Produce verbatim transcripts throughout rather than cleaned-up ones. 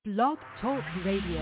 Blog Talk Radio.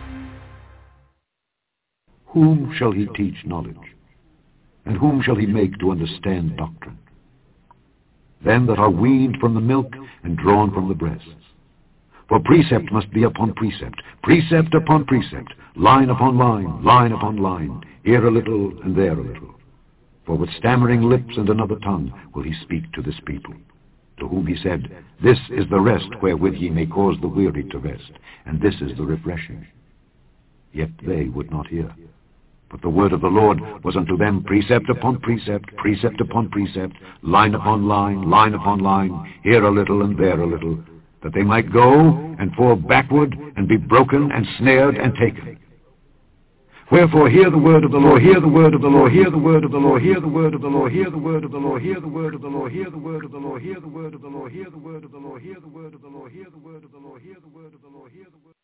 Whom shall he teach knowledge? And whom shall he make to understand doctrine? Them that are weaned from the milk and drawn from the breasts. For precept must be upon precept, precept upon precept, line upon line, line upon line, here a little and there a little. For with stammering lips and another tongue will he speak to this people, to whom he said, This is the rest wherewith ye may cause the weary to rest, and this is the refreshing. Yet they would not hear. But the word of the Lord was unto them precept upon precept, precept upon precept, line upon line, line upon line, here a little and there a little, that they might go and fall backward and be broken and snared and taken. Wherefore hear the word of the Lord, hear the word of the Lord, hear the word of the Lord, hear the word of the Lord, hear the word of the Lord, hear the word of the Lord, hear the word of the Lord, hear the word of the Lord, hear the word of the Lord, hear the word of the Lord, hear the word of the Lord, hear the word of the Lord, hear the word.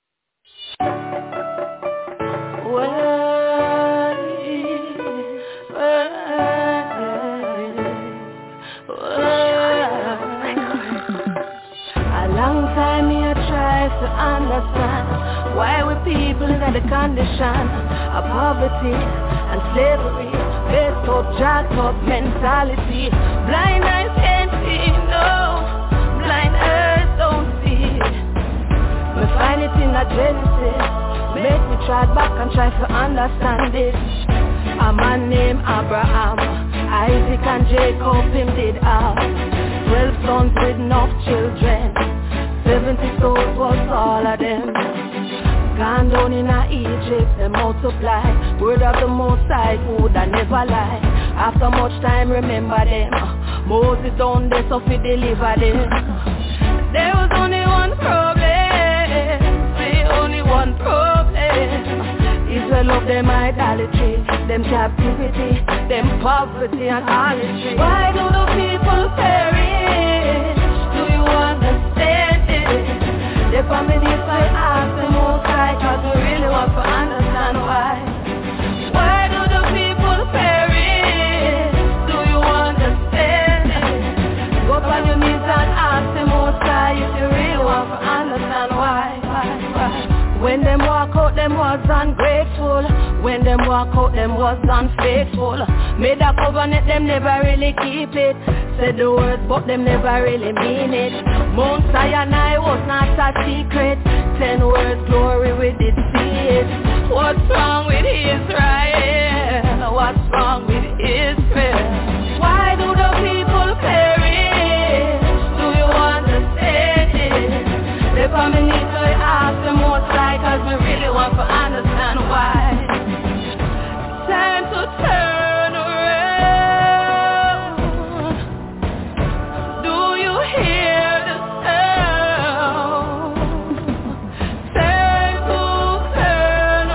A long time me I try to understand why we people in the condition of poverty and slavery, based up, jacked up mentality. Blind eyes can't see, no, blind ears don't see. We find it in a Genesis, make me try back and try to understand it. A man named Abraham, Isaac and Jacob, him did have twelve sons with enough children, seventy souls was all of them. Gone down in a Egypt, they multiply. Word of the Most High, food I never lie. After much time, remember them. Moses down there, so we deliver them. There was only one problem, the only one problem. Israel of them idolatry, them captivity, them poverty and harlotry. Why do the people perish? Do you understand it? The family I ask the Most High, cause we really want to understand why. Why do the people perish? Do you understand it? Go on your knees and ask the Most High if you really want to understand why, why, why. When them walk out, them was ungrateful. When them walk out, them was unfaithful. Made a covenant, them never really keep it. Said the words, but them never really mean it. Mount Sinai was not a secret. Ten words glory, we did see it. What's wrong with Israel? What's wrong with Israel? Why do the people perish? Do you understand it? If I'm in need to ask the Most High, cause we really want to understand why. Time to turn around. Do you hear the sound? Time to turn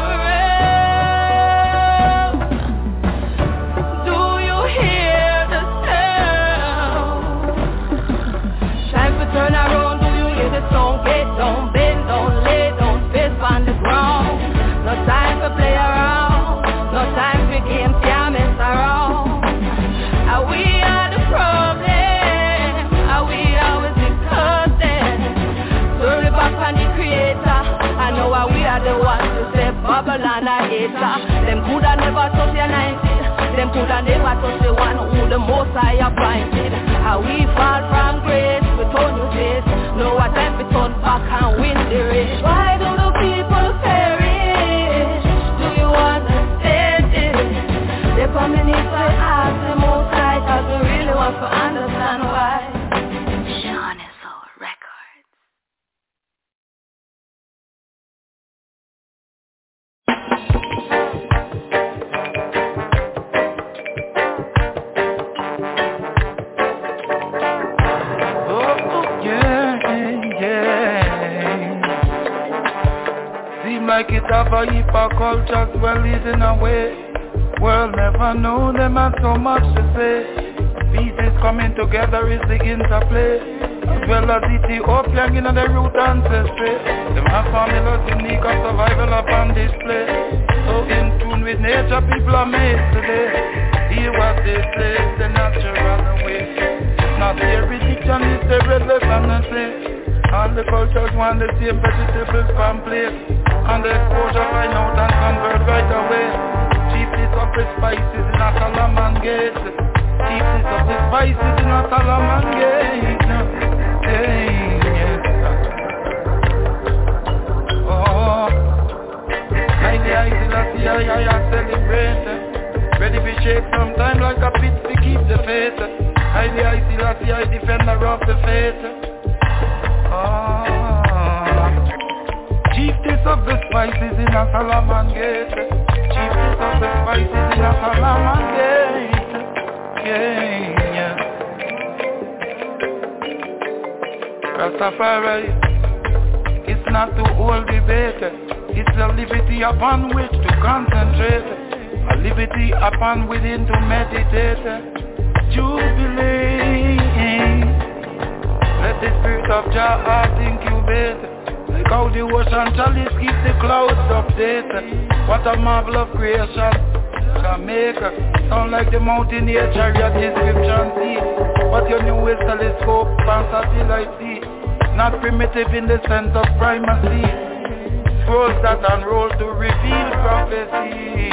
around. Do you hear the sound? Time to turn around. Do you hear the sound? Get down, bend down, lay down, face on the ground. No time to play around. No time for games, can't mess around. Are we are the problem? Are we always the cousin? Sorry back on the creator. I know how we are the ones to say Babylon a hater. Them coulda never touch your ninety. Them coulda never touch the one who the Most High appointed. How we fall from grace, we turn your face. No what time we turn back and win the race. Why do the people perish? Do you understand it? The family I ask the Most High, cause we really want to understand why. Sean is all records. Oh, yeah, yeah. Seem like it have a heap of cultures well leading away. World never know them have so much to say. Pieces coming together is the interplay. As well as Ethiopia in the root ancestry. Them have formulas unique of survival upon display. So in tune with nature people are made today. Hear what they say, the natural way. Not their religion is the relevancy. And the cultures want the same vegetables from plate. And the exposure find out and convert right away. Chiefest of the spices in a Solomon Gate. Chiefest of the spices in a Solomon Gate. Hey, yes. Oh, I see I I celebrate. Ready to shake sometime like a pit to keep the faith. I see I defender of the faith. Ah, chiefest of the spices in a Solomon Gate. Chiefest of the spices in a Solomon Gate. Yeah, yeah. Rastafari, it's not to hold debate. It's the liberty upon which to concentrate. A liberty upon within to meditate. Jubilee. Let the spirit of Jah heart incubate. Like how the ocean chalice keep the clouds updated. What a marvel of creation. Jamaica sound like the mountaineer chariot description see. But your newest telescope and satellite see. Not primitive in the sense of primacy. Scrolls that unroll to reveal prophecy.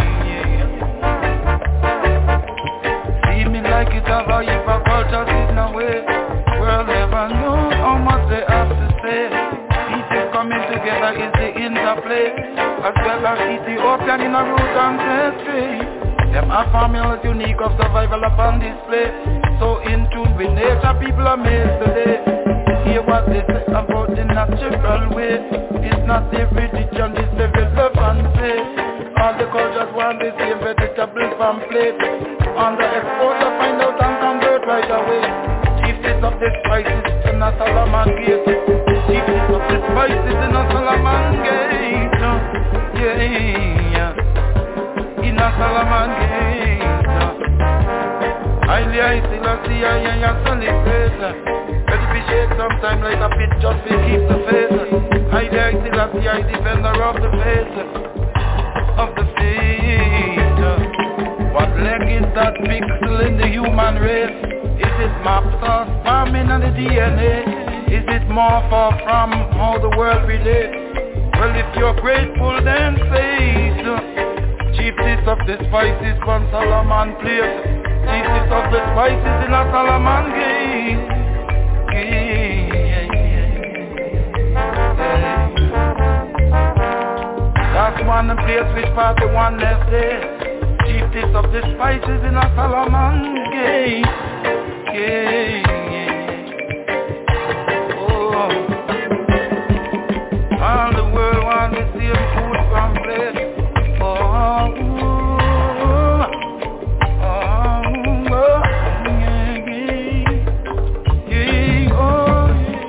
See me like it have a heap of cultures in a way. World never know how much they have to say. People coming together is the interplay. As well as Ethiopian in a root ancestry. Them are formulas unique of survival upon display. So in tune with nature, people are amazed today. Hear what they say about the natural way. It's not the religion, it's the relevancy. All the cultures want the same vegetables from plate. On the exporter find out and convert right away. Chiefest of the spices in a Solomon Gate. Chiefest of the spices in a Solomon Gate. Yeah, yeah. In a Solomon Gate. Highly I still a see I and ya celebrate. Let it be shake sometime like a pit just to keep the faith. Highly I still a see I defender of the faith. Of the faith. What leg is that pixel in the human race? Is it maps or farming and the D N A? Is it more far from how the world relates? Well, if you're grateful then say it. Chiefest of the spices from Solomon Place. Chiefest of the spices in a Solomon Gate. That's one place which part the one left there. Chiefest of the spices in a Solomon Gate. Yeah, yeah. Oh, all the world wants the same food from place. Oh, oh, oh, oh, yeah, yeah, yeah, oh.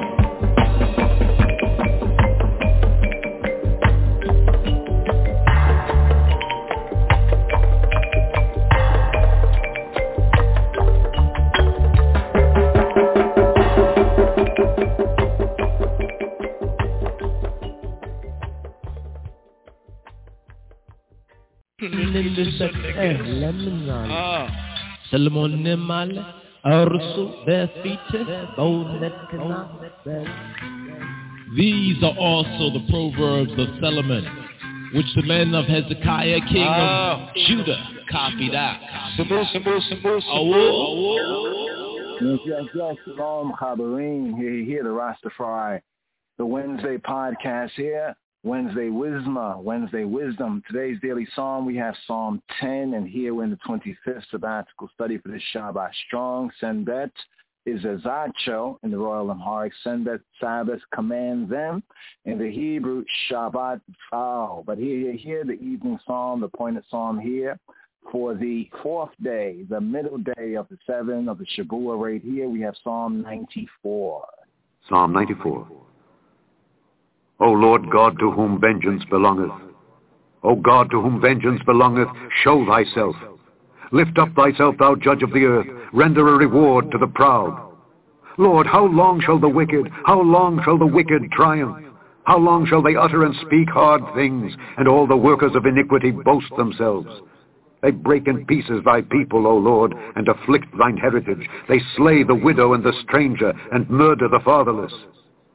Salomon Nimal, Arsu, Bethite, These are also the proverbs of Solomon, which the men of Hezekiah, king of Judah, copied out. Yes, yes, yes. Shalom, Chabarim. Here, here, the Rastafari. The Wednesday podcast here. Wednesday Wisma, Wednesday Wisdom. Today's daily psalm, we have Psalm ten, and here we're in the twenty-fifth sabbatical study for this Shabbat Strong. Senbet is a Zacho in the Royal Amharic. Senbet, Sabbath, command them. In the Hebrew, Shabbat Fal. But here, here, the evening psalm, the pointed psalm here, for the fourth day, the middle day of the seven of the Shabua right here, we have Psalm ninety-four. Psalm ninety-four. O Lord God, to whom vengeance belongeth, O God, to whom vengeance belongeth, show thyself. Lift up thyself, thou judge of the earth, render a reward to the proud. Lord, how long shall the wicked, how long shall the wicked triumph? How long shall they utter and speak hard things, and all the workers of iniquity boast themselves? They break in pieces thy people, O Lord, and afflict thine heritage. They slay the widow and the stranger, and murder the fatherless.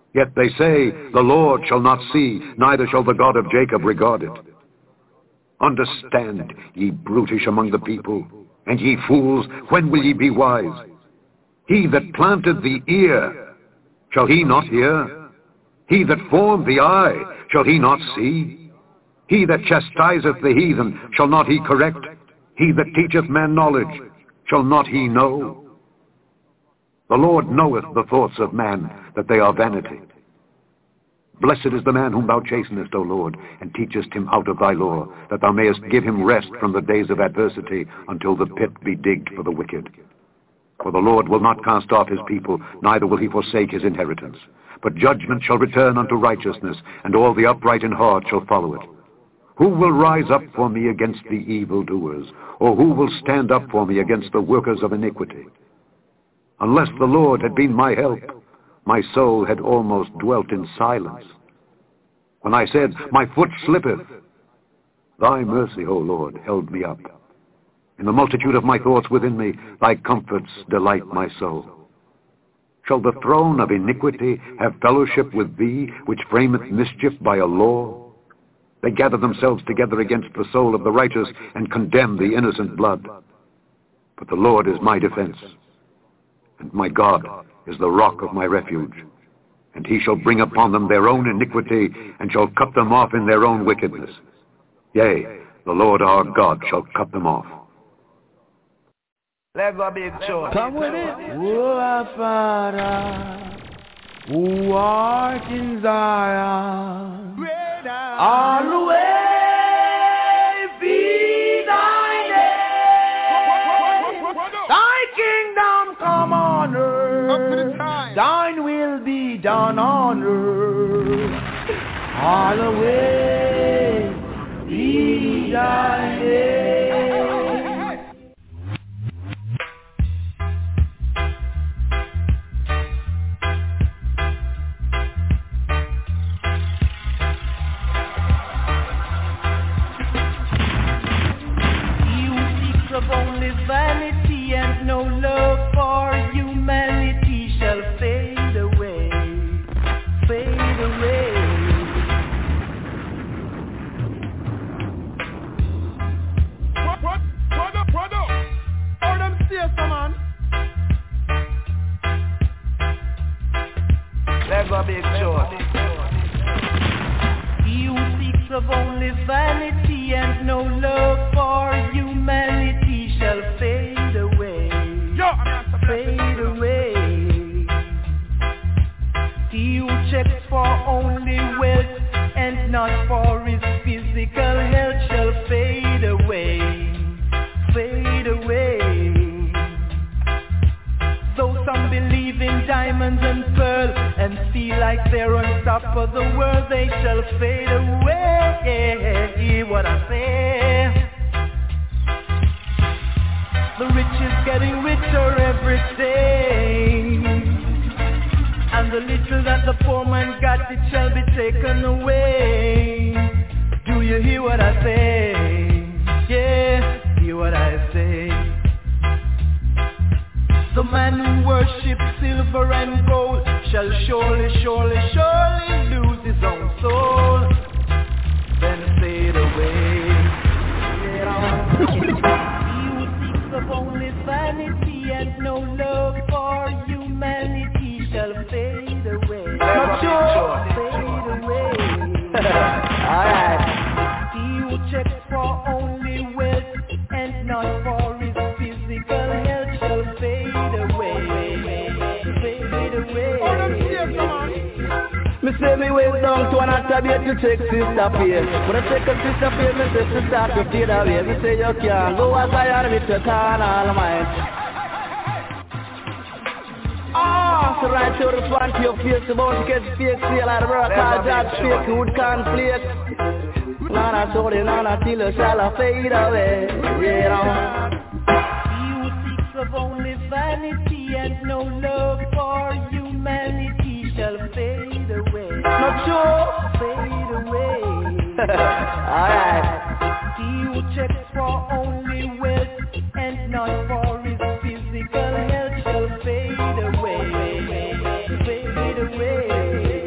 Yet they say, the Lord shall not see, neither shall the God of Jacob regard it. Understand, ye brutish among the people, and ye fools, when will ye be wise? He that planted the ear, shall he not hear? He that formed the eye, shall he not see? He that chastiseth the heathen, shall not he correct? He that teacheth man knowledge, shall not he know? The Lord knoweth the thoughts of man, that they are vanity. Blessed is the man whom thou chastenest, O Lord, and teachest him out of thy law, that thou mayest give him rest from the days of adversity, until the pit be digged for the wicked. For the Lord will not cast off his people, neither will he forsake his inheritance. But judgment shall return unto righteousness, and all the upright in heart shall follow it. Who will rise up for me against the evildoers, or who will stand up for me against the workers of iniquity? Unless the Lord had been my help, my soul had almost dwelt in silence. When I said, my foot slippeth, thy mercy, O Lord, held me up. In the multitude of my thoughts within me, thy comforts delight my soul. Shall the throne of iniquity have fellowship with thee, which frameth mischief by a law? They gather themselves together against the soul of the righteous, and condemn the innocent blood. But the Lord is my defense, and my God is the rock of my refuge. And he shall bring upon them their own iniquity, and shall cut them off in their own wickedness. Yea, the Lord our God shall cut them off. Let go big show. Come with it. Oh, our Father, who art in Zion, always be thy name. Thy kingdom come on earth. Thine will be done on earth. Always be thy name. Of only vanity and no love for humanity shall fade away, fade away. What, what, what up, what up? All them stairs, come on. Let go big show. He who seeks of only vanity and no love for humanity shall fade away, fade away. He who checks for only wealth and not for his physical health shall fade away, fade away. Though some believe in diamonds and pearls and feel like they're on top of the world, they shall fade away. Hear what I say? The rich is getting richer every day, and the little that the poor man got, it shall be taken away. Do you hear what I say? Yeah, hear what I say. The man who worships silver and gold shall surely, surely, surely lose his own soul, then fade away. Of only vanity and no love for humanity shall fade away. Not sure. Fade away. Alright. He who checks for only wealth and not for his physical health shall fade away. Fade away. Me say me ways down to an activate to take sister pay. But I take a sister pay, me say to start to fade away. Me say you can't go as I am with your carnal mind. Ah, so right to respond to your face about to get fake sale at the work hard job, fake wood conflict. Nana told you, nana till you shall fade away. Yeah. He who seeks of only vanity and no love for humanity shall fade away. Not sure. Fade away. Alright. He who checks for only wealth and not for his physical health shall fade away. Fade away.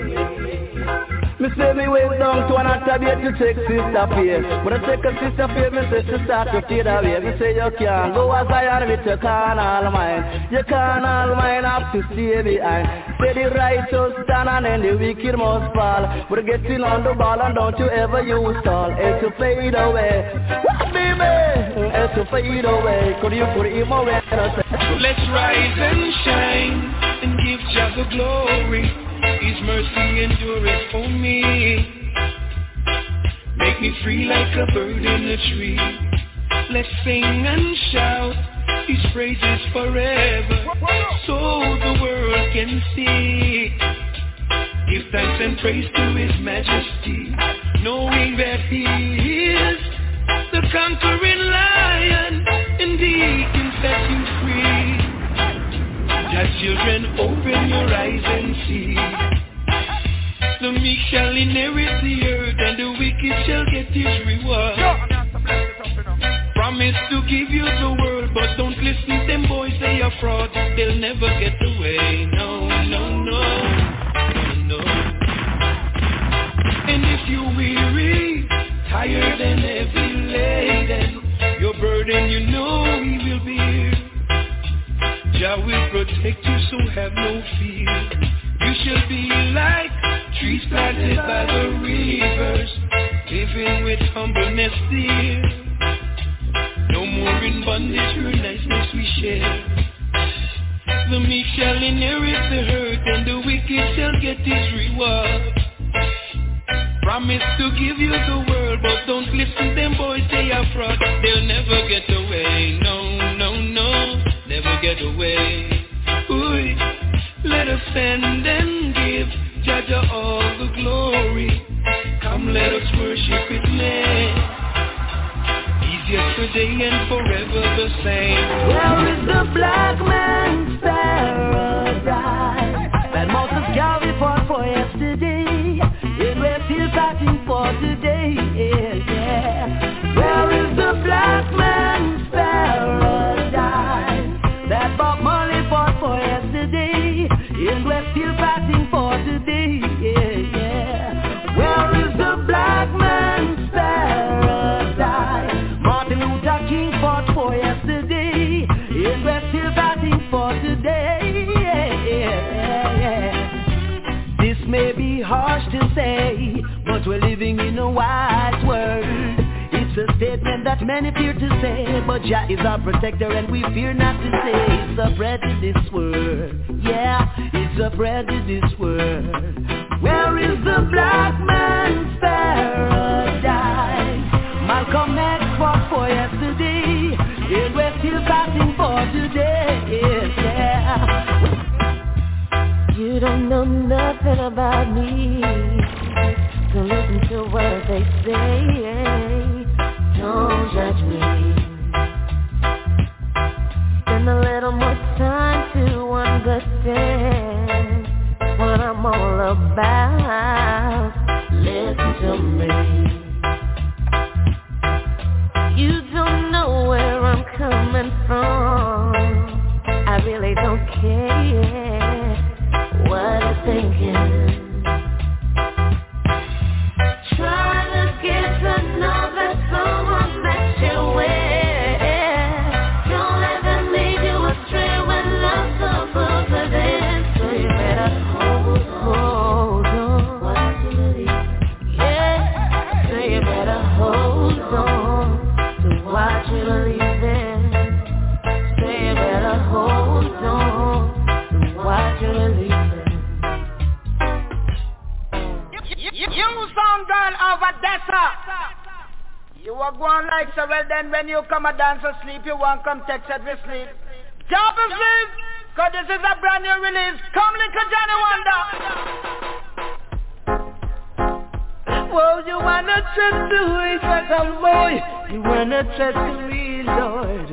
say me way down to an attribute to take sister fear. But I take a sister fear, me say to start to fade away. Me say you can't go as I am with your carnal mind. Your carnal mind have to stay behind. Say the righteous stand and then the wicked must fall. But getting on the ball and don't you ever use stall. It's to fade away. What baby? It's to fade away. Could you put him away? Let's rise and shine and give Jah the glory. His mercy endureth for me. Make me free like a bird in a tree. Let's sing and shout His praises forever, so the world can see. Give thanks and praise to His majesty, knowing that He is the conquering lion, and He can set you free. Jah children, open your eyes and see. The meek shall inherit the earth, and the wicked shall get his reward. Promise to give you the world, but don't listen, them boys, they are fraud. They'll never get away, no, no, no, no, no. And if you weary, tired and heavy laden, your burden you know He will bear. Jah will protect you, so have no fear. You shall be like trees planted by the rivers, living with humbleness dear. No more in bondage, her niceness we share. The meek shall inherit the earth, and the wicked shall get his reward. Promise to give you the world, but don't listen, them boys, they are fraud. They'll never get away, no, no, no, never get away. Ooh, let us stand and give Jah Jah all the glory. Come, let us worship His name. He's yesterday and forever the same. Where is the black man's paradise that Moses Calvary fought for yesterday, and we're still fighting for today? Yeah, yeah. Where is the black man's paradise that Bob Marley fought for yesterday, and we're still fighting for today? Yeah, yeah. Where is the black man's paradise Martin Luther King fought for yesterday, and we're still fighting for today? Yeah, yeah, yeah. This may be harsh to say, but we're living in a wise world. It's a statement that many fear to say, but Jah is our protector and we fear not to say. It's a prejudice world, yeah, it's a prejudice world. Where is the black man's paradise? Malcolm X fought for yesterday, and we're still fighting for today, yeah. You don't know nothing about me, so listen to what they say. Don't judge me. Spend a little more time to understand what I'm all about. Listen to me. You don't know where I'm coming from. I really don't care what you're thinking. You are going like so, well then when you come a dance or sleep, you won't come text at me sleep. Jump and sleep, cause this is a brand new release. Come little Johnny Wonder. Whoa, you wanna trust the way, some boy. You wanna trust the way, Lord.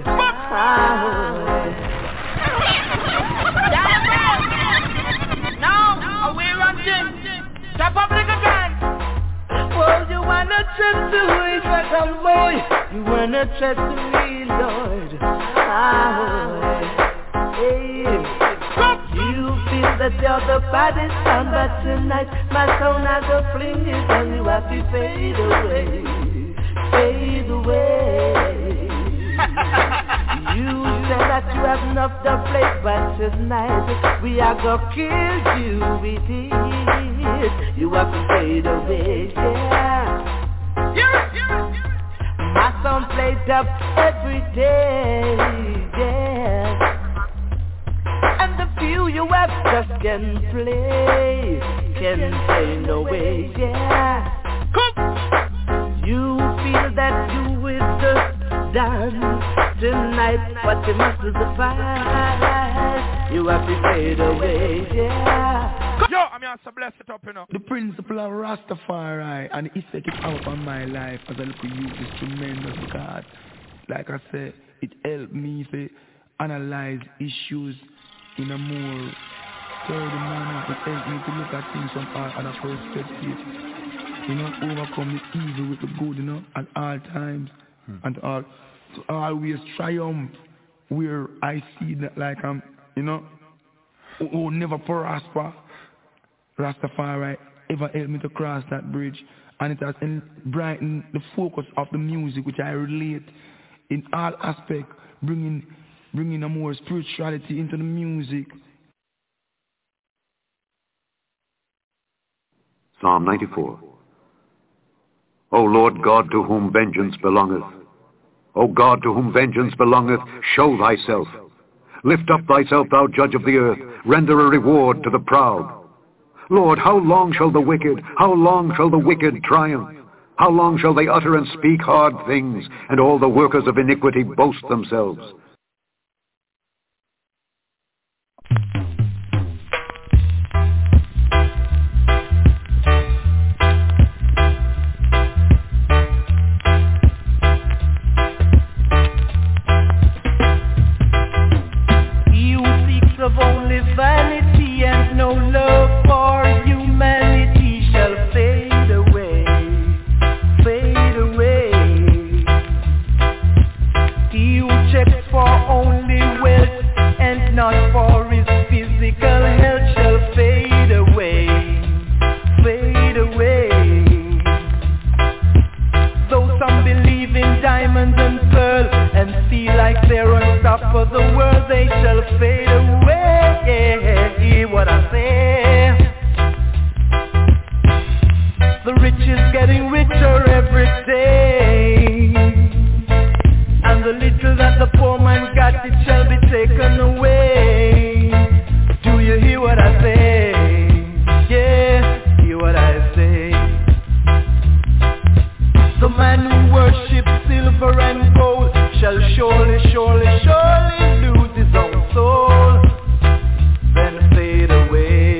Now, we run things. Step up like a gun. Oh, you wanna trust the way, some boy. You wanna trust the way, Lord. Ah, hey, you feel that you're the baddest sound, but tonight my sound has a fling it and you have to fade away, fade away. You say that you have enough to play, but tonight we are gonna kill you with it. You have to fade away, yeah. Yeah, yeah, yeah. My song played up every day, yeah. And the few you have just can play, can play no way, yeah. Come. You feel that you will just dance tonight, but you must do the fight. You have to fade away, yeah. Yo, I'm here to bless it up, you know. The principle of Rastafari and the effect it out on my life as I look at you is tremendous because, like I said, it helped me to analyze issues in a more sturdy manner. It helped me to look at things from another perspective. You know, overcome the evil with the good, you know, at all times. Hmm. And to, all, to always triumph where I see that like I'm, you know, who, who never prosper. Rastafari ever helped me to cross that bridge, and it has brightened the focus of the music which I relate in all aspects, bringing bringing a more spirituality into the music. Psalm ninety-four. O Lord God, to whom vengeance belongeth, O God, to whom vengeance belongeth, show thyself. Lift up thyself, thou judge of the earth, render a reward to the proud. Lord, how long shall the wicked, how long shall the wicked triumph? How long shall they utter and speak hard things, and all the workers of iniquity boast themselves? You seek of only vanity and no love for humanity shall fade away, fade away. He who checks for only wealth and not for his physical health shall fade away, fade away. Though some believe in diamonds and pearls and feel like they're on top of the world, they shall fade away. Hear what I say. The rich is getting richer every day, and the little that the poor man got, it shall be taken away. Do you hear what I say? Yeah, hear what I say. The man who worships silver and gold shall surely, surely, surely lose his own soul, then fade away.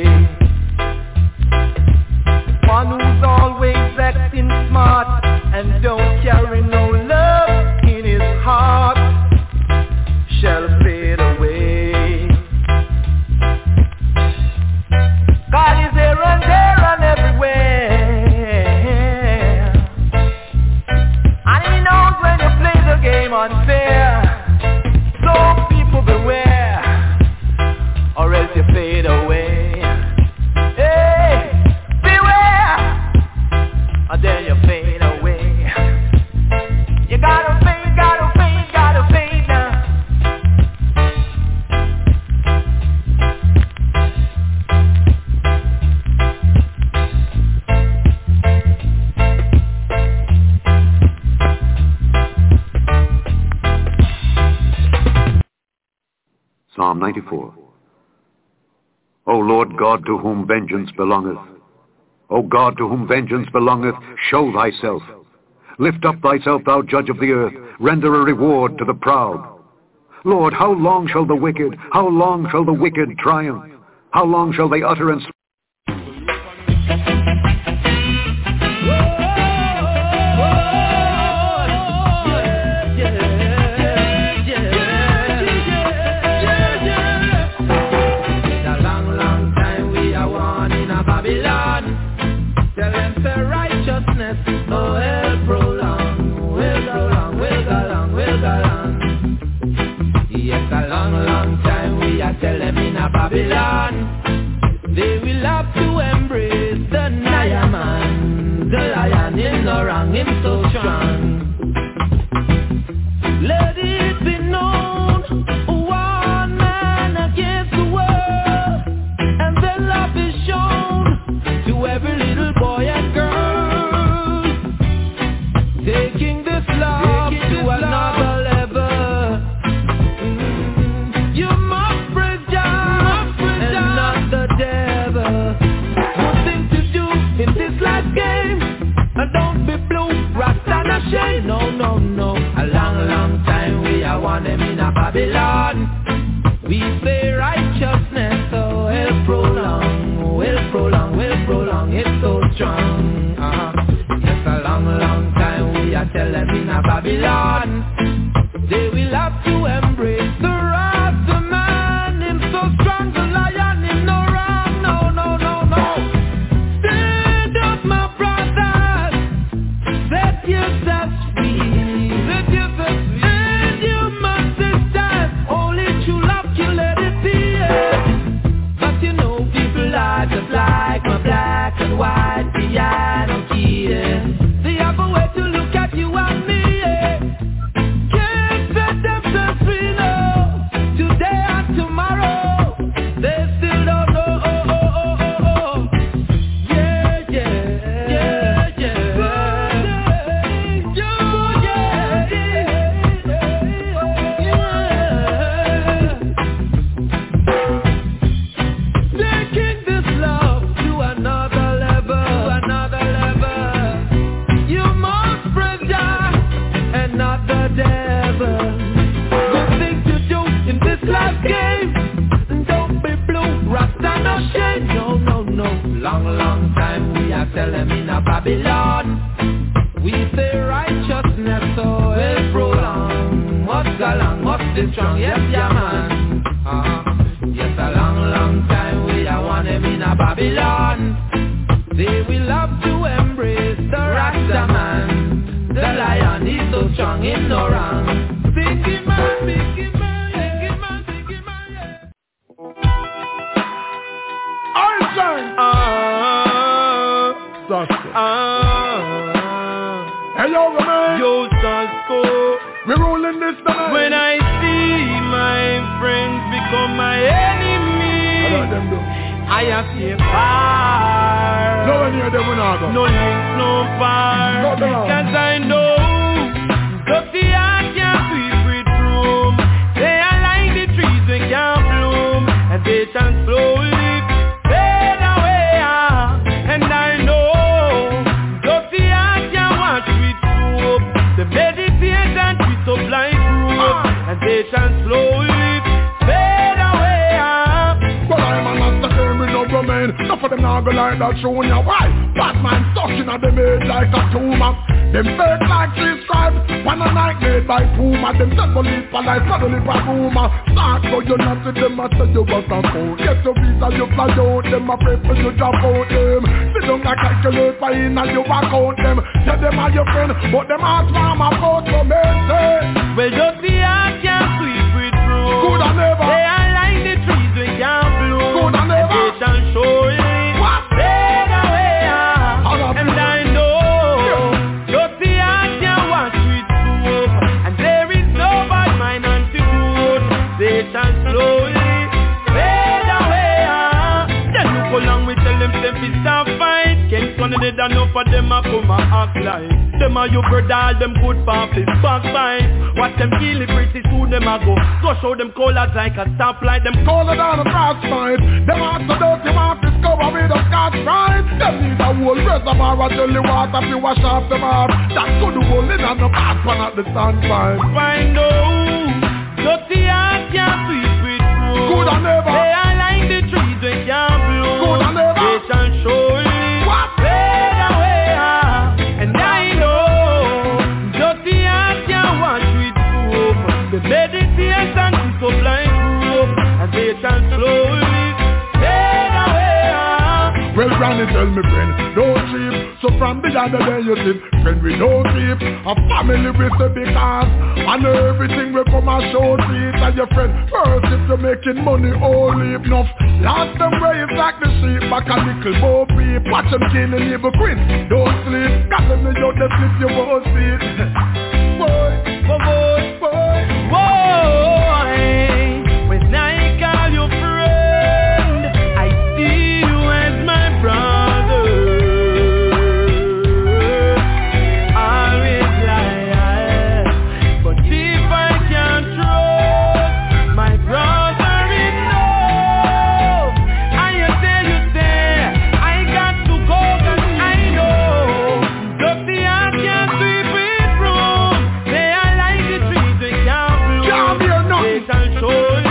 One who's always acting smart and don't carry no love in his heart shall fade away. God is here and there and everywhere, and he knows when you play the game unfair. So people beware, or else you fade away. Hey, beware, or then you fade away. You gotta fade, gotta fade, gotta fade now. Psalm ninety-four. O Lord God, to whom vengeance belongeth, O God, to whom vengeance belongeth, show thyself. Lift up thyself, thou judge of the earth, render a reward to the proud. Lord, how long shall the wicked, how long shall the wicked triumph? How long shall they utter and speak? Yes, a long, long time we are tell them in a Babylon. him no wrong, him so strong. Let it be known, one man against the world, and their love is shown to every little boy and girl, taking this love taking to this another love. level. Mm. You must praise Jah and not the devil. One thing to do in this life game, and don't be blue, rasta no shame. No, no, no. A long, long time we are one them in a Babylon. We say righteousness, so will prolong, will prolong, will prolong. It's so strong. Uh-huh. Yes, a long, long time we are tell them in a Babylon. They will have to embrace the Rasta man. Him so strong, the lion him no wrong. No, no, no, no. Stand up, my brothers. Set yourselves free. Set yourselves free. And you must stand. Only true love can let it be. Yeah. But you know people are just like my black and white piano key. Yeah. They have a way to look at you and me. Yeah. Can't set themselves free now. Today and tomorrow. They still don't know. Oh, oh, oh, oh, oh. Yeah, yeah, yeah, yeah. You, yeah, yeah. Taking this love to another level, another level. You must praise Jah and not the devil. Good thing to do in this life game. Don't be blue, rasta no shame. No, no, no. Long, long time we are tell them in a Babylon. We say righteousness, so will prolong. Must go long, must be strong. Yes, yeah, man. Uh-huh. Yes, a long, long time we are one them in a Babylon. They will have to embrace the Rasta man. The lion is so strong, him no wrong. Biggie man, biggie man, biggie man, biggie man, yeah. Einstein! Ah, Sasko. ah. Hey, yo, man. Yo, Sasko. We rolling this tonight. When I see my friends become my How enemy, about them do? I have to far. No one here, them will not go. No link, no far. No, no. Cause I know dirty heart can't sweep with broom. They are like the trees they can't bloom, and they can slowly fade away. ah. And I know dirty heart can't wash with soap. They meditate and twist up like rope, and they can slowly fade away. ah. But I'm a master game with no woman. Enough of them now go like that showing ya why. Batman stuck in a them head like a tumor. Them fake like three stripes. Pan a night made by Puma. Them set for leap for life, not only for rumor. Start so you not see them a say you was a fool. Get your visa, you fly out. Them a pray for you drop out them. Sit down and calculate for in and you walk out them. Tell them are your friend, but them ask mom about your men say. Well, just the heart can't sweep with broom. Good and never. They are like the trees we can't bloom. Good and never. They can show it. What? Fade away. ah. How And about I know just the heart can't wash with soap. And there is no bad mind antidote. They can slowly fade away. ah. Then look how long we tell them them fi stop fight. Can't one of the done up for them a come a act like. Them a you brother, all them good pamphlet backbite. Watch them kill it pretty soon them a go. Go show them colors like a stoplight. Them color down a cross fight. Them hearts so dirty, want to discover with a scotch right. Them need a whole reservoir until the water fi wash off them off. That could do all in on the back one at the sunshine. Find out, dirty heart can't sweep with broom. Good and never. They are like the trees they can't bloom. Good and never. They can surely fade away. ah. And I know, dirty heart can't wash with soap. The meditation is up like rope, and they can slowly fade away. ah. Well, Granny tell me friend, don't sleep. So So from the other day you see, when we don't sleep, a family with the because, and everything will come and show it and your friend. First if you're making money, all leave enough. Last them way it's like the sheep, back a little more beep. Watch them kill the neighbor queen, don't sleep. Got them in your death if you won't see it. Boy, boy, boy, boy, boy. When I call you friend, I see you as my brother. Always lie, but if I can't trust my brother-in-law, and you say you say, I got to go 'cause I know, look the heart can't sweep it from. They are like the trees they can't bloom. They shall show you.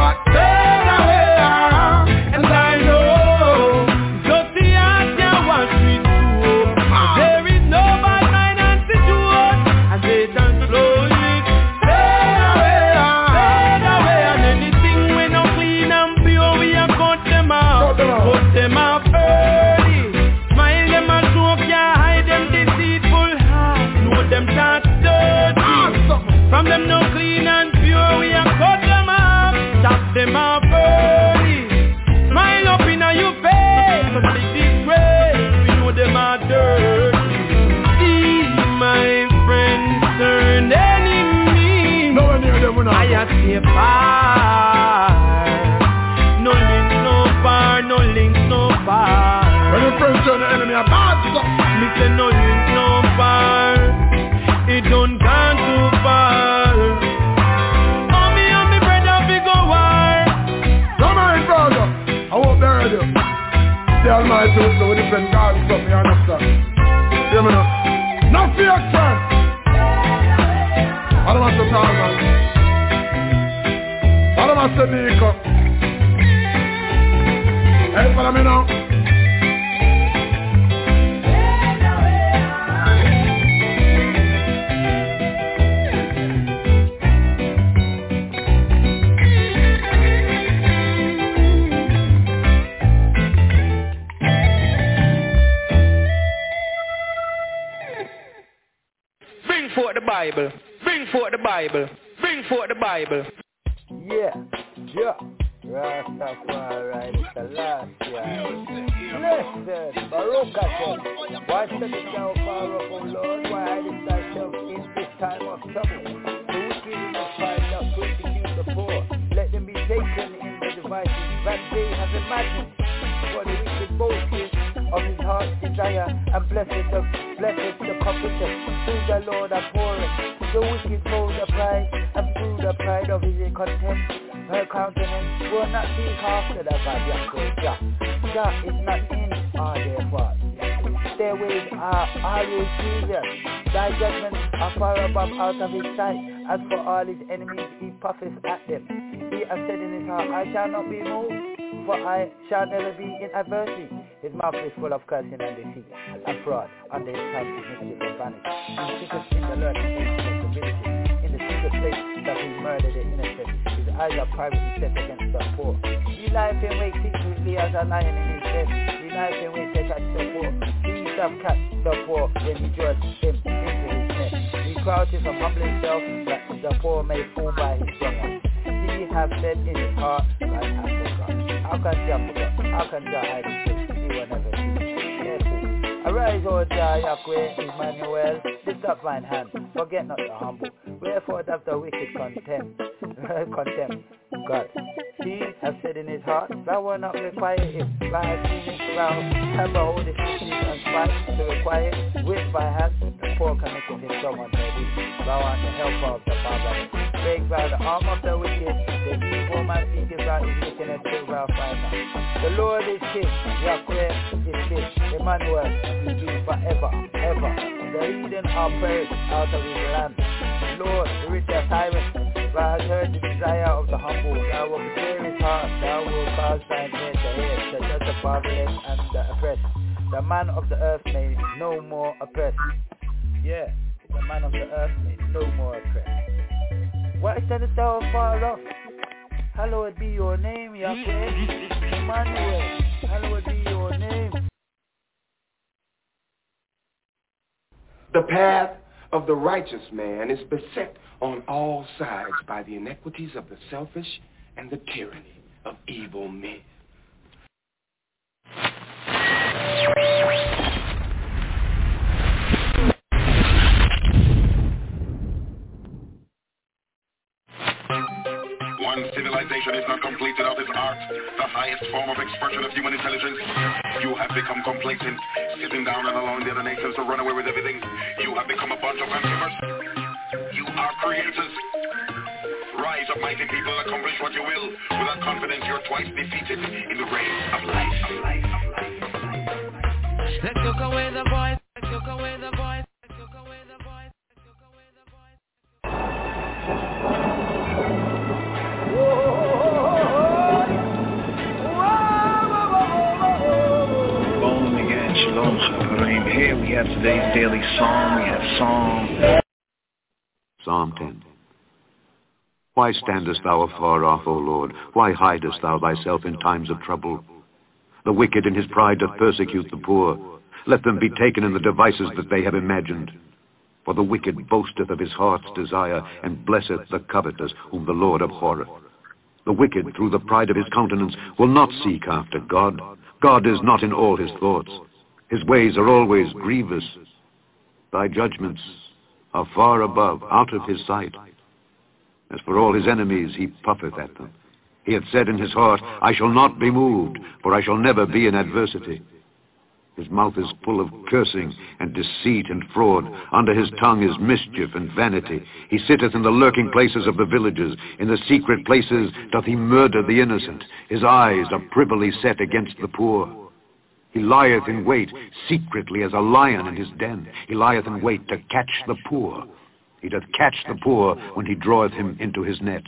From them no clean and pure, we have cut them off, chop them off early. Smile up in your face, but it is great, we know them are dirty. See my friends turn enemy, no one near them, I have stay far. No link, no far, no link, no far. When your friends turn the enemy, I'm bad stuff. Me say no link, no far. It don't gone too far. Mommy and me brother we go war. Come on, brother. I won't bury you. The Almighty will know different God from me, understand? Hear me now. No fear, friend. What am I to tell man? What am I to Nico? Hey, follow me now. Bring forth the Bible. Bring forth the Bible. Bring forth the Bible. Yeah, yeah. Rastafari, it's the last year. Blessed, Baruch Hashem. Why set it down far up, O Lord? Why hide it thyself in this time of trouble? The wicked will find out persecute the poor. Let them be taken in the devices that they have imagined. For the wicked boasted of his heart's desire, and blessed the blessed the comforter. Through the Lord abhorrent. The wicked bold the pride, and through the pride of his contempt, her countenance will not seek after the God Yahweh. Jah, Jah is not in our therefore. Their ways are always grievous. Thy judgments are far above out of his sight. As for all his enemies, he puffeth at them. He has said in his heart, I shall not be moved, for I shall never be in adversity. His mouth is full of cursing and deceit and fraud. Under his tongue is mischief and vanity. He sitteth in the learning of stability. In the secret place does he murder the innocent. His eyes are privately set against the poor. He lieth in wait secretly as a lion in his bed. He lieth in wait to catch the poor. He shall catch the poor when he draws him into his net. He crouches and humbles himself that the poor may fall by his young ones. He has said in his heart, I have forgotten. How can Jah forget? How can Jah hide his face? He will never see. Therefore, arise, O Jah, Yahweh, Emmanuel, lift up thine hand, forget not the humble. Wherefore doth the wicked contempt, contempt God. He has said in his heart, thou wilt not require it. Thou hast seen it, thou have behold it, and fight to require it with thy hand. The poor connected his someone may be. Thou art the helper of the father. Break by the arm of the wicked, the evil man seeketh out his wickedness till thou find out. The Lord is king, Yahweh is king, Emmanuel will be forever, ever. The heathen are perished out of his land. Lord, the rich are tyrant, thou hast heard the desire of the humble. Thou wilt prepare his heart, thou wilt cause thine ear to hear, to judge the fatherless and the oppressed. The man of the earth may no more oppress. Yeah, the man of the earth may no more oppress. Why standest thou far off? Hallowed be your name, Yahweh. Emmanuel, hallowed be your name. The path of the righteous man is beset on all sides by the iniquities of the selfish and the tyranny of evil men. One civilization is not complete without its art, the highest form of expression of human intelligence. You have become complacent, sitting down and allowing the other nations to run away with everything. You have become a bunch of consumers. You are creators. Rise up, mighty people, and accomplish what you will. Without confidence, you're twice defeated in the race of life, of life, of life, of life. Let's took away the voice, let's took away the voice, let's took away the voice, let's took away the voice. Bowling again, Shalom Chaverim. Here we have today's daily psalm. We have Psalm. Psalm ten. Why standest thou afar off, O Lord? Why hidest thou thyself in times of trouble? The wicked in his pride doth persecute the poor. Let them be taken in the devices that they have imagined. For the wicked boasteth of his heart's desire, and blesseth the covetous, whom the Lord abhorreth. The wicked, through the pride of his countenance, will not seek after God. God is not in all his thoughts. His ways are always grievous. Thy judgments are far above, out of his sight. As for all his enemies, he puffeth at them. He hath said in his heart, I shall not be moved, for I shall never be in adversity. His mouth is full of cursing and deceit and fraud. Under his tongue is mischief and vanity. He sitteth in the lurking places of the villages. In the secret places doth he murder the innocent. His eyes are privily set against the poor. He lieth in wait secretly as a lion in his den. He lieth in wait to catch the poor. He doth catch the poor when he draweth him into his net.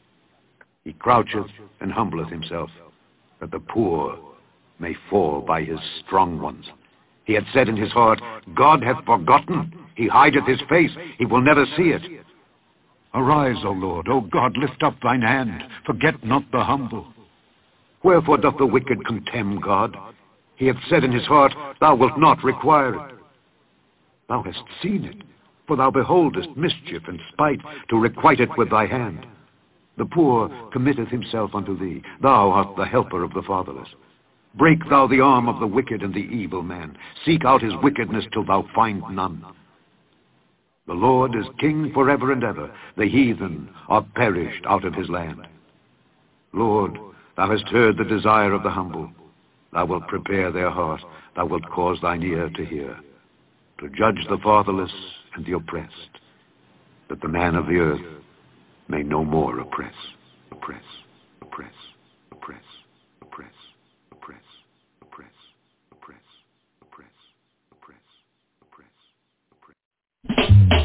He croucheth and humbleth himself, that the poor may fall by his strong ones. He hath said in his heart, God hath forgotten. He hideth his face. He will never see it. Arise, O Lord. O God, lift up thine hand. Forget not the humble. Wherefore doth the wicked contemn God? He hath said in his heart, thou wilt not require it. Thou hast seen it, for thou beholdest mischief and spite, to requite it with thy hand. The poor committeth himself unto thee. Thou art the helper of the fatherless. Break thou the arm of the wicked and the evil man. Seek out his wickedness till thou find none. The Lord is king forever and ever. The heathen are perished out of his land. Lord, thou hast heard the desire of the humble. Thou wilt prepare their heart. Thou wilt cause thine ear to hear, to judge the fatherless and the oppressed, that the man of the earth may no more oppress, oppress, oppress, oppress, oppress, oppress, oppress, oppress, oppress, oppress, oppress,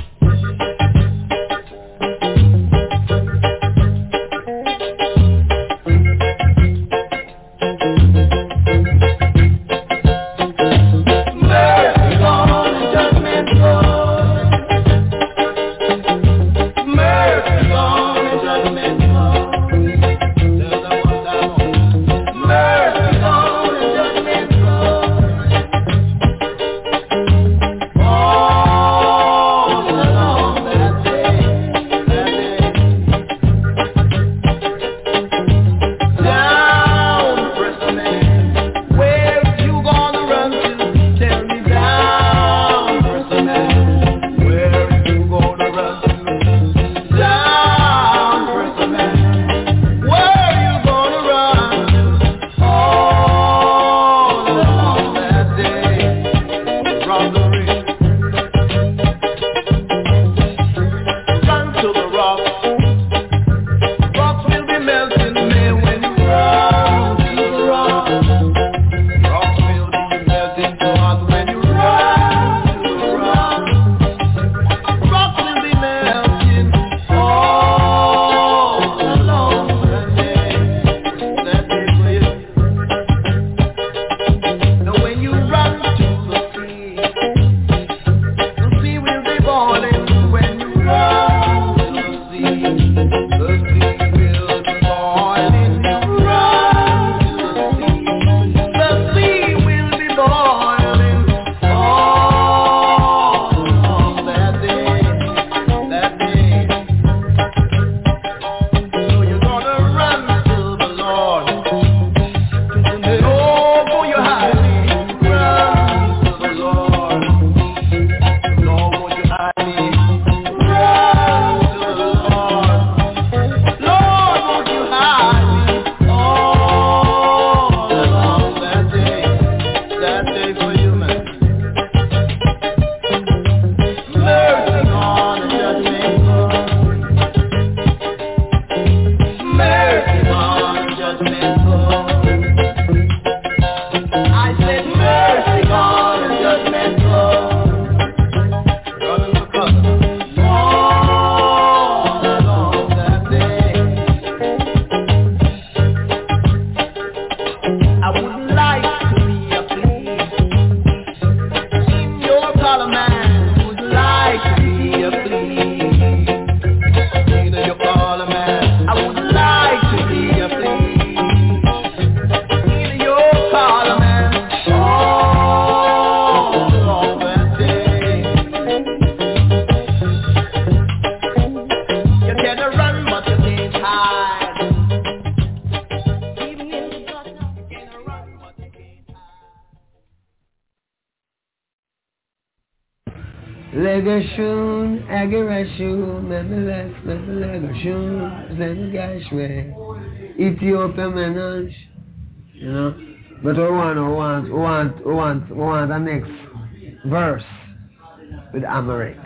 Legashun, Agarashun, Memelech, Memelegashun, Zengashwe, Ethiopia Menage, you know. But we want, we want, we want, we want, we want the next verse with Amharic.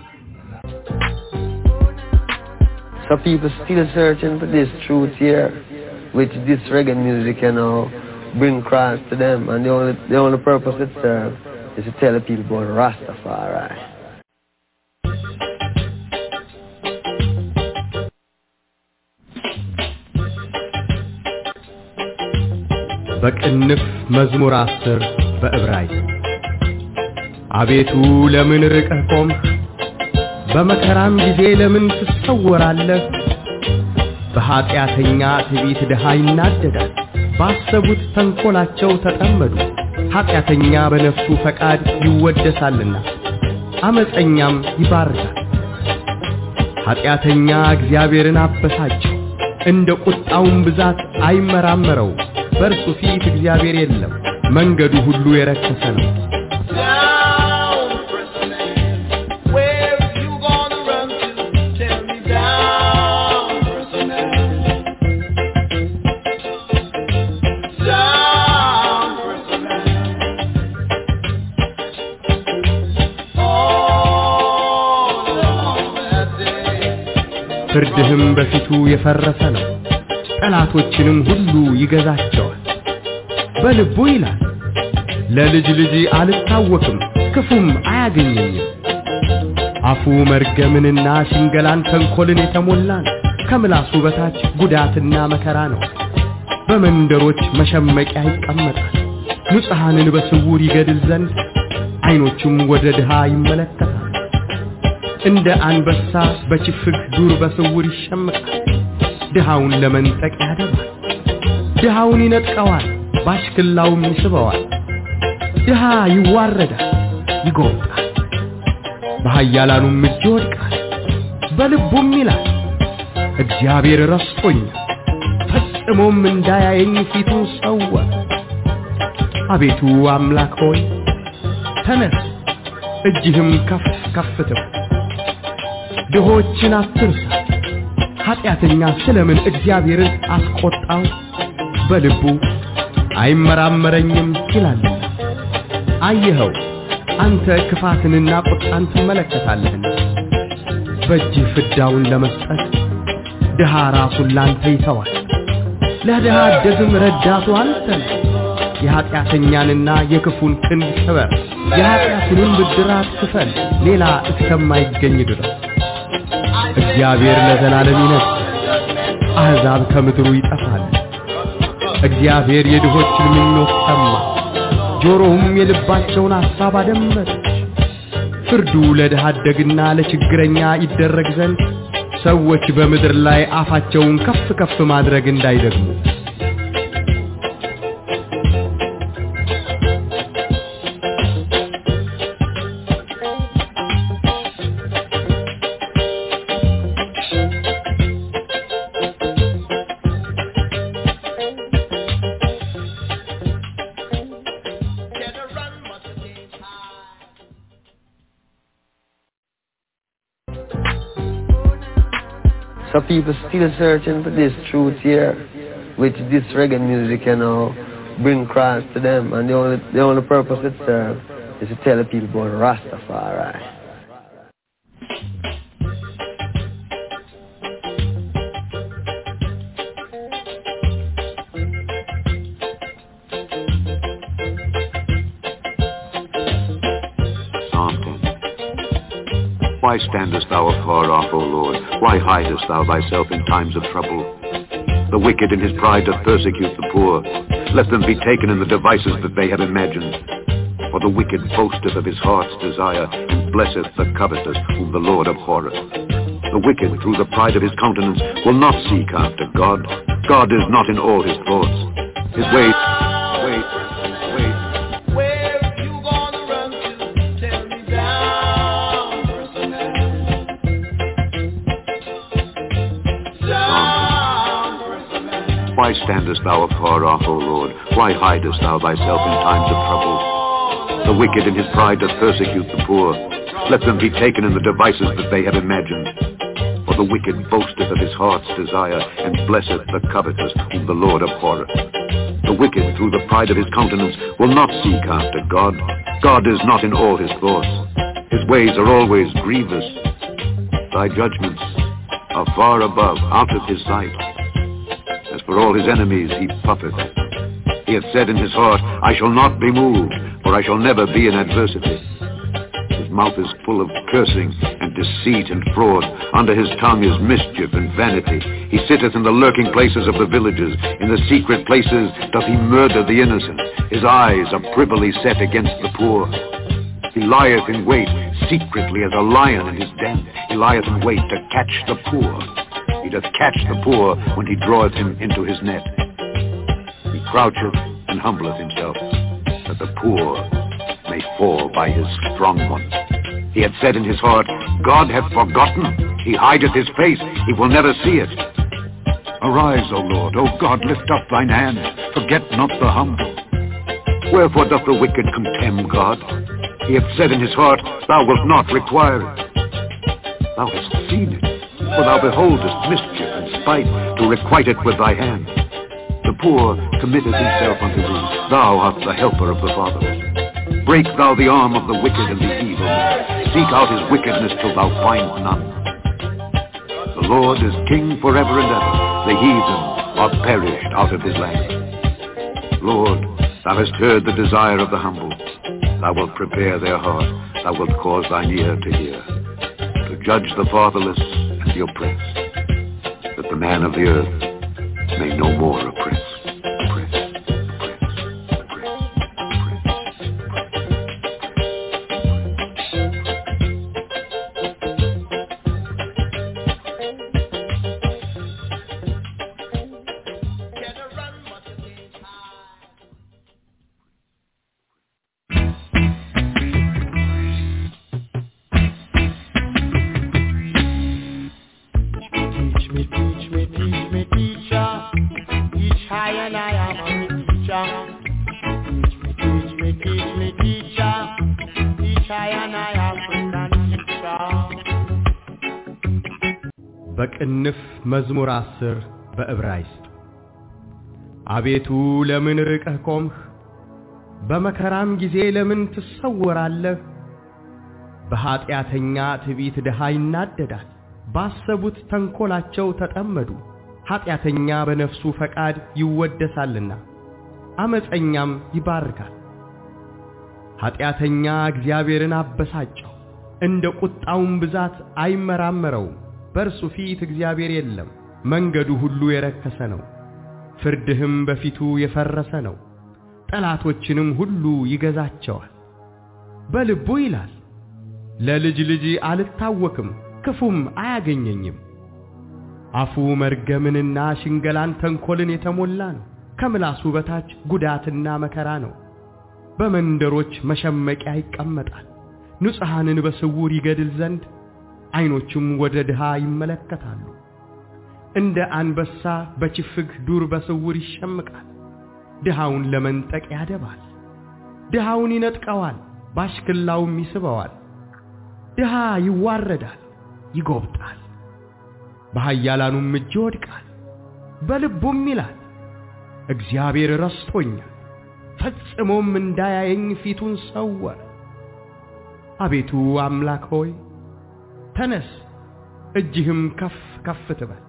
So people still searching for this truth here, which this reggae music, you know, bring Christ to them, and the only, the only purpose it serves is to tell the people about Rastafari. በቅንፍ መዝሙር አስር በዕብራይ አቤቱ ለምን ርቀህ ቆምህ በመከራም ጊዜ ለምን ትሰወራለህ በኃጢአተኛ ትዕቢት ድሃ ይናደዳል ባሰቡት ተንኮላቸው ተጠመዱ ኃጢአተኛ በነፍሱ ፈቃድ ይወደሳልና አመፀኛም ይባርካል ኃጢአተኛ እግዚአብሔርን አበሳጨው እንደ ቁጣውም ብዛት አይመራመረው በእርሱ ፊት እግዚአብሔር የለም መንገዱ ሁሉ የረከሰ ነው ፍርድህም በፊቱ የፈረሰ ነው ጠላቶችንም ሁሉ ይገዛቸዋል በልቡ ይላል ለልጅ ልጅ አልታወቅም ክፉም አያገኘኝም አፉ መርገምንና ሽንገላን ተንኮልን የተሞላ ነው ከምላሱ በታች ጉዳትና መከራ ነው በመንደሮች መሸመቂያ ይቀመጣል ንጹሃንን በስውር ይገድል ዘንድ አይኖቹም ወደ ድሃ ይመለከታል እንደ አንበሳ በችፍግ ዱር በስውር ይሸመቃል ድሃውን ለመንጠቅ ያደባል ድሃውን ይነጥቀዋል ባሽክላውም ይስበዋል ድሃ ይዋረዳል ይጎብጣል በኃያላኑም እጅ ይወድቃል በልቡም ይላል እግዚአብሔር ረስቶኛል ፈጽሞም እንዳያየኝ ፊቱን ሰወረ አቤቱ አምላክ ሆይ ተነስ እጅህም ከፍ ከፍተው ድሆችን አትርሳ ኃጢአተኛ ስለምን እግዚአብሔርን አስቆጣው በልቡ አይመራመረኝም ይላል አየኸው አንተ ክፋትንና ቁጣን ትመለከታለህና በእጅ ፍዳውን ለመስጠት ድሃ ራሱን ላንተ ይተዋል ለድሃ አደግም ረዳቱ አንተ ነህ የኃጢአተኛንና የክፉን ክንድ ሰበር የኃጢአቱንም ብድራት ክፈል ሌላ እስከማይገኝ ድረስ እግዚአብሔር ለዘላለም ይነግሣል አሕዛብ ከምድሩ ይጠፋሉ እግዚአብሔር የድሆችን ምኞት ሰማ ጆሮውም የልባቸውን ሐሳብ አደመጠ ፍርዱ ለድሃ አደግና ለችግረኛ ይደረግ ዘንድ ሰዎች በምድር ላይ አፋቸውን ከፍ ከፍ ማድረግ እንዳይደግሙ So people still searching for this truth here, which this reggae music, you know, bring Christ to them, and the only the only purpose it serves is to tell the people about Rastafari. Why standest thou afar off, O Lord? Why hidest thou thyself in times of trouble? The wicked in his pride doth persecute the poor. Let them be taken in the devices that they have imagined. For the wicked boasteth of his heart's desire, and blesseth the covetous, whom the Lord abhorreth. The wicked, through the pride of his countenance, will not seek after God. God is not in all his thoughts. His ways... Wait, wait. Why standest thou afar off, O Lord? Why hidest thou thyself in times of trouble? The wicked in his pride doth persecute the poor. let them be taken in the devices that they have imagined. For the wicked boasteth of his heart's desire, and blesseth the covetous, whom the Lord abhorreth. The wicked, through the pride of his countenance, will not seek after God. God is not in all his thoughts. His ways are always grievous. Thy judgments are far above, out of his sight. As for all his enemies, he puffeth. He hath said in his heart, I shall not be moved, for I shall never be in adversity. His mouth is full of cursing and deceit and fraud. Under his tongue is mischief and vanity. He sitteth in the lurking places of the villages. In the secret places doth he murder the innocent. His eyes are privily set against the poor. He lieth in wait secretly as a lion in his den. He lieth in wait to catch the poor. He doth catch the poor when he draweth him into his net. He croucheth and humbleth himself, that the poor may fall by his strong one. He hath said in his heart, God hath forgotten. He hideth his face, he will never see it. Arise, O Lord, O God, lift up thine hand. Forget not the humble. Wherefore doth the wicked contemn God? He hath said in his heart, thou wilt not require it. Thou hast seen it, for thou beholdest mischief and spite, to requite it with thy hand. The poor committeth himself unto thee. Thou art the helper of the fatherless. Break thou the arm of the wicked and the evil man. Seek out his wickedness till thou find none. The Lord is king forever and ever. The heathen are perished out of his land. Lord, thou hast heard the desire of the humble. Thou wilt prepare their heart. Thou wilt cause thine ear to hear, to judge the fatherless and the oppressed, that the man of the earth may no more oppress. በቅንፍ መዝሙር አስር በዕብራይስጥ አቤቱ ለምን ርቀህ ቆምህ? በመከራም ጊዜ ለምን ትሰወራለህ? በኃጢአተኛ ትዕቢት ድሃ ይናደዳል፣ ባሰቡት ተንኰላቸው ተጠመዱ። ኃጢአተኛ በነፍሱ ፈቃድ ይወደሳልና አመፀኛም ይባርካል። ኃጢአተኛ እግዚአብሔርን አበሳጨው፣ እንደ ቁጣውም ብዛት አይመራመረውም። በእርሱ ፊት እግዚአብሔር የለም። መንገዱ ሁሉ የረከሰ ነው፣ ፍርድህም በፊቱ የፈረሰ ነው። ጠላቶችንም ሁሉ ይገዛቸዋል። በልቡ ይላል፣ ለልጅ ልጅ አልታወክም፣ ክፉም አያገኘኝም። አፉ መርገምንና ሽንገላን ተንኰልን የተሞላ ነው። ከምላሱ በታች ጉዳትና መከራ ነው። በመንደሮች መሸመቂያ ይቀመጣል፣ ንጹሐንን በስውር ይገድል ዘንድ። ዓይኖቹም ወደ ድሃ ይመለከታሉ። እንደ አንበሳ በችፍግ ዱር በስውር ይሸምቃል። ድሃውን ለመንጠቅ ያደባል፣ ድሃውን ይነጥቀዋል፣ ባሽክላውም ይስበዋል። ድሃ ይዋረዳል፣ ይጎብጣል፣ በኃያላኑም እጅ ይወድቃል። በልቡም ይላል፣ እግዚአብሔር ረስቶኛል፣ ፈጽሞም እንዳያየኝ ፊቱን ሰወረ። አቤቱ አምላክ ሆይ ተነስ፣ እጅህም ከፍ ከፍ ትበል።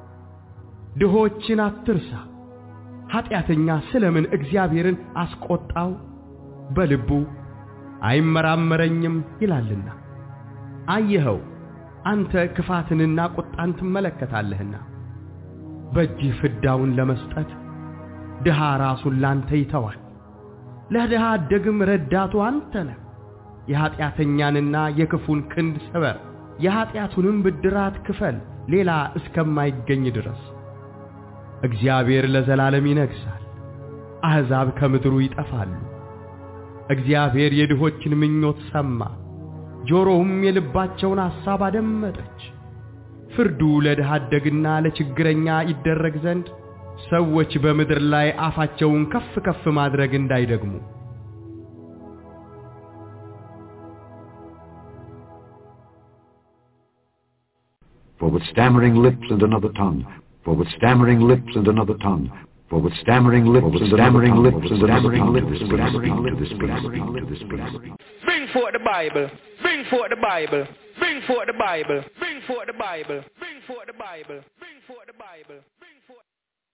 ድሆችን አትርሳ። ኃጢአተኛ ስለምን እግዚአብሔርን አስቆጣው? በልቡ አይመራመረኝም ይላልና። አየኸው፣ አንተ ክፋትንና ቁጣን ትመለከታለህና። በእጅህ ፍዳውን ለመስጠት ድሃ ራሱን ላንተ ይተዋል። ለድሃ አደግም ረዳቱ አንተ ነህ። የኃጢአተኛንና የክፉን ክንድ ሰበር፣ የኃጢአቱንም ብድራት ክፈል፣ ሌላ እስከማይገኝ ድረስ። እግዚአብሔር ለዘላለም ይነግሣል፣ አሕዛብ ከምድሩ ይጠፋሉ። እግዚአብሔር የድሆችን ምኞት ሰማ፣ ጆሮውም የልባቸውን ሐሳብ አደመጠች። ፍርዱ ለድሃ አደግና ለችግረኛ ይደረግ ዘንድ ሰዎች በምድር ላይ አፋቸውን ከፍ ከፍ ማድረግ እንዳይደግሙ። For with stammering lips and another tongue, for with stammering lips and another tongue, for with stammering lips and stammering lips and stammering lips and stammering lips. Bring forth the Bible. Bring forth the Bible. Bring forth the Bible. Bring forth the Bible. Bring forth the Bible. Bring forth the Bible. Bring forth.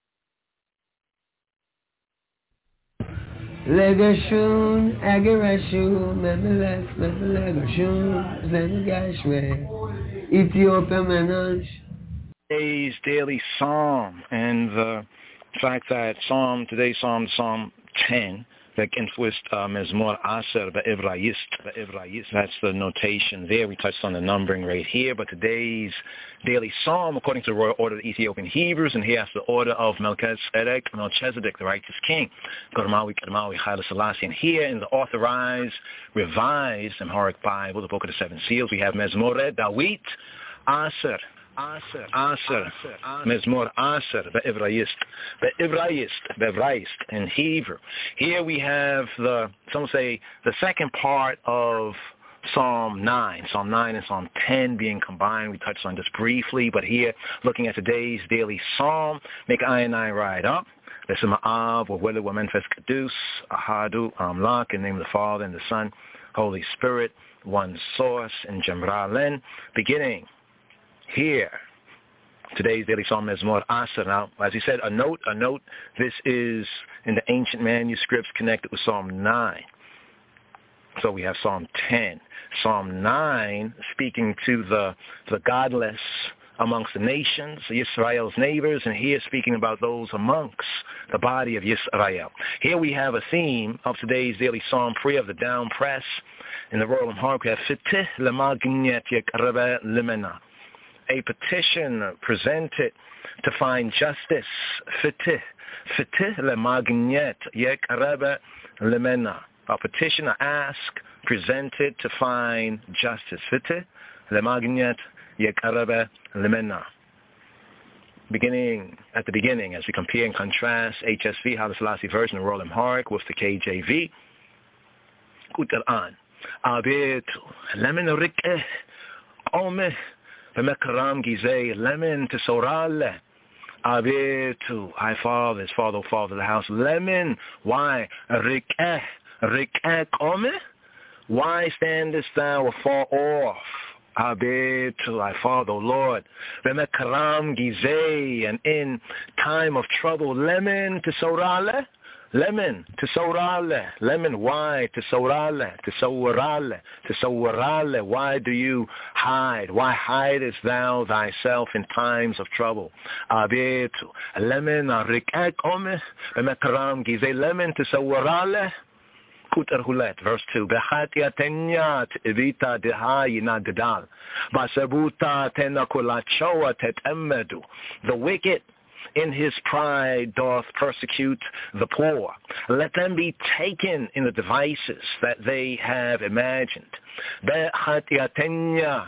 Legashun, Agarashun, Memelech, Memelegashun, Zenegashwe, Ethiopia Menage. Today's daily psalm, and the fact that Psalm, today's Psalm, Psalm ten, Influenced uh, Mezmor Aser Be'Evrayist. That's the notation there. We touched on the numbering right here, but today's daily psalm, according to the royal order of the Ethiopian Hebrews, and here has the order of Melchizedek, Melchizedek, the righteous king, Godmawi, Kadmawi, Haile Selassie. And here in the authorized, revised Amharic Bible, the Book of the Seven Seals, we have Mezmor Dawit Aser. Aser, Aser, Mezmor Aser, Be'Evrayist, Be'Evrayist, Be'Evrayist in Hebrew. Here we have the, some say, the second part of Psalm nine, Psalm nine and Psalm ten being combined. We touched on this briefly, but here, looking at today's daily Psalm, make I and I ride up. Listen, Ma'av, Wawele, Wamenfes Kadus, Ahadu, Amlak, in the name of the Father and the Son, Holy Spirit, one source, and Jemralen, beginning here, today's daily psalm is Mezmor Aser. Now, as he said, a note, a note, this is in the ancient manuscripts connected with Psalm nine. So we have Psalm ten. Psalm nine speaking to the, the godless amongst the nations, Yisrael's neighbors, and here speaking about those amongst the body of Yisrael. Here we have a theme of today's daily psalm, prayer of the down press. In the Royal Amharic, we have Fitih Lemagnet Yekrebe Limena. A petition presented to find justice. Fitih, fitih lemagnet yekrebe lemena. A petition, a ask, presented to find justice. Fitih lemagnet yekrebe lemena. Beginning at the beginning, as we compare and contrast H S V, Haile Selassie version of Royal Amharic with the K J V. Kutar'an. Abetu lemen rik'eh omeh. B'mekram gizeh lemon to sorale. Abetu, I father, his father, father of the house. Lemon, why? Rik'eh, rik'eh kome? Why standest thou afar off? Abetu, I father, Lord. B'mekram gizeh, and in time of trouble, lemon to sorale. Lemon, to sorale. Lemon, why? To sorale, to sorale, to sorale. Why do you hide? Why hidest thou thyself in times of trouble? Abetu. Lemon, arikak ome, b'mekram gizeh. Lemon, to sorale. Kuter Hulet, verse two. Bechatia tenyat evita deha yina gedal. Basabuta tenakulachoa tet emedu. The wicked in his pride doth persecute the poor. Let them be taken in the devices that they have imagined. Be'chatiatenya,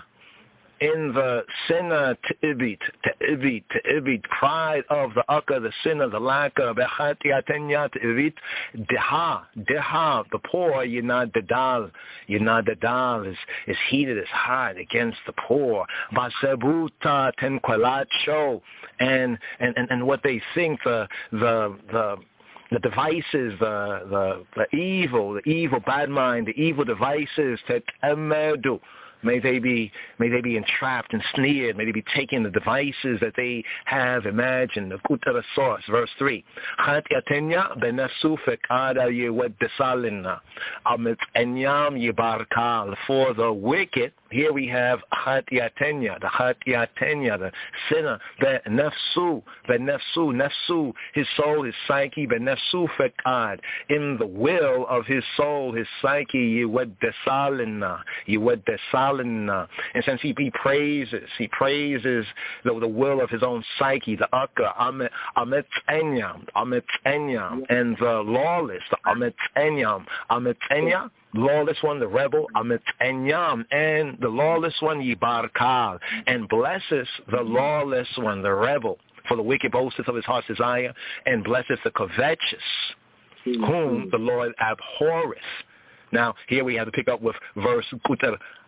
in the sinner t'ibit, t'ibit, t'ibit, pride of the ucker, the sinner, the lacker. Be'chatiatenya t'ibit, deha, deha, the poor, yinad dedal, yinad dedal is, is heated, is hot against the poor. Basebuta tenkwalacho, and, and, and, and what they think, the, the, the, the devices, the, the, the evil, the evil bad mind, the evil devices, tet emedu. May they be, may they be entrapped and sneered. May they be taking the devices that they have imagined. The Kutara source, verse three. Chatiatenya benesu fekada yewed desalina. Amit enyam yibarkal. For the wicked, here we have Chatiatenya, the Chatiatenya, the sinner. Benefsu, benefsu, nefsu, his soul, his psyche. Benefsu fekad. In the will of his soul, his psyche, yewed desalina. Yewed desalina. And since he, he praises, he praises the, the will of his own psyche, the akka, amet enyam, amet enyam, and the lawless, the amet enyam, amet enyam, lawless one, the rebel, amet enyam, and the lawless one, yibarkal, and blesses the lawless one, the rebel, for the wicked boasteth of his heart's desire, and blesseth the covetous, whom the Lord abhorreth. Now, here we have to pick up with verse Kuter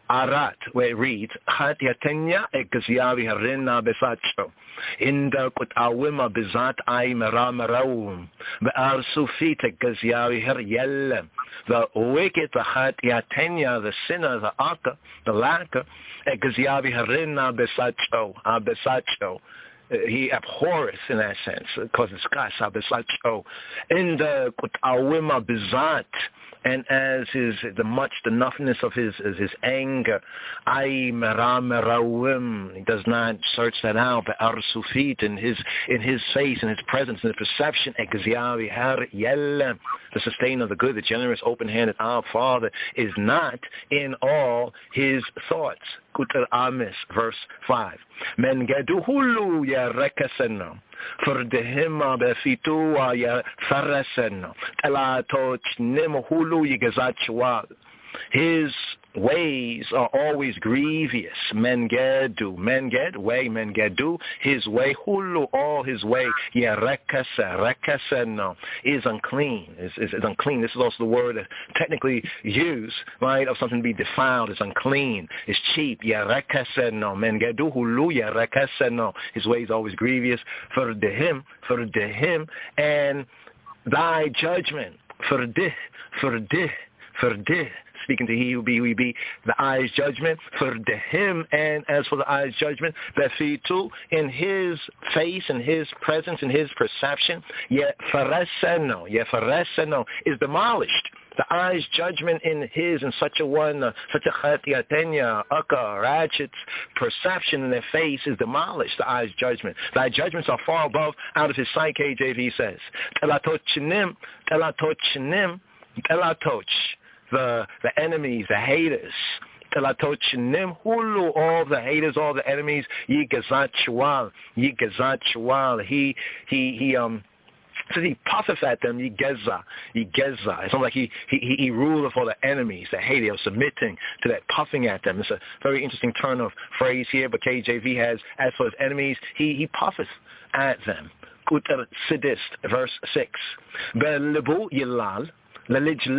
Arat, where it reads, Chat Yatenya Ekziavi Harina Besacho. Inda Kut Awima Bizat I Meramaraum. Be'ar Sufit Ekziavi Her Yellem. The wicked, the Chat Yatenya, the sinner, the Aka, the Laka, Ekziavi Harina Besacho. Besacho. He abhorreth in that sense, because it's Gas Abesacho. Inda Kut Awima Bizat. And as his the much the enoughness of his his anger, I meram he does not search that out. But arsufit in his in his face, in his presence, in his perception, exyavi har yellem, the sustainer of the good, the generous, open-handed, our Father, is not in all his thoughts. Kutar Amis, verse five. Men gedu hulu ya rekaseno. For the him befitu ya faraseno. Elato chnemhulu yigazachwa. His ways are always grievous. Men gedu, men get way, men gedu. His way hulu, all his way. Yeah, rekasa, rekaseno is unclean. Is, is is unclean. This is also the word that technically used, right, of something to be defiled. It's unclean. It's cheap. Yeah, rekaseno. Men gedu hulu. Yeah, rekaseno. His way is always grievous. For the him, for the him, and thy judgment. For this, for this, for this. Speaking to he who be, we be, the eye's judgment, for the him, and as for the eye's judgment, befitu, in his face, in his presence, in his perception, yet fareseno, yet fareseno, is demolished. The eye's judgment in his, in such a one, uh, such a chatiatenya, uka, ratchet's perception in their face is demolished, the eye's judgment. Thy judgments are far above, out of his sight, K J V says. Telatochinim, telatochinim, telatoch. The the enemies, the haters, all the haters, all the enemies, Yigazachwal, Yigazachwal. He he he um so he puffeth at them, Yigeza, Yigeza. It's not like he he he ruleth for the enemies, the haters, submitting to that, puffing at them. It's a very interesting turn of phrase here, but K J V has, as for his enemies, he he puffeth at them. Kutar Sidist, verse six. Belibu Yilal. He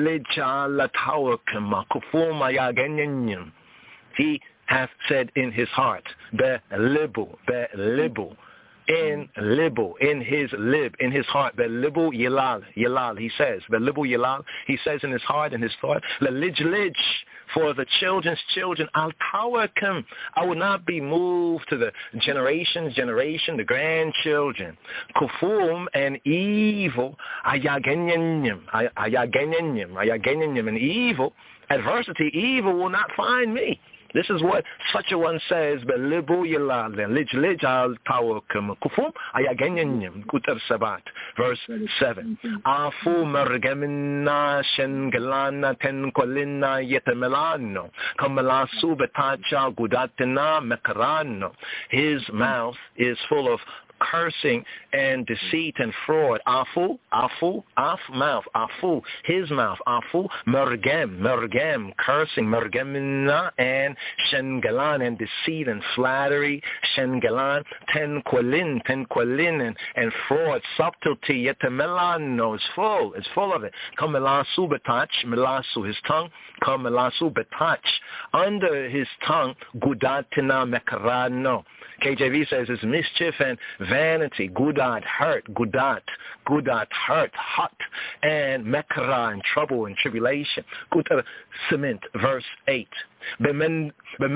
hath said in his heart, be libu, be libu, in libu, in his lib, in his heart, be libu yilal, yilal, he says, be libu yilal, he says in his heart, in his thought, lij lij, for the children's children, al tawakim, I will not be moved to the generation's generation, the grandchildren, kufum and evil, ayagenyim, ayagenyim, ayagenyim, and evil, adversity, evil will not find me. This is what such a one says, Belibu Yilal, Lij Lij al Tawakum, Kufum, Ayagenyim, Kutar Sabat, verse seven. Afu Mergamina Shengalana Ten Kolina Yetemelano, Kamalasu Betacha Gudatina Mekarano. His mouth is full of cursing and deceit and fraud. Afu, afu, af, mouth, afu, his mouth, afu, mergem, mergem, cursing, mergemina, and shengalan, and deceit and flattery, shengalan, ten qualin, ten qualin, and, and fraud, subtlety, yetemelano, is full, is full of it. Kamelasu betach, melasu, his tongue, kamelasu betach, under his tongue, gudatina mekarano. K J V says it's mischief and vanity, gudat, hurt, gudat, gudat, hurt, hot, and mekra, and trouble and tribulation. Gutar, cement, verse eight. Bemenderoch,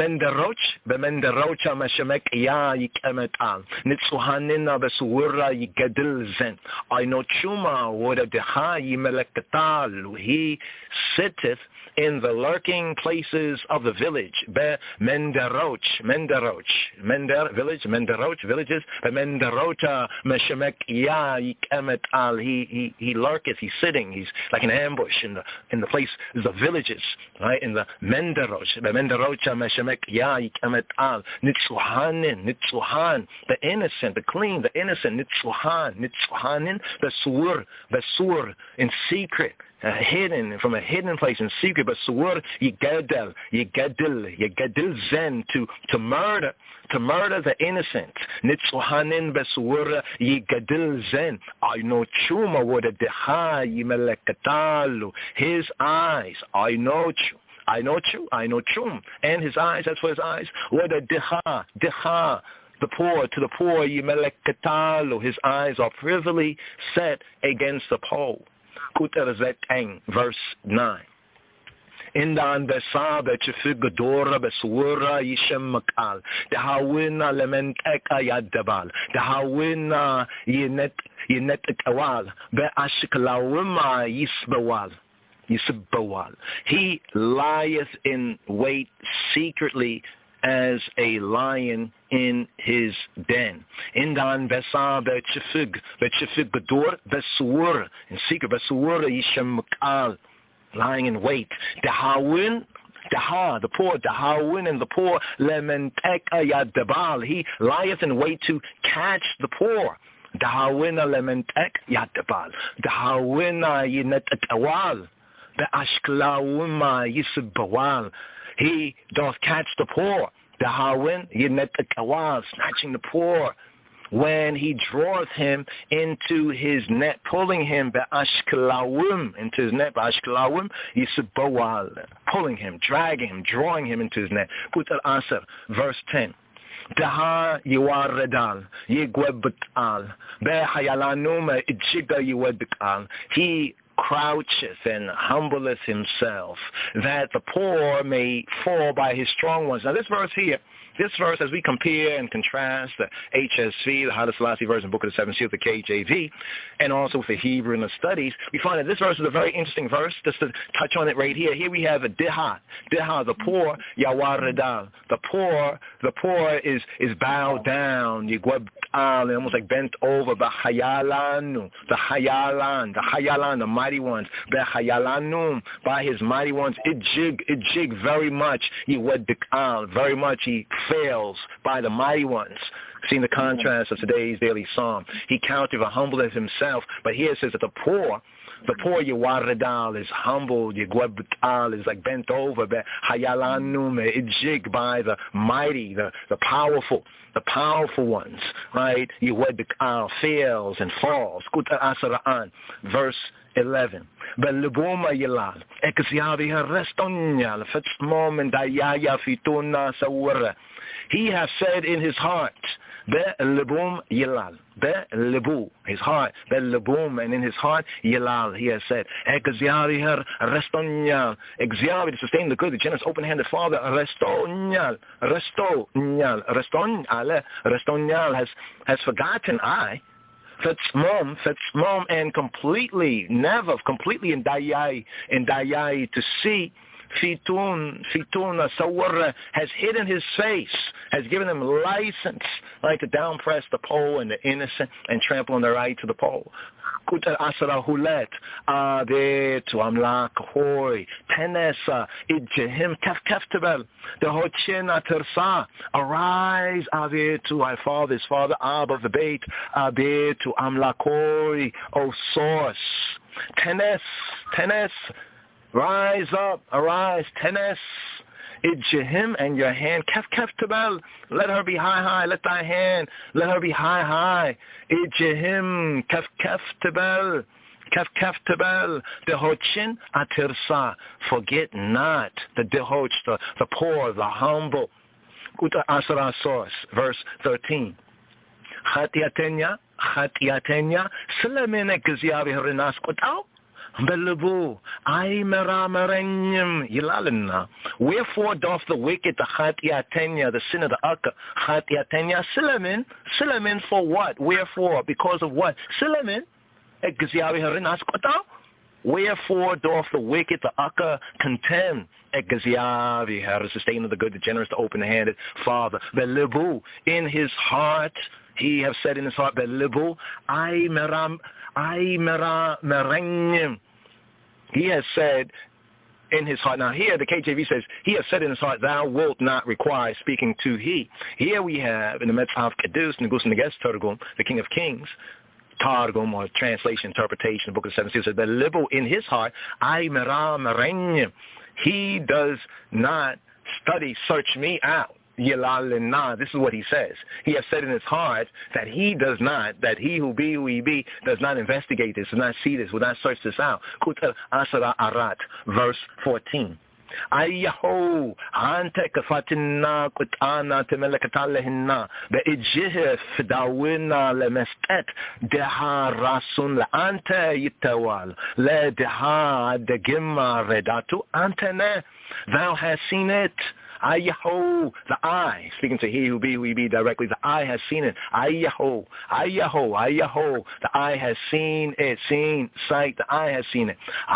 bemenderocha meshemek ya yikemetal. Nitsuhanina besuwura yigadilzen. I know chuma woda deha yimelekatal. He sitteth in the lurking places of the village. Be menderoch, menderoch, mender village, menderoch villages. Be menderocha meshemek ya yikemetal. He he he lurketh. He's sitting. He's like an ambush in the in the place the villages, right? In the menderoch. Bemenderocha meshemek ya yikemetal. Nitzuhanin, nitzuhan, the innocent, the clean, the innocent. Nitzuhan, nitzuhanin, besur, besur, in secret. Uh, hidden, from a hidden place in secret, but suwur yigadel, yigadil, yigadil zen, to, to murder, to murder the innocent. Nitzuhanin besuwur yigadil zen. I know chuma wada deha yimelekatalu. His eyes, I know chu. I know Chu, I know Chum. And his eyes, as for his eyes, what a diha, diha, the poor, to the poor, yimeleketalu. His eyes are privily set against the pole. Kuter zeteng, verse nine. Indan besabe chifigdora besura yishem makal. Dahawina lementeka yadabal. Dahawina yinet yinet awal. Be ashiklawima yisbawal. Yisbawal. He lieth in wait secretly as a lion in his den. Indan besabe chifig bechifigdor besur. In secret besura yishem makal. Lying in wait. Dahawin, Daha, the poor, Dahawin and the poor, Lementeka Yadabal. He lieth in wait to catch the poor. Dahawina Lementek Yadabal. Dahawina Yinet Awal. Beashklawima Yisibawal. He doth catch the poor. Dahawin Yinet Awal, snatching the poor. When he draweth him into his net, pulling him be'ashklawim, into his net, be'ashklawim, yisibawal, pulling him, dragging him, drawing him into his net. Kutal Aser, verse ten. Daha yiwaredal, yigwebetal, be'hayalanum ijiga yiwebekal. He croucheth and humbleth himself, that the poor may fall by his strong ones. Now this verse here, This verse, as we compare and contrast the H S V, the Haile Selassie version, Book of the Seven Seals, the K J V, and also with the Hebrew and the studies, we find that this verse is a very interesting verse. Just to touch on it right here. Here we have a Diha. Diha, the poor, Yawaredal. The poor, the poor is is bowed down. Yigwab al, almost like bent over. Bahayalanu, the Hayalan, the Hayalan, the mighty ones. Bahayalanum, by his mighty ones. Ijig, Ijig, very much. Yiwedikal, very much he fails by the mighty ones. Seeing the contrast of today's daily psalm. He counted or humbled himself, but here it says that the poor, the poor Yawaredal is humbled, Yigwebetal is like bent over, Hayalanum Ijig by the mighty, the, the powerful, the powerful ones, right? Yigwebetal fails and falls. Kuta Asara'an, verse eleven. Belubuma Yilal, Ekasiavi Restonyal, Fetsmom and Dayaya Fituna Sawara. He has said in his heart, Belubum Yilal, Belebu, his heart, Belubum, and in his heart, Yilal, he has said, Ekasiavi Restonyal, Exiavi, to sustain the good, the generous, open-handed Father, Restonyal, Restonyal, Restonyal, Restonyal has, has forgotten I. Fetzmom, Fetzmom, and completely, never, completely in Dayai, in Dayai to see, Fitun, Fitun, Sawara has hidden his face, has given him license, like to downpress the poor and the innocent and trample on the right to the poor. Kutar Asara Hulet, Ade to Amlak Hoy, Tenesa, Idjehim, Kef Keftebel, the Hochena Tersa, arise, Ade to my father's father, Ab of the bait, Ade to Amlakoi, O source, Tenes, Tenes, rise up, arise, Tenes, Idjehim, and your hand, Kef Keftebel, let her be high, high, let thy hand, let her be high, high, Idjehim, Kef Keftebel, Kef Keftebel, Dehochin Atirsa, forget not the Dehoch, the, the poor, the humble. Kuta Asara source, verse thirteen. Chatiatenya, Chatiatenya, Selamene Gaziavi Harinas Kutau. Belebu, I meramerenyim yilalina. Wherefore doth the wicked, the chatiatenya, the sin of the akka, chatiatenya, silamin, silamin for what? Wherefore? Because of what? Silamin, egziavi harinas kotau. Wherefore doth the wicked, the akka, contend? Egziavi har, sustain of the good, the generous, the open-handed Father. Belebu, in his heart, he have said in his heart, Belebu, I meram. I mera merenyim. He has said in his heart. Now here the K J V says, he has said in his heart, thou wilt not require, speaking to he. Here we have in the Metzaf Kedus, Negus Neges Targum, the King of Kings, Targum, or translation, interpretation, the Book of the Seven Seals, says, the liberal in his heart, I mera merenyim. He does not study, search me out. This is what he says. He has said in his heart that he does not, that he who be who he be, does not investigate this, does not see this, will not search this out. Kutal Asara Arat, verse fourteen. Ayaho, ante kafatina kutana temelekatalehina, be ijih fidawina lemestet, deha rasun la ante yitawal, le deha degima redatu antene, thou hast seen it. Ayaho, the eye, speaking to he who be, who be directly, the eye has seen it. Ayaho, ayaho, ayaho, the eye has seen it, seen, sight, the eye has seen it.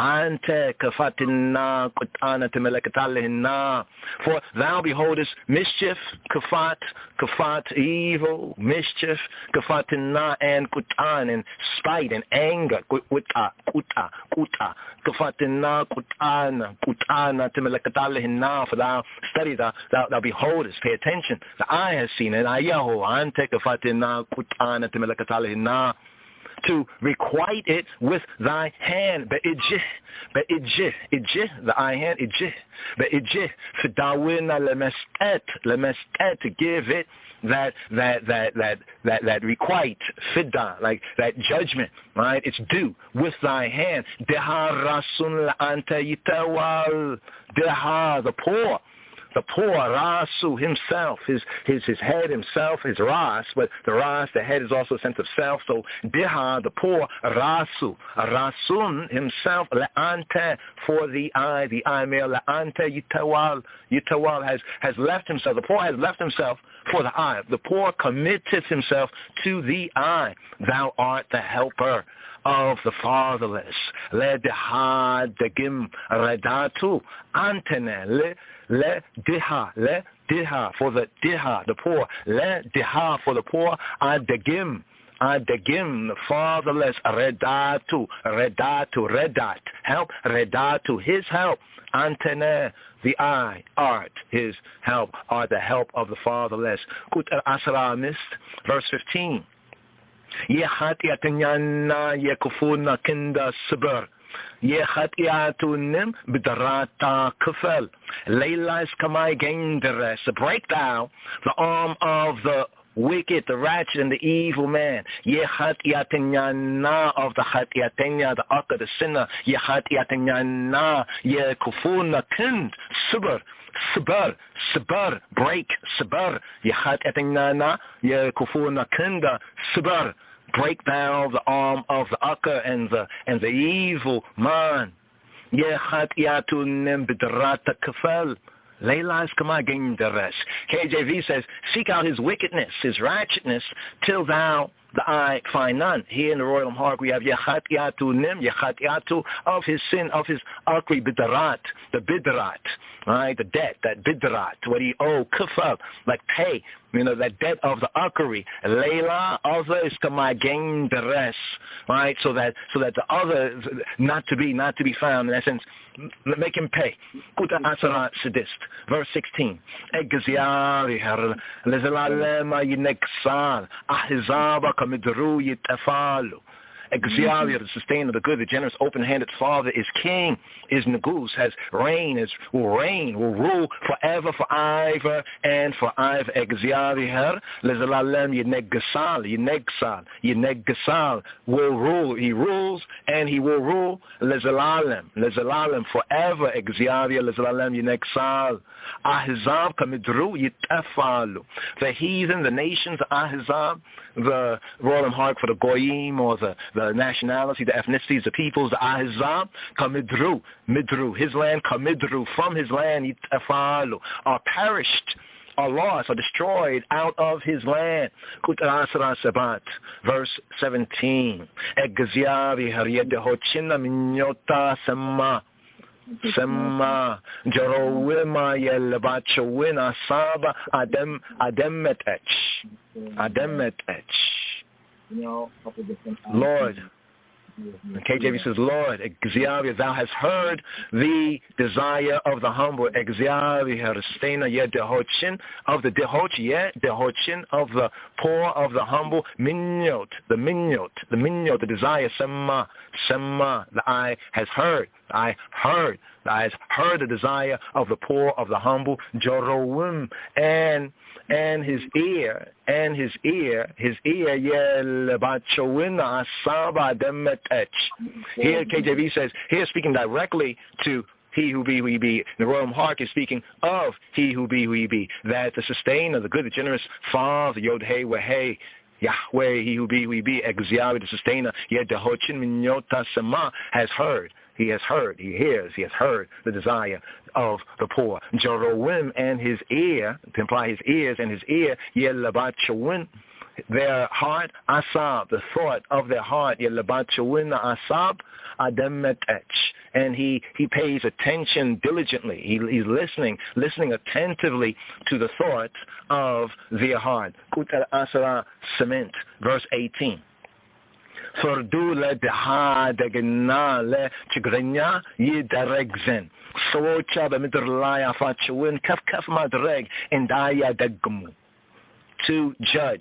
Ante kafatina kutana temelekatalehina, for thou beholdest mischief, kafat, kafat, evil, mischief, kafatina, and kutan, and spite, and anger, kuta, kuta, kuta, kafatina, kutana, kutana temelekatalehina, for thou study. Thou, thou, thou beholdest, pay attention. The eye has seen it. Ayaho, ante kafatina kutana temelekatalehina, to requite it with thy hand. Be'ijih, be'ijih, ijih, the eye hand, ijih, be'ijih, fidawina lemestet, lemestet, to give it that that that that that that requite, fida, like that judgment, right? It's due with thy hand. Deha rasun la'ante yitawal, deha, the poor. The poor, Rasu himself, his his his head himself, his Ras, but the Ras, the head is also a sense of self. So Diha, the poor, Rasu, Rasun himself, La'ante, for the eye, the eye male, La'ante Yitawal, Yitawal has, has left himself, the poor has left himself for the eye. The poor committeth himself to the eye. Thou art the helper of the fatherless. Le Deha Degim Redatu, Antene, Le Le diha, le diha, for the diha, the poor. Le diha, for the poor. Adegim, adegim, the fatherless. Redatu, redatu, redat, help. Redatu, his help. Antene, the eye, art, his help, are the help of the fatherless. Kut al-Asra mist, verse fifteen. Yehati atanyana yekufuna kinda sabr. Yechatiatunim b'darata kufel. Leilas kamai genderes. Break down the arm of the wicked, the ratchet, and the evil man. Yechatiatanyana of the chatiatenya, the akka, the sinner. Yechatiatanyana yekufuna kind sabr. Sabr, sabr, break, sabr. Yechatiatanyana yekufuna kinda sabr. Break down the arm of the akka and the and the evil man. Yechatiatunim b'darata kafel. Leilas kamagin deres. K J V says, seek out his wickedness, his ratchetness, till thou the eye find none. Here in the Royal Hark we have Yechatiatunim, Yechatiatu, of his sin, of his akri bidarat, the bidarat, right, the debt, that bidarat, what he owe, kafel, like pay, you know, that debt of the akari. Leila, other is kamagin deres, right, so that so that the other not to be not to be found, in essence, make him pay. Kuta asara sadist, verse sixteen. Egziari her lezelalema yineksal ahizaba kamidru yitafalu. Exalia, the sustainer, the good, the generous, open-handed Father, is king, is Nagus, has reign, is will reign, will rule forever, for ever, and for ever. Exalia, lezalalem yinegsal, yinegsal, yinegsal, will rule. He rules, and he will rule. Lezalalem, lezalalem, forever. Exalia, lezalalem yinegsal. Ahizab kamidru yitafalu. The heathen, the nations, Ahizab, the Royal Hark for the Goyim, or the, the nationality, the ethnicities, the peoples, the Ahizab, kamidru, midru, his land, kamidru, from his land, yitafalu, are perished, are lost, are destroyed out of his land. Kutarasara Sabat, verse seventeen. Egziavi haryedehochina minyota sema. Sema Jerowima Yelbachowina Saba Adem Ademetech Ademetech. Lord, K J V says, Lord, Exavi, thou hast heard the desire of the humble. Exavi Herstena Ye Dehochin of the Dehoch, Ye Dehochin of the poor, of the humble. Minyot, the Minyot, the Minyot, the desire. Sema, Sema, the eye has heard. I heard, the eye has heard the desire of the poor, of the humble. Jorowim, and and his ear, and his ear, his ear, Yel Bachowina Asaba Demetech. Here K J V says, here speaking directly to he who be, who he be. The Royal Hark is speaking of he who be, who he be. That the sustainer, the good, the generous Father, Yod-Hey, Weh-Hey, Yahweh, he who be, who he be, Ex-Yahweh, the sustainer, Yed-Dehochin Minyota Sema, has heard. He has heard, he hears, he has heard the desire of the poor. Jerowim and his ear, to imply his ears and his ear, Yelabat Chawin, their heart, Asab, the thought of their heart, Yelabat Chawin, Asab, Ademet Etch. And he, he pays attention diligently. He, he's listening, listening attentively to the thoughts of their heart. Kutar Asara Cement, verse eighteen. Fardu le deha degna le chigrenya yidaregzen. Socha bemidrlaya fachwin kaf kaf madreg indaya degmu. To judge,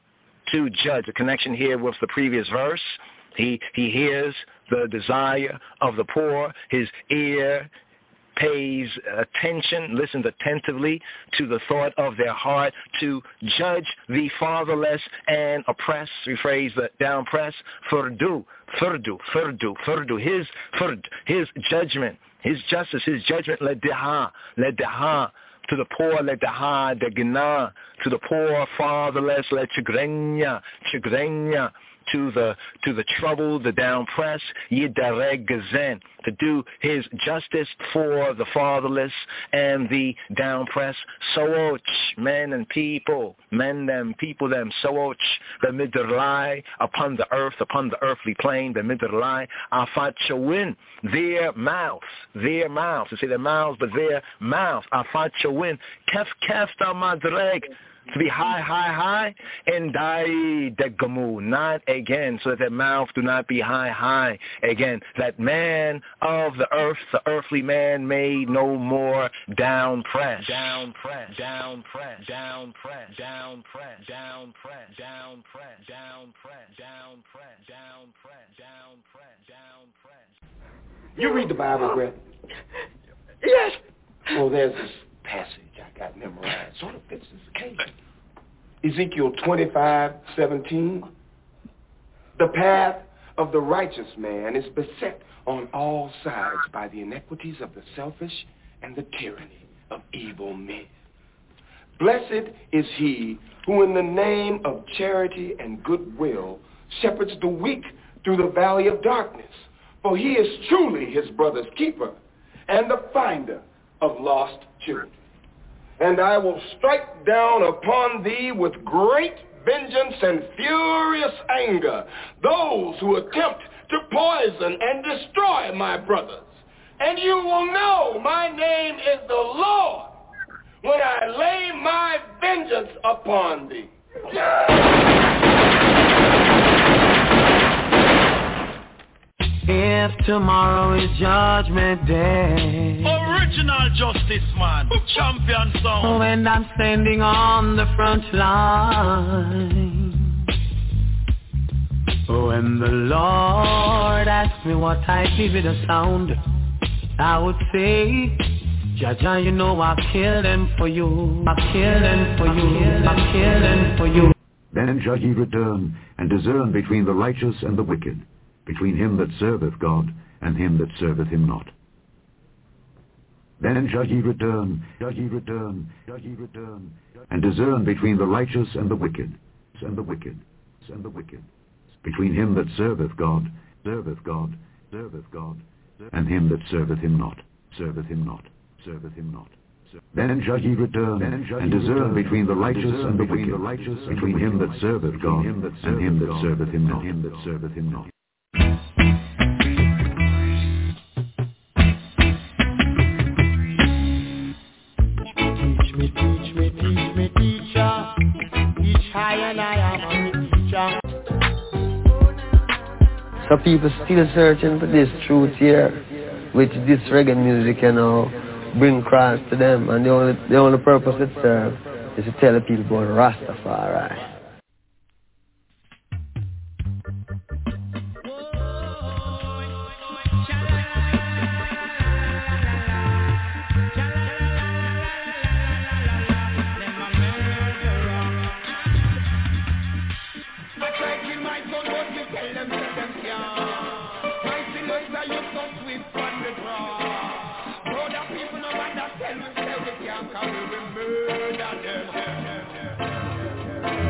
to judge. A connection here with the previous verse. He he hears the desire of the poor. His ear pays attention, listens attentively to the thought of their heart, to judge the fatherless and oppressed. Rephrase the down press. Furdu, furdu, furdu, furdu. His furd, his judgment, his justice, his judgment. Ledeha, ledeha. To the poor, ledeha, degna. To the poor, fatherless, le chigrenya, chigrenya. To the to the troubled, the down-pressed, yidareg gazen, to do his justice for the fatherless and the down-pressed. Soach, men and people, men them, people them. Soach, the midrlai, upon the earth, upon the earthly plane, the midrlai, afat chawin, their mouths, their mouths. To say their mouths, but their mouths. Afat chawin, kef kef ta madreg. To be high, high, high, and die degamu, not again, so that their mouth do not be high, high again. That man of the earth, the earthly man, made no more down press, down press, down press, down press, down press, down press, down press, down press, down press, down press, down press, down press. You read the Bible, Greg? Yes. Well, there's this passage I got memorized. Sort of fits this occasion. Ezekiel twenty-five seventeen. The path of the righteous man is beset on all sides by the iniquities of the selfish and the tyranny of evil men. Blessed is he who in the name of charity and goodwill shepherds the weak through the valley of darkness, for he is truly his brother's keeper and the finder of lost children. And I will strike down upon thee with great vengeance and furious anger those who attempt to poison and destroy my brothers. And you will know my name is the Lord when I lay my vengeance upon thee. If tomorrow is judgment day, original justice man, champion song. When I'm standing on the front line, when the Lord asks me what I give it a sound, I would say, Jaja, you know I kill them for you, I kill them for you, I kill them for you. Then shall ye return and discern between the righteous and the wicked, between him that serveth God and him that serveth him not. Then shall ye return, shall ye return, shall ye return, and discern between the righteous and the wicked, and the wicked, and the wicked, between him that serveth God, serveth God, serveth God, and him that serveth him not, serveth him not, serveth him not. Then shall ye return and discern between the righteous and the wicked, between him that serveth God and him that serveth him not, him that serveth him not. Teach me, teach me, teach me, teacher. Teach high and I am a teacher. So people still searching for this truth here, which this reggae music, you know, bring across to them, and the only the only purpose it serves is to tell the people about Rastafari.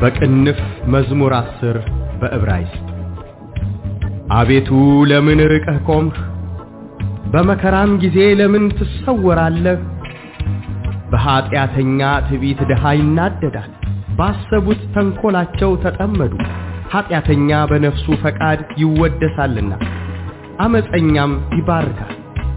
በቅንፍ መዝሙር አስር በዕብራይስጥ አቤቱ ለምን ርቀህ ቆምህ? በመከራም ጊዜ ለምን ትሰወራለህ? በኃጢአተኛ ትዕቢት ድሃ ይናደዳል፣ ባሰቡት ተንኮላቸው ተጠመዱ። ኃጢአተኛ በነፍሱ ፈቃድ ይወደሳልና አመፀኛም ይባርካል።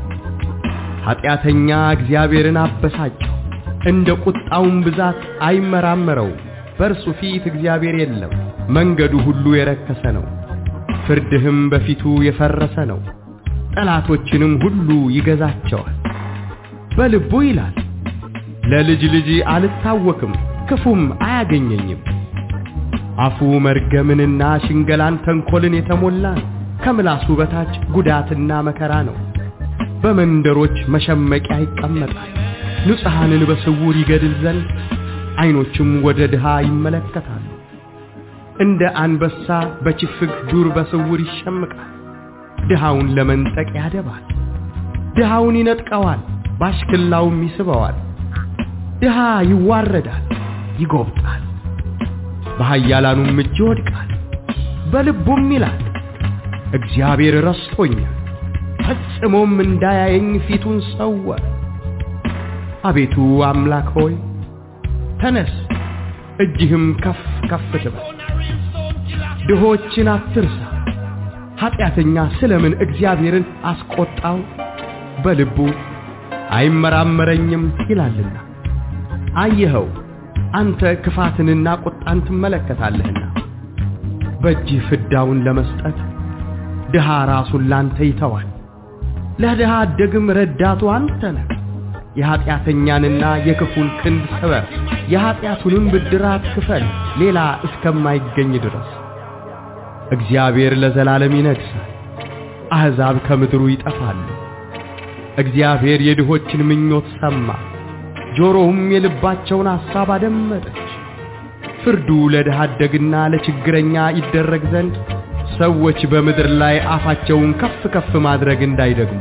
ኃጢአተኛ እግዚአብሔርን አበሳጨው፣ እንደ ቁጣውም ብዛት አይመራመረው። በእርሱ ፊት እግዚአብሔር የለም፣ መንገዱ ሁሉ የረከሰ ነው። ፍርድህም በፊቱ የፈረሰ ነው፣ ጠላቶችንም ሁሉ ይገዛቸዋል። በልቡ ይላል ለልጅ ልጅ አልታወክም፣ ክፉም አያገኘኝም። አፉ መርገምንና ሽንገላን ተንኮልን የተሞላ ነው፣ ከምላሱ በታች ጉዳትና መከራ ነው። በመንደሮች መሸመቂያ ይቀመጣል፣ ንጹሐንን በስውር ይገድል ዘንድ ዓይኖቹም ወደ ድሃ ይመለከታሉ። እንደ አንበሳ በችፍግ ዱር በስውር ይሸምቃል፣ ድሃውን ለመንጠቅ ያደባል። ድሃውን ይነጥቀዋል፣ ባሽክላውም ይስበዋል። ድሃ ይዋረዳል፣ ይጎብጣል፣ በኃያላኑም እጅ ይወድቃል። በልቡም ይላል እግዚአብሔር ረስቶኛል፣ ፈጽሞም እንዳያየኝ ፊቱን ሰወረ። አቤቱ አምላክ ሆይ ተነስ፣ እጅህም ከፍ ከፍ ትበል። ድሆችን አትርሳ። ኃጢአተኛ ስለምን እግዚአብሔርን አስቆጣው? በልቡ አይመራመረኝም ይላልና። አየኸው አንተ ክፋትንና ቁጣን ትመለከታለህና በእጅህ ፍዳውን ለመስጠት ድሃ ራሱን ላንተ ይተዋል። ለድሃ አደግም ረዳቱ አንተ ነህ። የኃጢአተኛንና የክፉን ክንድ ሰበር፣ የኃጢአቱንም ብድራት ክፈል፣ ሌላ እስከማይገኝ ድረስ። እግዚአብሔር ለዘላለም ይነግሣል፣ አሕዛብ ከምድሩ ይጠፋሉ። እግዚአብሔር የድሆችን ምኞት ሰማ፣ ጆሮውም የልባቸውን ሐሳብ አደመጠች። ፍርዱ ለድሃ አደግና ለችግረኛ ይደረግ ዘንድ ሰዎች በምድር ላይ አፋቸውን ከፍ ከፍ ማድረግ እንዳይደግሙ።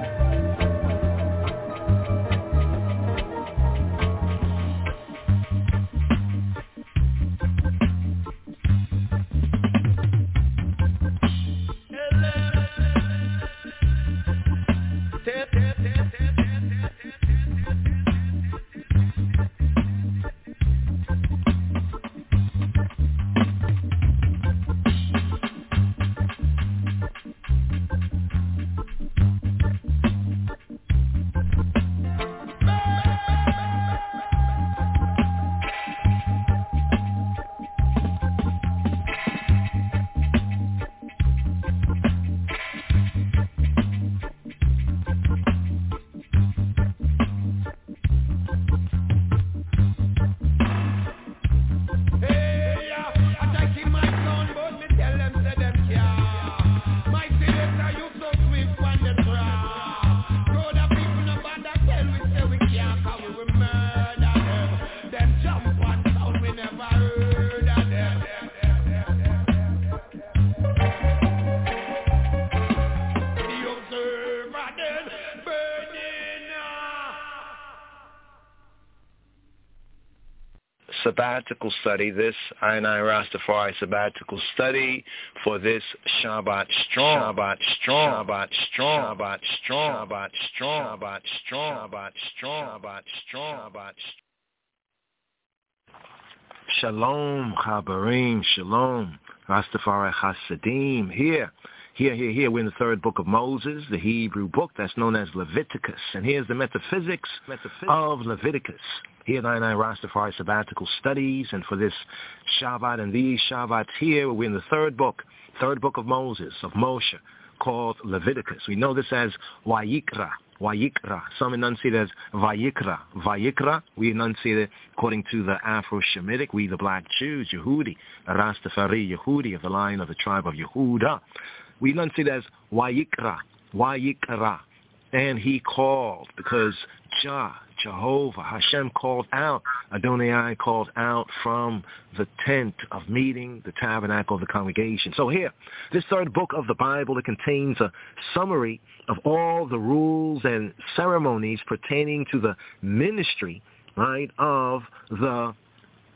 Sabbatical study, this I N I Rastafari sabbatical study for this Shabbat strong, Shabbat strong, Shabbat strong, Shabbat strong, Shabbat strong, Shabbat strong, Shabbat strong, Shabbat strong, Shabbat strong. Shalom, Chabarim, Shalom, Rastafari Hasidim, here. Here, here, here, we're in the third book of Moses, the Hebrew book that's known as Leviticus. And here's the metaphysics, metaphysics. of Leviticus. Here at I N I Rastafari sabbatical studies, and for this Shabbat and these Shabbats here, we're in the third book, third book of Moses, of Moshe, called Leviticus. We know this as Wayikra, Wayikra. Some enunciate it as Vayikra. Vayikra, we enunciate it according to the Afro-Shemitic, we the black Jews, Yehudi, Rastafari, Yehudi, of the line of the tribe of Yehuda. We enunciate it as Wayikra, Wayikra. And he called, because Jah, Jehovah, Hashem called out, Adonai called out from the tent of meeting, the tabernacle of the congregation. So here, this third book of the Bible, it contains a summary of all the rules and ceremonies pertaining to the ministry, right, of the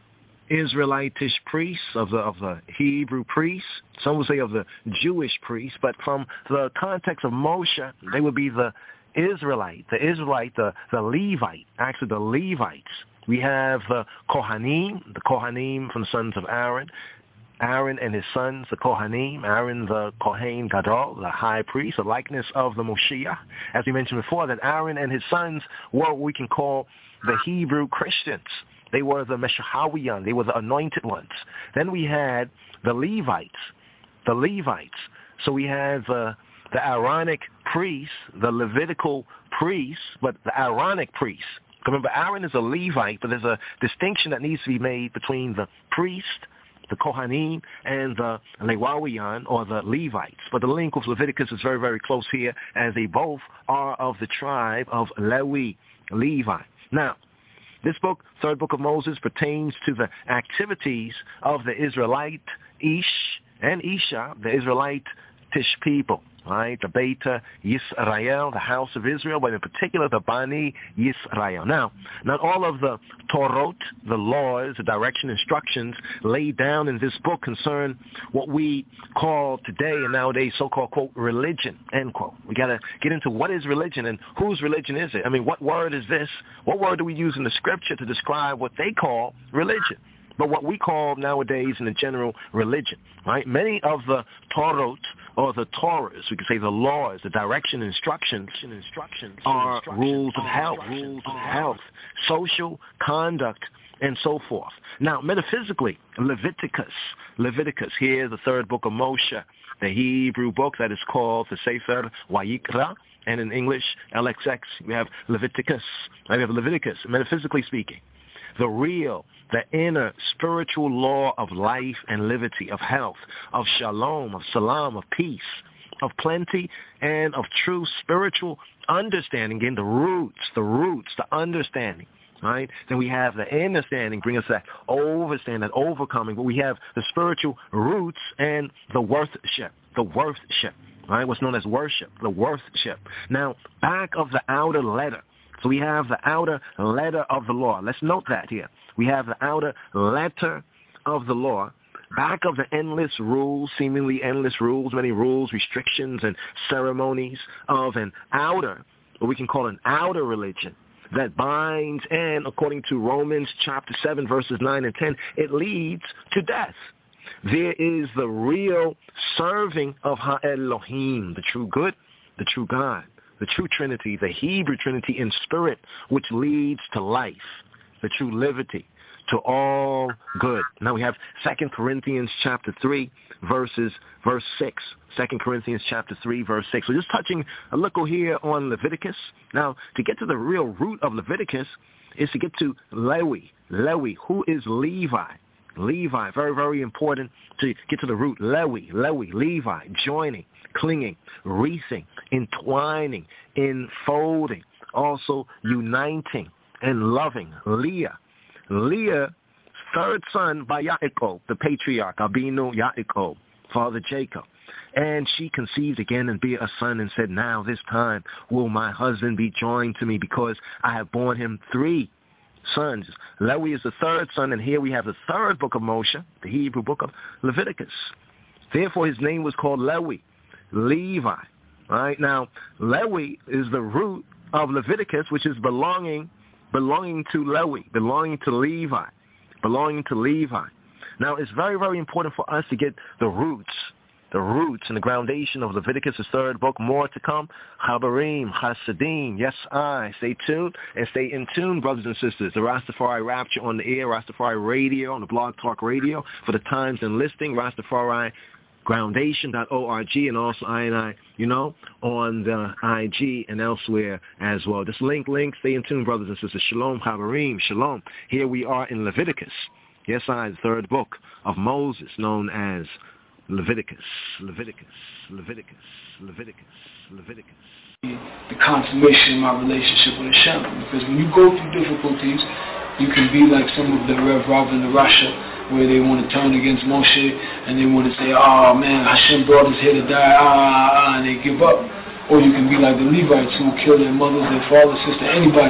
Israelitish priests, of the of the Hebrew priests. Some would say of the Jewish priests, but from the context of Moshe, they would be the Israelite, the Israelite, the, the Levite, actually the Levites. We have the Kohanim, the Kohanim from the sons of Aaron. Aaron and his sons, the Kohanim, Aaron the Kohen Gadol, the high priest, a likeness of the Moshiach. As we mentioned before, that Aaron and his sons were what we can call the Hebrew Christians. They were the Meshahawiyan, they were the anointed ones. Then we had the Levites, the Levites. So we have uh, the Aaronic priests, the Levitical priests, but the Aaronic priests. Remember, Aaron is a Levite, but there's a distinction that needs to be made between the priest, the Kohanim, and the Lewawiyan, or the Levites. But the link with Leviticus is very, very close here, as they both are of the tribe of Lewi, Levi. Now, this book, third book of Moses, pertains to the activities of the Israelite Ish and Isha, the Israelitish people. Right, the Beta Yisrael, the house of Israel, but in particular the Bani Yisrael. Now, not all of the Torot, the laws, the direction, instructions laid down in this book concern what we call today and nowadays so-called, quote, religion, end quote. We got to get into what is religion and whose religion is it? I mean, what word is this? What word do we use in the scripture to describe what they call religion? But what we call nowadays in the general religion, right? Many of the Torot, or the Torahs, we could say the laws, the direction, instructions, instructions are rules of health, rules of health, social conduct, and so forth. Now, metaphysically, Leviticus, Leviticus, here the third book of Moshe, the Hebrew book that is called the Sefer Vayikra, and in English, L X X, we have Leviticus, we have Leviticus, metaphysically speaking. The real, the inner spiritual law of life and liberty, of health, of shalom, of salam, of peace, of plenty, and of true spiritual understanding. Again, the roots, the roots, the understanding, right? Then we have the understanding, bring us that overstanding, that overcoming, but we have the spiritual roots and the worship, the worship, right? What's known as worship, the worship. Now, back of the outer letter, so we have the outer letter of the law. Let's note that here. We have the outer letter of the law. Back of the endless rules, seemingly endless rules, many rules, restrictions, and ceremonies of an outer, what we can call an outer religion that binds, and according to Romans chapter seven, verses nine and ten, it leads to death. There is the real serving of Ha-Elohim, the true good, the true God, the true Trinity, the Hebrew Trinity in spirit, which leads to life, the true liberty, to all good. Now we have Second Corinthians chapter three, verses, verse six. Second Corinthians chapter three, verse six. So just touching a little here on Leviticus. Now, to get to the real root of Leviticus is to get to Lewi. Lewi, who is Levi? Levi, very, very important to get to the root. Lewi, Lewi, Levi, joining, clinging, wreathing, entwining, enfolding, also uniting and loving. Leah, Leah, third son by Yaakov, the patriarch, Abinu Yaakov, father Jacob. And she conceived again and bare a son and said, now this time will my husband be joined to me, because I have borne him three sons. Lewi is the third son, and here we have the third book of Moshe, the Hebrew book of Leviticus. Therefore his name was called Lewi, Levi. All right, now Lewi is the root of Leviticus, which is belonging belonging to Lewi, belonging to Levi, belonging to Levi. Now it's very, very important for us to get the roots, the roots and the groundation of Leviticus, the third book. More to come. Chabarim, Hasidim, yes, I. Stay tuned and stay in tune, brothers and sisters. The Rastafari Rapture on the air, Rastafari Radio, on the Blog Talk Radio, for the times and listing, Rastafari groundation dot org, and also I and I, you know, on the I G and elsewhere as well. Just link, link, stay in tune, brothers and sisters. Shalom, Chabarim, shalom. Here we are in Leviticus. Yes, I, the third book of Moses, known as Leviticus, Leviticus, Leviticus, Leviticus, Leviticus. The consummation of my relationship with Hashem. Because when you go through difficulties, you can be like some of the Rev Rav in Russia, where they want to turn against Moshe, and they want to say, oh man, Hashem brought us here to die, ah, ah, ah, and they give up. Or you can be like the Levites, who kill their mothers, their fathers, sister, anybody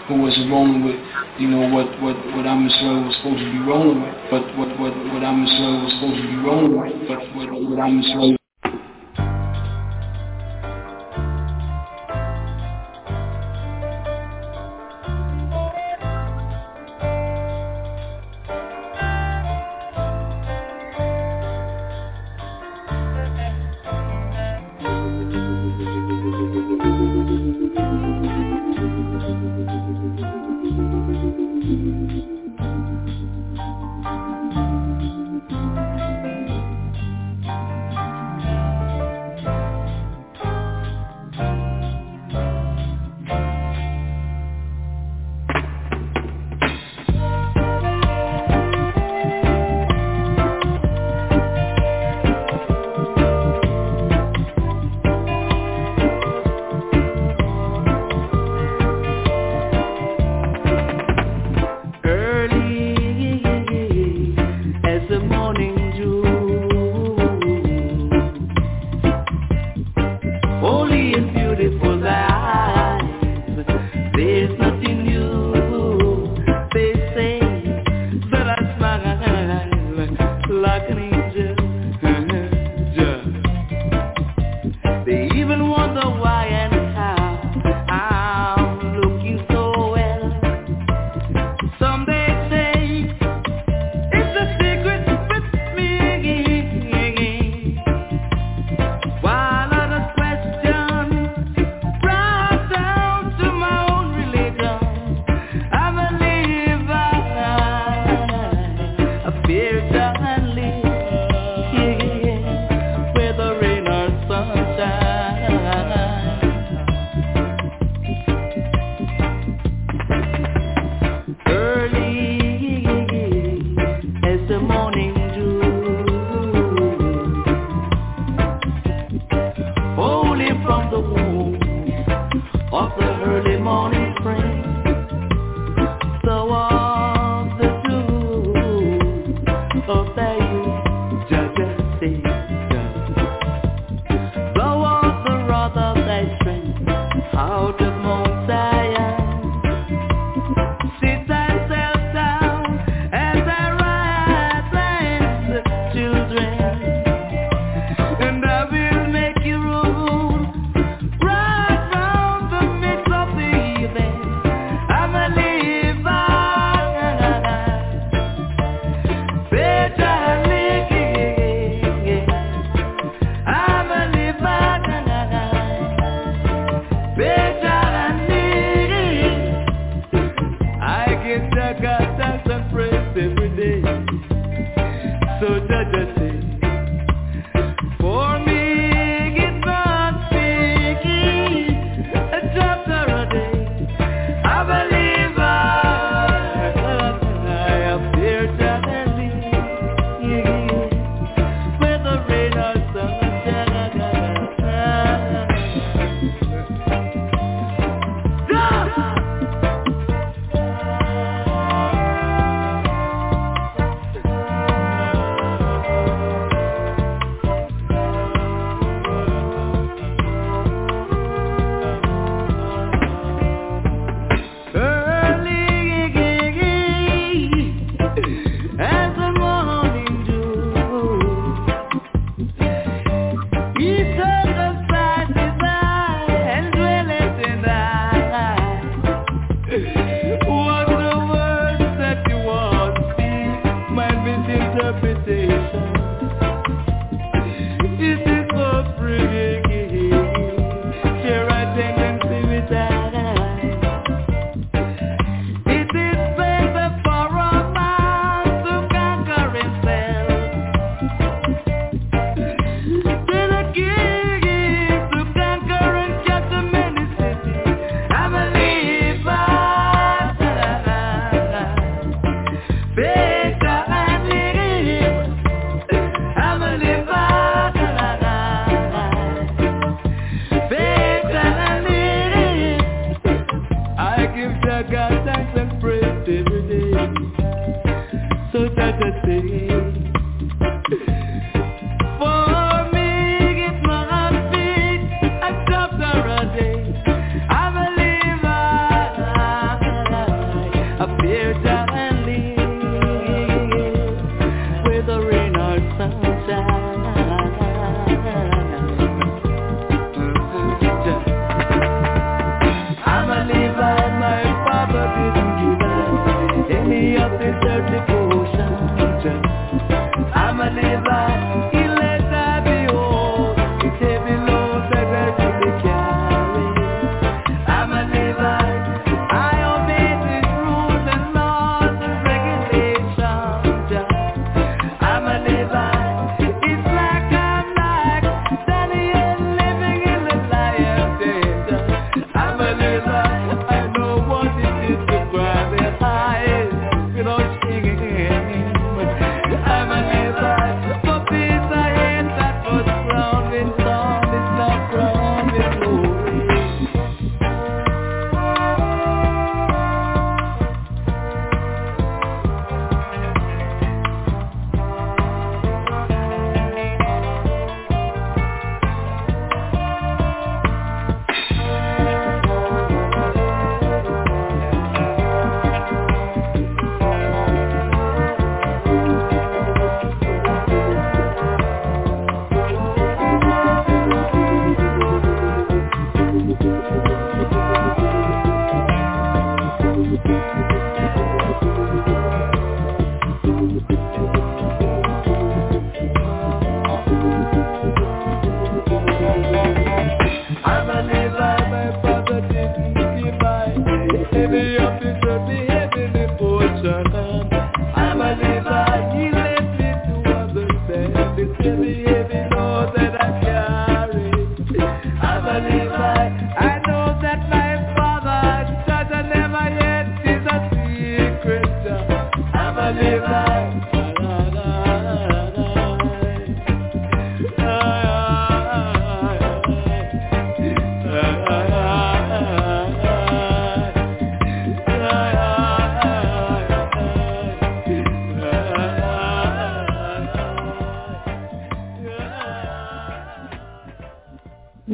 who wasn't rolling with, you know, what what what Am Yisrael was supposed to be rolling with, but what what what Am Yisrael was supposed to be rolling with, but what what Am Yisrael.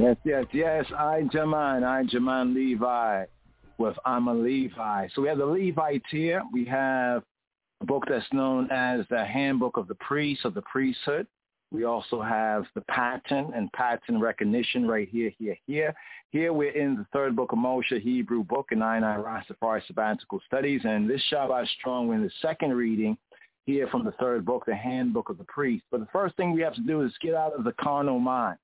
Yes, yes, yes. I, Jaman, I, Jaman Levi with I'm a Levi. So we have the Levites here. We have a book that's known as the Handbook of the Priests, of the Priesthood. We also have the pattern and pattern recognition right here, here, here. Here we're in the third book of Moshe, Hebrew book, in I and I Rastafari Sabbatical Studies. And this Shabbat Strong, we're in the second reading here from the third book, the Handbook of the Priest. But the first thing we have to do is get out of the carnal mind.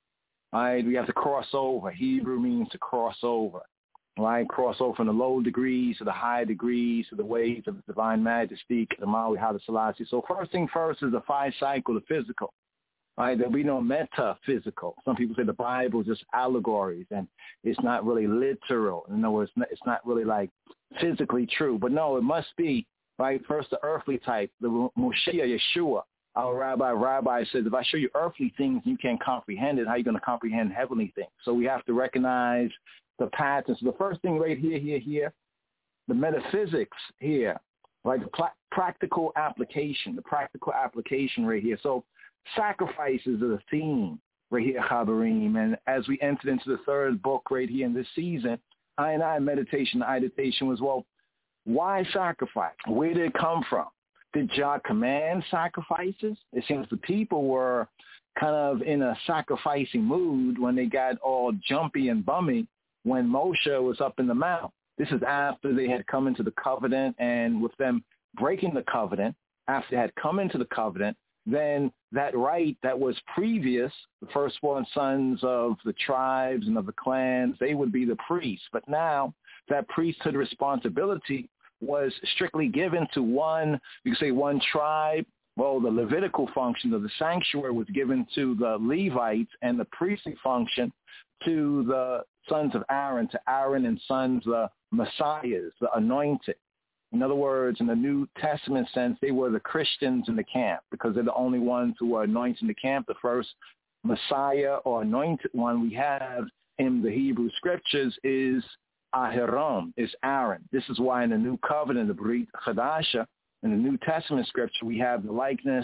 All right, we have to cross over. Hebrew means to cross over. Right, cross over from the low degrees to the high degrees to the ways of the divine majesty, the Maui Haile Selassie. So first thing first is the five cycle, the physical. Right, there'll be no metaphysical. Some people say the Bible is just allegories and it's not really literal. In other words, it's not really like physically true. But no, it must be, right, first the earthly type, the Moshiach, Yeshua. Our rabbi, rabbi says, if I show you earthly things, you can't comprehend it. How are you going to comprehend heavenly things? So we have to recognize the patterns. So the first thing right here, here, here, the metaphysics here, right, the pl- practical application, the practical application right here. So sacrifices are the theme right here, Chabarim. And as we entered into the third book right here in this season, I and I meditation, meditation was, well, why sacrifice? Where did it come from? Did Jah command sacrifices? It seems the people were kind of in a sacrificing mood when they got all jumpy and bummy when Moshe was up in the mount. This is after they had come into the covenant, and with them breaking the covenant, after they had come into the covenant, then that right that was previous, the firstborn sons of the tribes and of the clans, they would be the priests. But now that priesthood responsibility was strictly given to one, you could say one tribe. Well, the Levitical function of the sanctuary was given to the Levites, and the priestly function to the sons of Aaron, to Aaron and sons, the Messiahs, the anointed. In other words, in the New Testament sense, they were the Christians in the camp because they're the only ones who were anointed in the camp. The first Messiah or anointed one we have in the Hebrew scriptures is Ahiram, is Aaron. This is why in the New Covenant, the Brit Chadasha, in the New Testament scripture, we have the likeness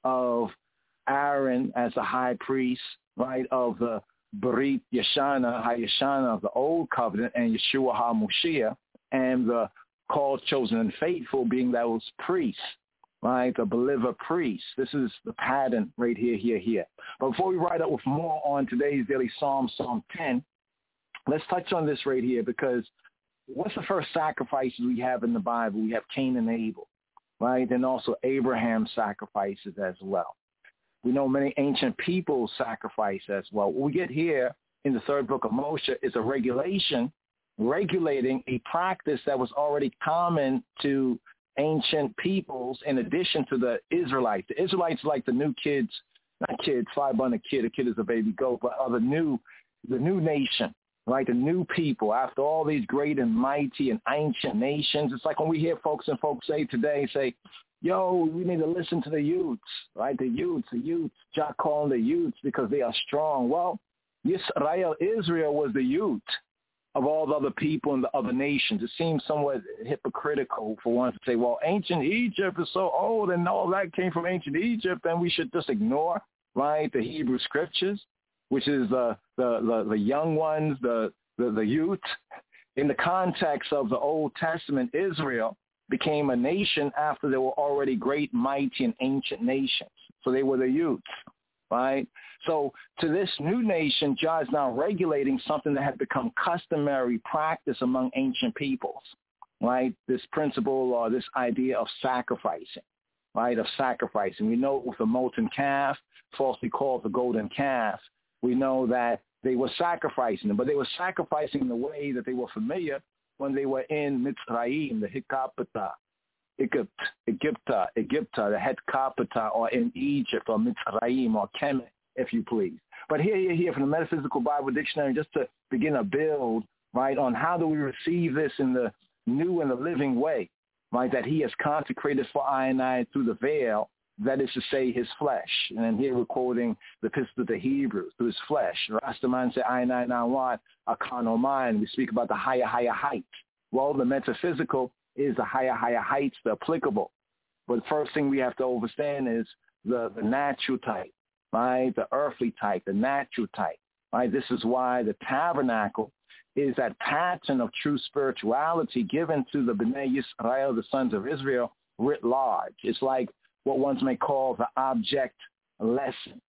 of Aaron as the high priest, right, of the Brit Yeshana, HaYeshana of the Old Covenant, and Yeshua HaMoshiach, and the called, chosen, and faithful being those priests, right, the believer priests. This is the pattern right here, here, here. But before we ride up with more on today's daily Psalm, Psalm ten, let's touch on this right here, because what's the first sacrifices we have in the Bible? We have Cain and Abel, right? And also Abraham's sacrifices as well. We know many ancient peoples sacrifice as well. What we get here in the third book of Moshe is a regulation regulating a practice that was already common to ancient peoples in addition to the Israelites. The Israelites like the new kids, not kids, five on a kid, a kid is a baby goat, but are the new, the new nation. Right, the new people, after all these great and mighty and ancient nations. It's like when we hear folks and folks say today, say, yo, we need to listen to the youths, right? The youths, the youths, Jah calling the youths because they are strong. Well, Yisrael, Israel was the youth of all the other people and the other nations. It seems somewhat hypocritical for one to say, well, ancient Egypt is so old and all that came from ancient Egypt, and we should just ignore, right, the Hebrew scriptures, which is the, the, the, the young ones, the, the, the youth. In the context of the Old Testament, Israel became a nation after there were already great, mighty, and ancient nations. So they were the youth, right? So to this new nation, Jah is now regulating something that had become customary practice among ancient peoples, right? This principle or this idea of sacrificing, right, of sacrificing. We know with the molten calf, falsely called the golden calf, we know that they were sacrificing them, but they were sacrificing in the way that they were familiar when they were in Mitzrayim, the Hikapata, Egypt, Egypta, Egypta, the Hetkapata, or in Egypt, or Mitzrayim, or Kemet, if you please. But here, here, here, from the Metaphysical Bible Dictionary, just to begin a build, right, on how do we receive this in the new and the living way, right, that he has consecrated for I and I through the veil, that is to say, his flesh. And then here we're quoting the epistle of the Hebrews, through his flesh. Rastaman said, I and I now want a carnal mind. We speak about the higher, higher heights. Well, the metaphysical is the higher, higher heights, the applicable. But the first thing we have to understand is the, the natural type, right? The earthly type, the natural type. Right? This is why the tabernacle is that pattern of true spirituality given to the Bnei Yisrael, the sons of Israel, writ large. It's like what one may call the object lesson.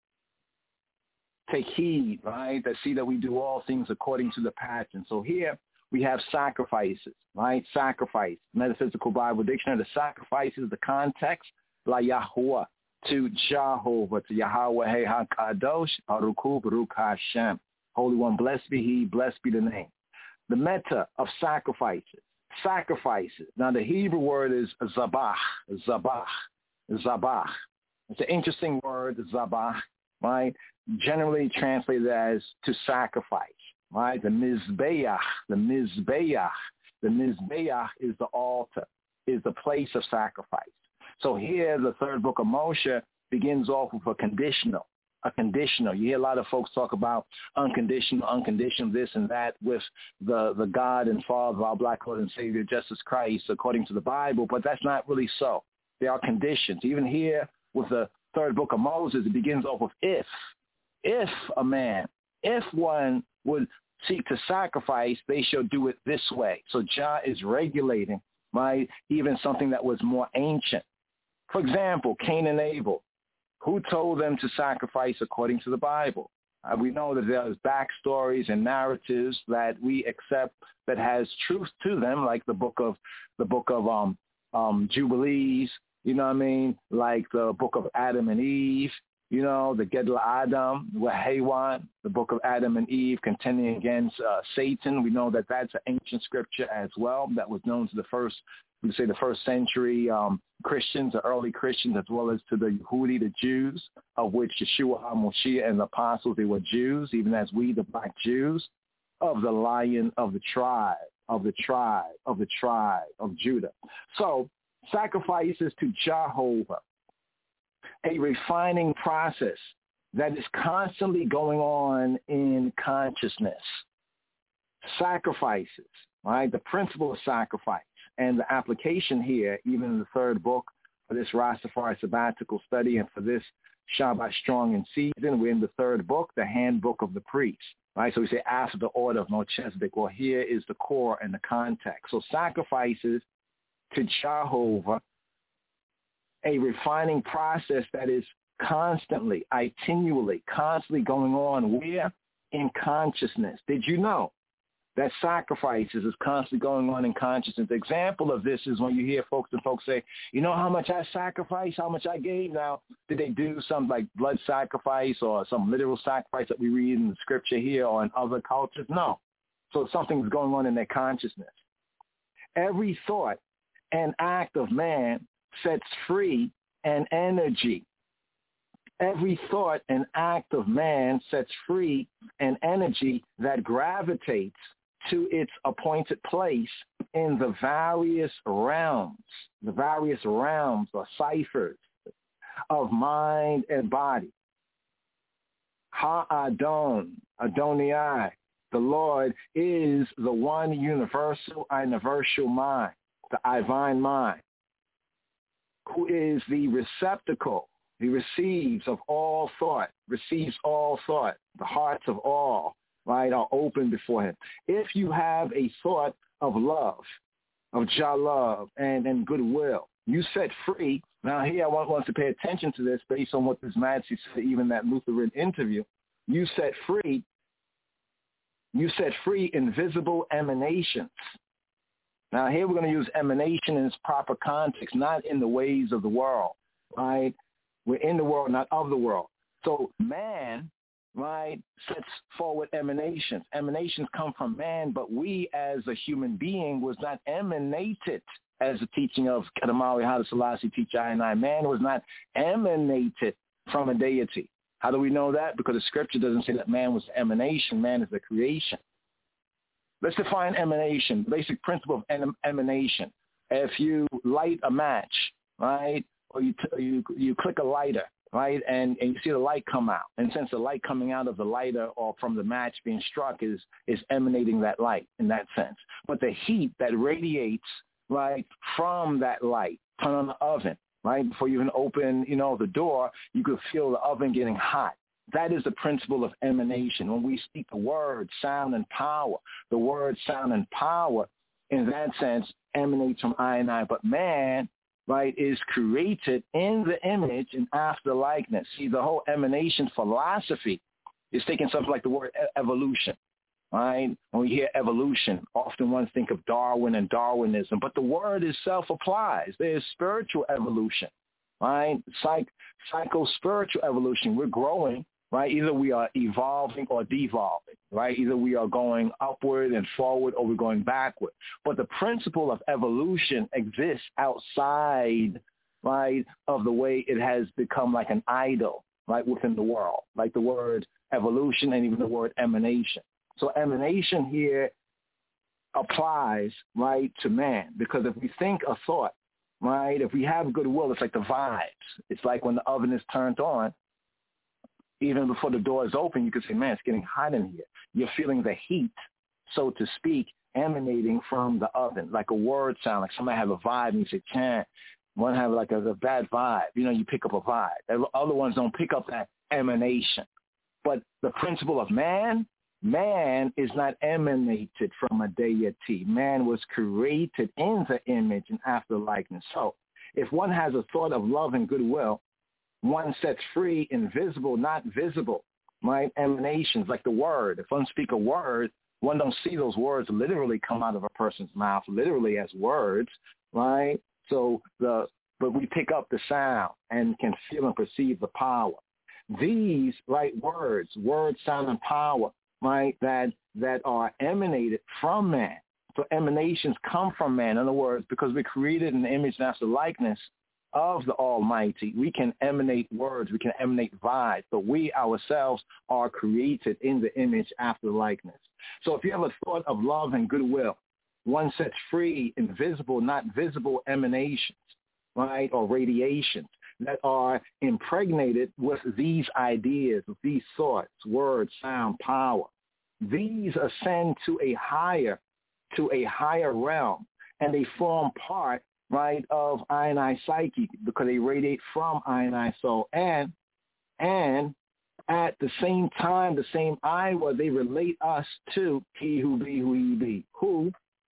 Take heed, right? That see that we do all things according to the pattern. So here we have sacrifices, right? Sacrifice. Metaphysical Bible Dictionary, the sacrifices, the context, la Yahuwah, to Jehovah, to Yahweh, Hey HaKadosh, Baruchu, Baruch Hashem. Holy One, blessed be He, blessed be the name. The meta of sacrifices, sacrifices. Now the Hebrew word is zabach, zabach, zabach. It's an interesting word, zabach, right? Generally translated as to sacrifice, right? The mizbeach, the mizbeach, the mizbeach is the altar, is the place of sacrifice. So here the third book of Moshe begins off with a conditional, a conditional. You hear a lot of folks talk about unconditional, unconditional, this and that with the, the God and Father of our black Lord and Savior, Jesus Christ, according to the Bible, but that's not really so. There are conditions. Even here with the third book of Moses, it begins off with if. If a man, if one would seek to sacrifice, they shall do it this way. So Jah is regulating, right, even something that was more ancient. For example, Cain and Abel. Who told them to sacrifice according to the Bible? Uh, we know that there's backstories and narratives that we accept that has truth to them, like the book of the book of um, um, Jubilees. You know what I mean? Like the book of Adam and Eve. You know, the Gedla Adam, Wahewan, the book of Adam and Eve contending against uh, Satan. We know that that's an ancient scripture as well that was known to the first, we say the first century um, Christians, the early Christians, as well as to the Yehudi, the Jews, of which Yeshua HaMoshiach and the apostles, they were Jews, even as we, the black Jews, of the lion of the tribe, of the tribe, of the tribe of Judah. So sacrifices to Jehovah. A refining process that is constantly going on in consciousness. Sacrifices, right? The principle of sacrifice and the application here, even in the third book for this Rastafari sabbatical study and for this Shabbat Strong in Season, we're in the third book, the handbook of the priest, right? So we say after the order of Melchizedek. Well, here is the core and the context. So sacrifices to Jehovah, a refining process that is constantly, continually, constantly going on. Where? In consciousness. Did you know that sacrifices is constantly going on in consciousness? The example of this is when you hear folks and folks say, you know how much I sacrificed, how much I gave. Now, did they do some like blood sacrifice or some literal sacrifice that we read in the scripture here or in other cultures? No. So something's going on in their consciousness. Every thought and act of man sets free an energy. Every thought and act of man sets free an energy that gravitates to its appointed place in the various realms, the various realms or ciphers of mind and body. Ha-Adon, Adonai, the Lord is the one universal, universal mind, the divine mind, who is the receptacle, he receives of all thought, receives all thought. The hearts of all, right, are open before him. If you have a thought of love, of Jah love and, and goodwill, you set free. Now here I want, want to pay attention to this based on what this Majesty said, even that Lutheran interview. You set free, you set free invisible emanations. Now, here we're going to use emanation in its proper context, not in the ways of the world, right? We're in the world, not of the world. So man, right, sets forward emanations. Emanations come from man, but we as a human being was not emanated as the teaching of Kadamawi Haile Selassie teacher I and I. Man was not emanated from a deity. How do we know that? Because the scripture doesn't say that man was emanation. Man is the creation. Let's define emanation, basic principle of em- emanation. If you light a match, right, or you t- you you click a lighter, right, and, and you see the light come out, and since the light coming out of the lighter or from the match being struck is is emanating that light in that sense. But the heat that radiates, right, from that light, turn on the oven, right, before you even open, you know, the door, you could feel the oven getting hot. That is the principle of emanation. When we speak the word, sound, and power, the word, sound, and power, in that sense, emanates from I and I. But man, right, is created in the image and after likeness. See, the whole emanation philosophy is taking something like the word evolution, right? When we hear evolution, often one think of Darwin and Darwinism, but the word itself applies. There's spiritual evolution, right? Psych, psycho-spiritual evolution. We're growing, right? Either we are evolving or devolving, right? Either we are going upward and forward or we're going backward. But the principle of evolution exists outside, right, of the way it has become like an idol, right, within the world, like the word evolution and even the word emanation. So emanation here applies, right, to man, because if we think a thought, right, if we have goodwill, it's like the vibes. It's like when the oven is turned on, even before the door is open, you can say, man, it's getting hot in here. You're feeling the heat, so to speak, emanating from the oven, like a word sound, like somebody have a vibe and you say, chant. One have like a, a bad vibe. You know, you pick up a vibe. The other ones don't pick up that emanation. But the principle of man, man is not emanated from a deity. Man was created in the image and after likeness. So if one has a thought of love and goodwill, one sets free invisible, not visible, right? Emanations, like the word. If one speak a word, one don't see those words literally come out of a person's mouth, literally as words, right? So the, but we pick up the sound and can feel and perceive the power. These, right, words, word, sound, and power, right, that, that are emanated from man. So emanations come from man. In other words, because we're created in the image and after likeness of the Almighty, we can emanate words, we can emanate vibes, but we ourselves are created in the image after likeness. So if you have a thought of love and goodwill, one sets free invisible, not visible emanations, right, or radiations that are impregnated with these ideas, with these thoughts, words, sound, power. These ascend to a higher, to a higher realm, and they form part, right, of I and I psyche because they radiate from I and I soul. And, and at the same time, the same I, where they relate us to he who be who he be, who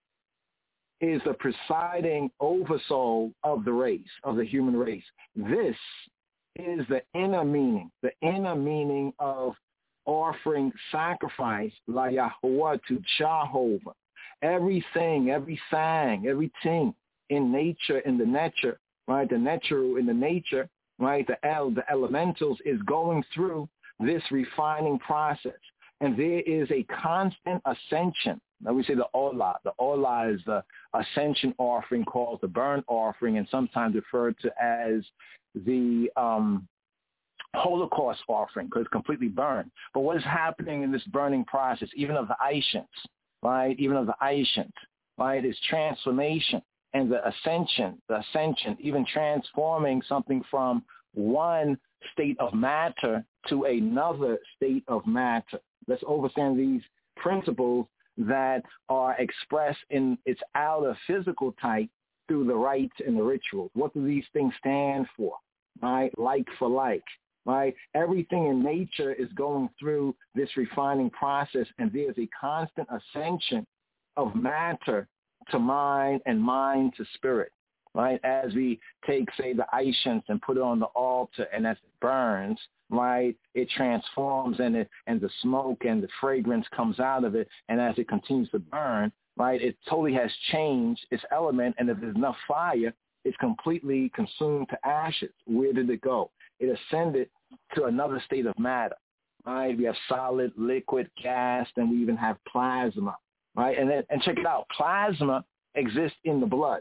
is the presiding oversoul of the race, of the human race. This is the inner meaning, the inner meaning of offering sacrifice, la Yahuwah, to Jehovah. Everything, everything, everything in nature, in the nature, right, the natural in the nature, right, the el, the elementals is going through this refining process. And there is a constant ascension. Now we say the Olah. The Olah is the ascension offering called the burnt offering and sometimes referred to as the um, Holocaust offering because it's completely burned. But what is happening in this burning process, even of the Aishans, right, even of the Aishans, right, is transformation and the ascension, the ascension, even transforming something from one state of matter to another state of matter. Let's understand these principles that are expressed in its outer physical type through the rites and the rituals. What do these things stand for? Right? Like for like. Right? Everything in nature is going through this refining process, and there's a constant ascension of matter to mind and mind to spirit. Right? As we take, say, the Aishans and put it on the altar, and as it burns, right, it transforms and it and the smoke and the fragrance comes out of it, and as it continues to burn, right, it totally has changed its element, and if there's enough fire, it's completely consumed to ashes. Where did it go? It ascended to another state of matter. Right? We have solid, liquid, gas, and we even have plasma. Right? And then, and check it out, plasma exists in the blood.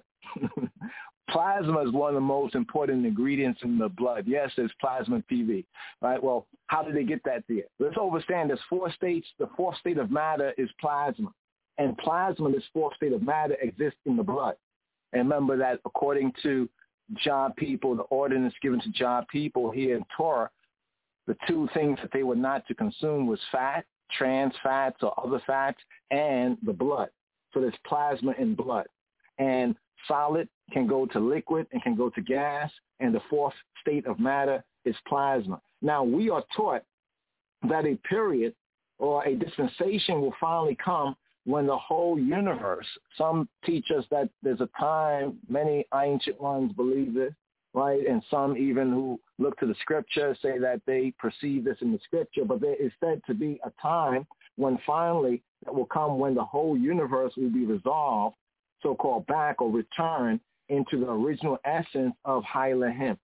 Plasma is one of the most important ingredients in the blood. Yes, there's plasma T V, right? Well, how did they get that there? Let's understand there's four states. The fourth state of matter is plasma. And plasma, this fourth state of matter, exists in the blood. And remember that according to Jah people, the ordinance given to Jah people here in Torah, the two things that they were not to consume was fat, trans fats or other fats, and the blood. So there's plasma in blood. And solid can go to liquid and can go to gas, and the fourth state of matter is plasma. Now, we are taught that a period or a dispensation will finally come when the whole universe, some teach us that there's a time, many ancient ones believe this, right? And some even who look to the scripture say that they perceive this in the scripture, but there is said to be a time when finally that will come when the whole universe will be resolved, so-called back or return into the original essence of Hailahim,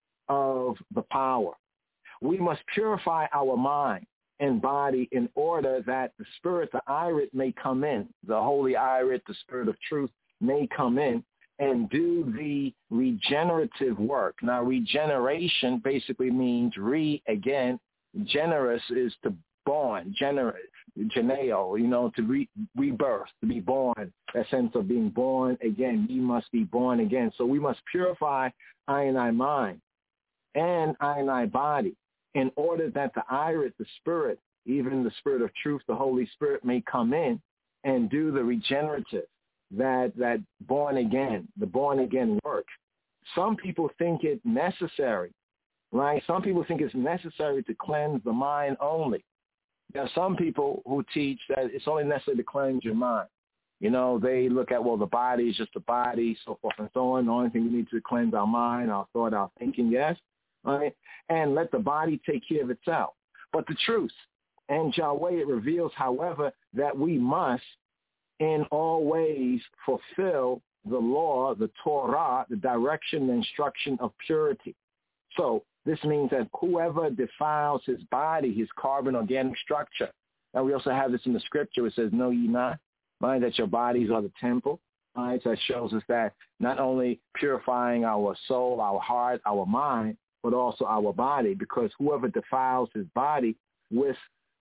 of the power. We must purify our mind and body in order that the spirit, the Irit, may come in. The holy Irit, the spirit of truth, may come in and do the regenerative work. Now, regeneration basically means re again. Generous is to born, gener, geneo, you know, to re, rebirth, to be born, that sense of being born again. We must be born again. So we must purify I and I mind and I and I body in order that the Irit, the spirit, even the spirit of truth, the Holy Spirit, may come in and do the regenerative, that that born again, the born again work. Some people think it necessary, right? Some people think it's necessary to cleanse the mind only. There are some people who teach that it's only necessary to cleanse your mind. You know, they look at, well, the body is just a body, so forth and so on. The only thing we need to cleanse our mind, our thought, our thinking, yes, right? And let the body take care of itself. But the truth, and Yahweh, it reveals, however, that we must in all ways fulfill the law, the Torah, the direction, the instruction of purity. So this means that whoever defiles his body, his carbon organic structure. Now we also have this in the scripture. It says, know ye not, right, that your bodies are the temple. Right? So that shows us that not only purifying our soul, our heart, our mind, but also our body, because whoever defiles his body with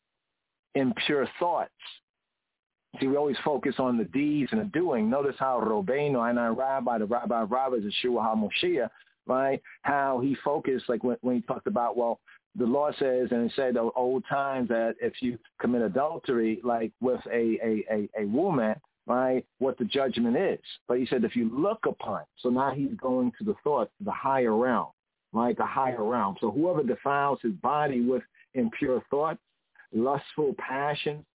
impure thoughts. See, we always focus on the deeds and the doing. Notice how Robbeinu and our rabbi, the rabbi of rabbis, Yeshua HaMoshiach, right, how he focused, like when, when he talked about, well, the law says, and it said of old times that if you commit adultery, like with a, a, a, a woman, right, what the judgment is. But he said if you look upon, so now he's going to the thought, the higher realm, right, the higher realm. So whoever defiles his body with impure thoughts, lustful passions,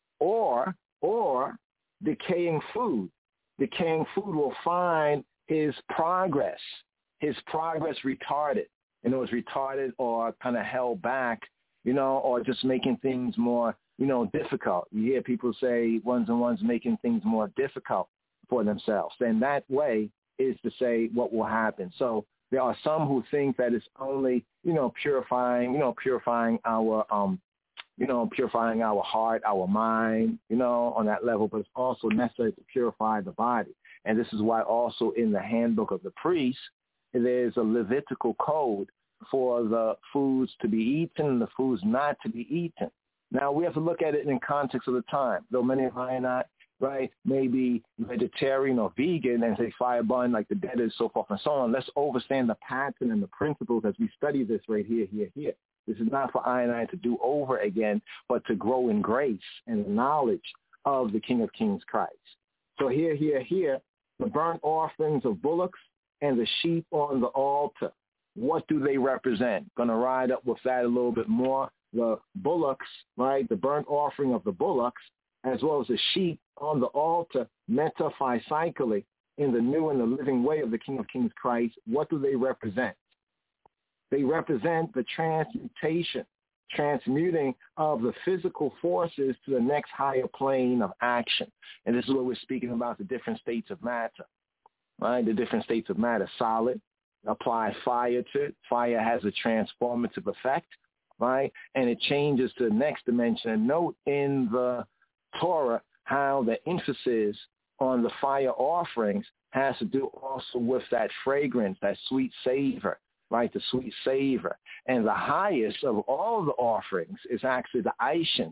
or or decaying food. Decaying food will find his progress, his progress retarded. And it was retarded or kind of held back, you know, or just making things more, you know, difficult. You hear people say ones and ones making things more difficult for themselves. And that way is to say what will happen. So there are some who think that it's only, you know, purifying, you know, purifying our, um, you know, purifying our heart, our mind, you know, on that level, but it's also necessary to purify the body. And this is why also in the handbook of the priest, there's a Levitical code for the foods to be eaten and the foods not to be eaten. Now, we have to look at it in context of the time. Though many of I and I, right, may be vegetarian or vegan and say fire burn like the dead is, so forth and so on, let's understand the pattern and the principles as we study this right here, here, here. This is not for I and I to do over again, but to grow in grace and knowledge of the King of Kings Christ. So here, here, here, the burnt offerings of bullocks and the sheep on the altar. What do they represent? Going to ride up with that a little bit more. The bullocks, right, the burnt offering of the bullocks, as well as the sheep on the altar, metaphysically, in the new and the living way of the King of Kings Christ. What do they represent? They represent the transmutation, transmuting of the physical forces to the next higher plane of action. And this is what we're speaking about, the different states of matter, right? The different states of matter. Solid, apply fire to it. Fire has a transformative effect, right? And it changes to the next dimension. And note in the Torah how the emphasis on the fire offerings has to do also with that fragrance, that sweet savor, right, the sweet savor. And the highest of all the offerings is actually the Aishans.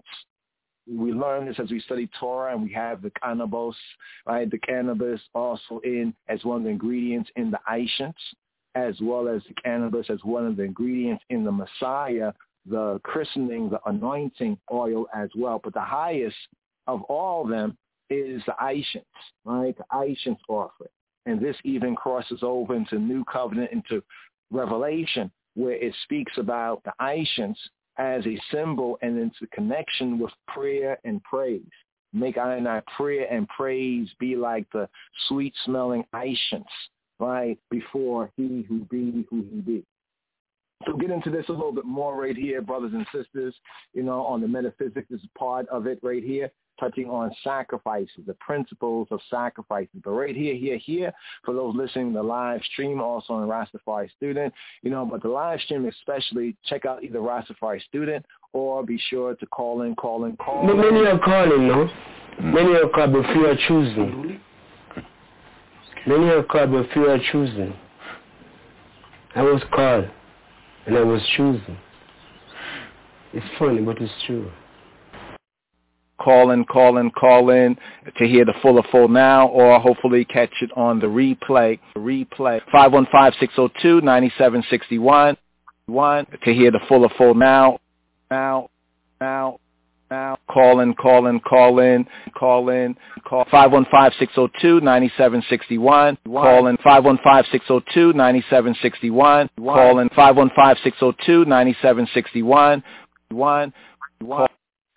We learn this as we study Torah, and we have the cannabis, right, the cannabis also in as one of the ingredients in the Aishans, as well as the cannabis as one of the ingredients in the Messiah, the christening, the anointing oil as well. But the highest of all of them is the Aishans, right, the Aishans offering. And this even crosses over into New Covenant, into Revelation, where it speaks about the Aishans as a symbol and into connection with prayer and praise. Make I and I prayer and praise be like the sweet-smelling incense, right, before he who be who he be. So get into this a little bit more right here, brothers and sisters, you know, on the metaphysics is part of it right here, touching on sacrifices, the principles of sacrifices. But right here, here, here, for those listening to the live stream, also on Rastafari Student, you know, but the live stream especially, check out either Rastafari Student or be sure to call in, call in, call in. Many are calling, no? Many are called but few are choosing. Many are called but few are choosing. I was called and I was choosing. It's funny, but it's true. Call in, call in, call in to hear the full of full now, or hopefully catch it on the replay. Replay five one five, six oh two, nine seven six one. One to hear the full of full now, now, now, now. Call in, call in, call in, call in. Call five one five, six oh two, nine seven six one. Call in five one five, six oh two, nine seven six one. Call in five one five, six oh two, nine seven six one. One. One.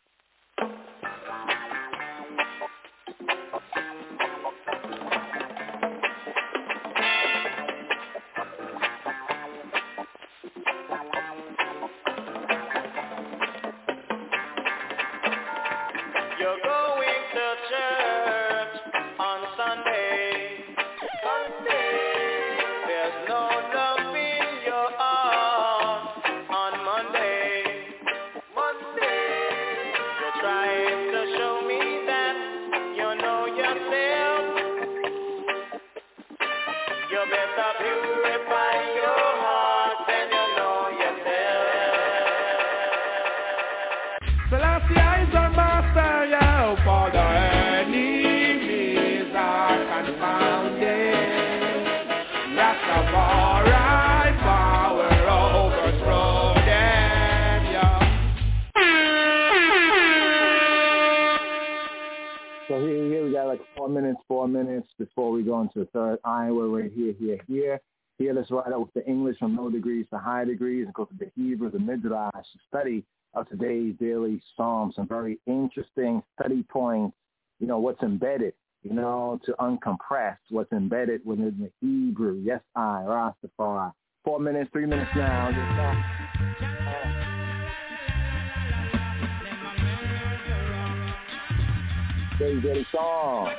minutes, four minutes before we go into the third eye. We're right here, here, here. Here, let's write out with the English from low degrees to high degrees and go to the Hebrew, the Midrash, to study of today's daily psalm. Some very interesting study points, you know, what's embedded, you know, to uncompress what's embedded within the Hebrew. Yes, I, Rastafari. Four minutes, three minutes now. Today's daily song.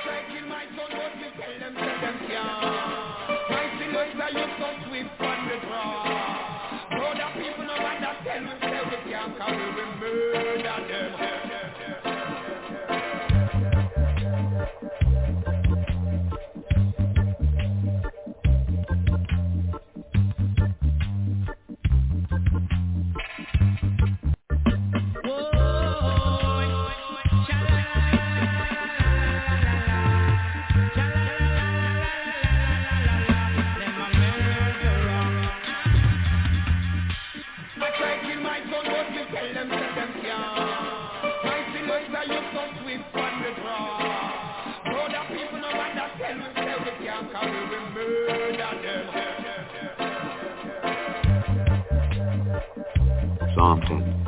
Psalm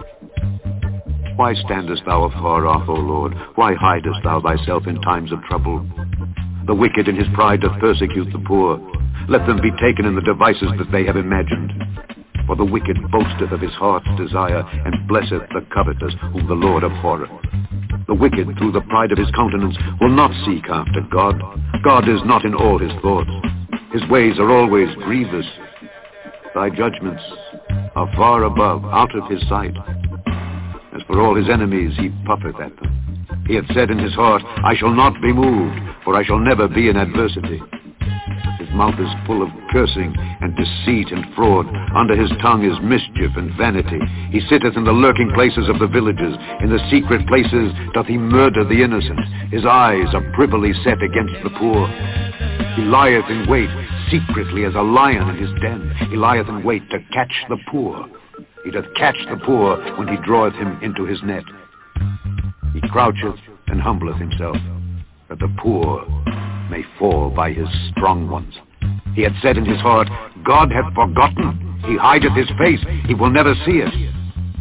ten. Why standest thou afar off, O Lord? Why hidest thou thyself in times of trouble? The wicked in his pride doth persecute the poor. Let them be taken in the devices that they have imagined. For the wicked boasteth of his heart's desire, and blesseth the covetous, whom the Lord abhorreth. The wicked, through the pride of his countenance, will not seek after God. God is not in all his thoughts. His ways are always grievous. Thy judgments are far above, out of his sight. As for all his enemies, he puffeth at them. He hath said in his heart, I shall not be moved, for I shall never be in adversity. His mouth is full of cursing and deceit and fraud. Under his tongue is mischief and vanity. He sitteth in the lurking places of the villages. In the secret places doth he murder the innocent. His eyes are privily set against the poor. He lieth in wait secretly as a lion in his den. He lieth in wait to catch the poor. He doth catch the poor when he draweth him into his net. He croucheth and humbleth himself, that the poor may fall by his strong ones. He had said in his heart, God hath forgotten. He hideth his face. He will never see it.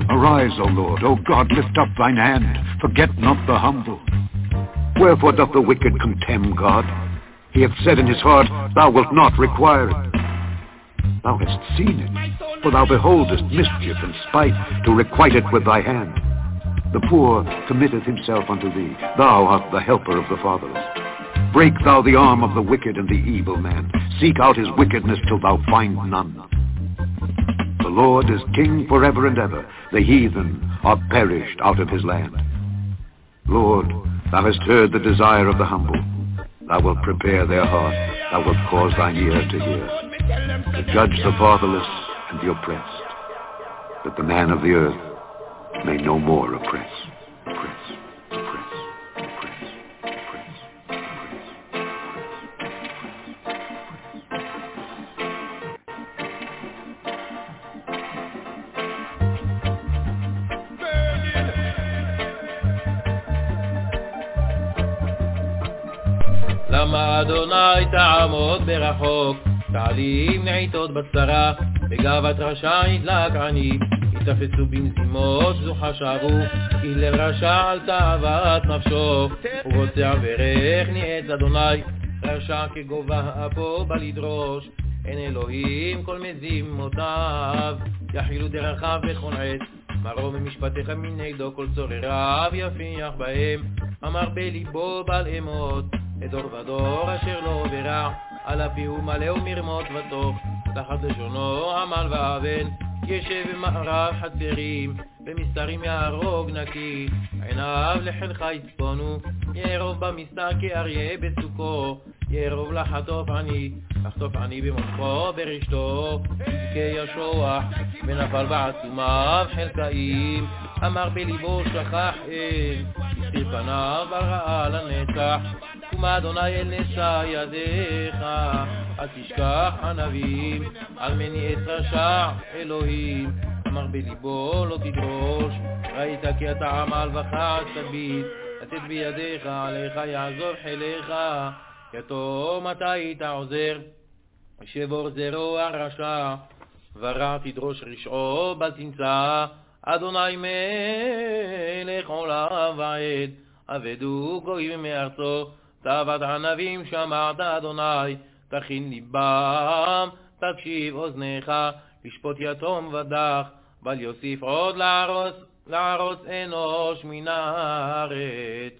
Arise, O Lord, O God, lift up thine hand, forget not the humble. Wherefore doth the wicked contemn God? He hath said in his heart, thou wilt not require it. Thou hast seen it, for thou beholdest mischief and spite, to requite it with thy hand. The poor committeth himself unto thee, thou art the helper of the fatherless. Break thou the arm of the wicked and the evil man, seek out his wickedness till thou find none. The Lord is king forever and ever, the heathen are perished out of his land. Lord, thou hast heard the desire of the humble, thou wilt prepare their heart, thou wilt cause thine ear to hear, to judge the fatherless and the oppressed, that the man of the earth may no more oppress, oppress, oppress, oppress, oppress, למה אדוני תעמוד ברחוק, תעלים נעיתות בצרה, בגאוות רשע ידלק עני, יתפצו במזימות זו חשבו, כי לרשע על תאוות נפשו, ורוצע ברך ניאץ אדוני, רשע כגובה אפו בא לדרוש, אין אלוהים כל מזימותיו, יחילו דרכיו בכל עת, מרום ממשפטיך מנגדו כל צורריו יפיח בהם, אמר בליבו בל אמות, לדור ודור אשר לא ברע, על הפיהו מלא ומרמות ותוך, תחת לשונו עמל ואבן, ישב במערב חצרים, במסתרים יהרוג נקי, עיניו לחלך יצפונו, ירוב במסתר כאריה בסוכו, ירוב לחטוף עני, לחטוף עני במותחו ברשתו, כישוח, ונפל בעצומיו חלקאים, אמר בליבו שכח אל, הסתיר פניו ברעה לנצח, ומה אדוני אל נשא ידיך, אל תשכח ענבים, על מני את רשע אלוהים, אמר בליבו לא תדרוש, ראית כי אתה עמל וחץ תביט, לתת בידיך עליך יעזור חיליך, יתום אתה היית עוזר, שבור זרו הרשע, ורע תדרוש רשעו בל תמצא, אדוני מלך עולם ועד, עבדו גויים מארצו, תאוות ענבים שמעת אדוני, תכין ליבם, תקשיב אוזניך, לשפוט יתום ודח, בל יוסיף עוד לערוץ, לערוץ אנוש מן הארץ.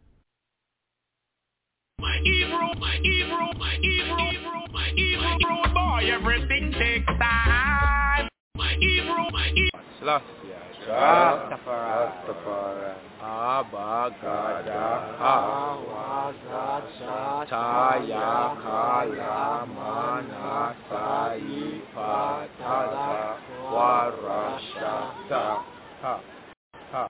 My Hebrew, my Hebrew, my Hebrew, my Hebrew boy, everything takes time. My Hebrew, my Hebrew. Selassie, Rastafari, Rastafari, Abba Gada, Hawa Gada, Taya Kala Mana Sai Patada, Warashata, Ha, Ha.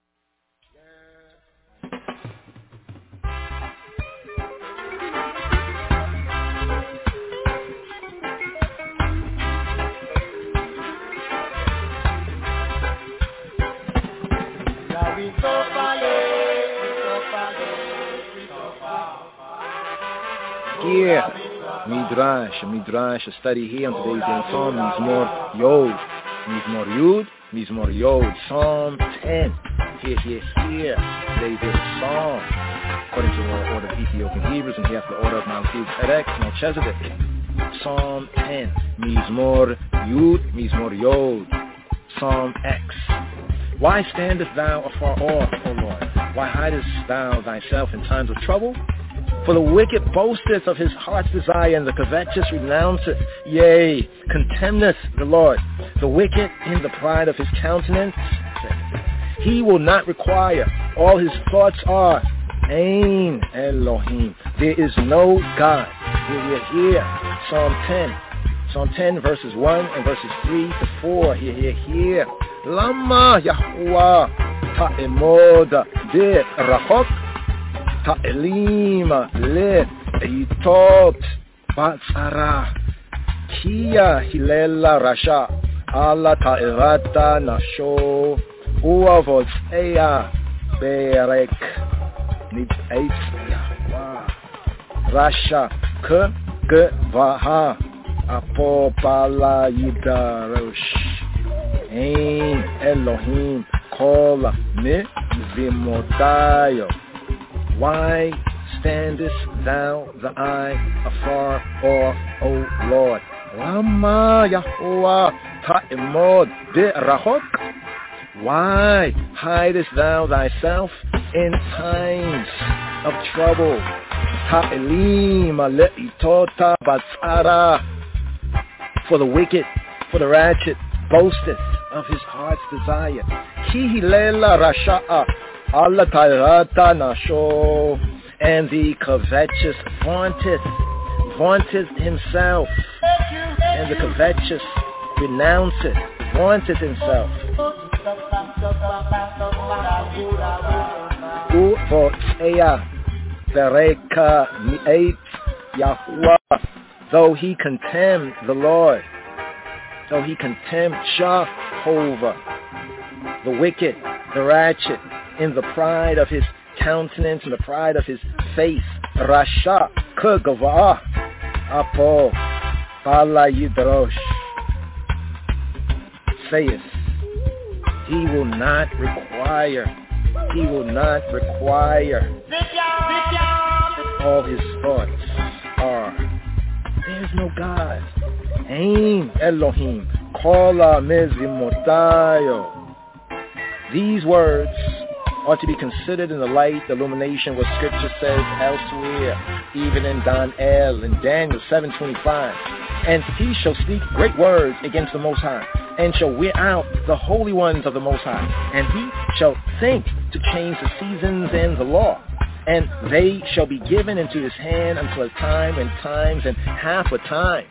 Yeah, Midrash, Midrash, a study here on today's day Psalm, Mizmor Yod, Mizmor Yud, Mizmor Yod, Psalm ten. Here, here, here, today's day Psalm, according to the order of Ethiopian Hebrews, and here the order of Melchizedek, Melchizedek. Psalm ten, Mizmor Yud, Mizmor Yod, Psalm X. Why standest thou afar off, O Lord? Why hidest thou thyself in times of trouble? For the wicked boasteth of his heart's desire, and the covetous renounceth, yea, contemneth the Lord. The wicked in the pride of his countenance, he will not require. All his thoughts are, Ein Elohim. There is no God. Here, here, here. Psalm ten. Psalm ten, verses one and verses three to four. Here, here, here. Lama Yahuwah ta'emod de rachok ta'elim le itot batzara kia hilela rasha ala ta'evata nasho uavotzeya berek nit'etzya rasha ke gevaha apopala yidarosh Ein Elohim kol mizimotayo. Why standest thou the eye afar off, O Lord? Lama Yahuwah ta'imod bi'rahok. Why hidest thou thyself in times of trouble? Ta'elim ale'itota batzara. For the wicked, for the ratchet, boasteth of his heart's desire. Ki hilela rasha'a Allah ta'irata nasho. And the covetous vaunteth, vaunteth himself. And the covetous renounceth, vaunteth himself. Uvotea bereka mi'et Yahuwah. Though he contemned the Lord, though he contemned Jehovah, the wicked, the ratchet, in the pride of his countenance and the pride of his face, Rasha kagava apo bala yidrosh, saith, he will not require, he will not require. All his thoughts are, there's no God. Ain Elohim kola mezimotayo. These words are to be considered in the light, the illumination, what Scripture says elsewhere, even in Daniel, in Daniel seven twenty-five. And he shall speak great words against the Most High, and shall wear out the holy ones of the Most High. And he shall think to change the seasons and the law. And they shall be given into his hand until a time and times and half a time.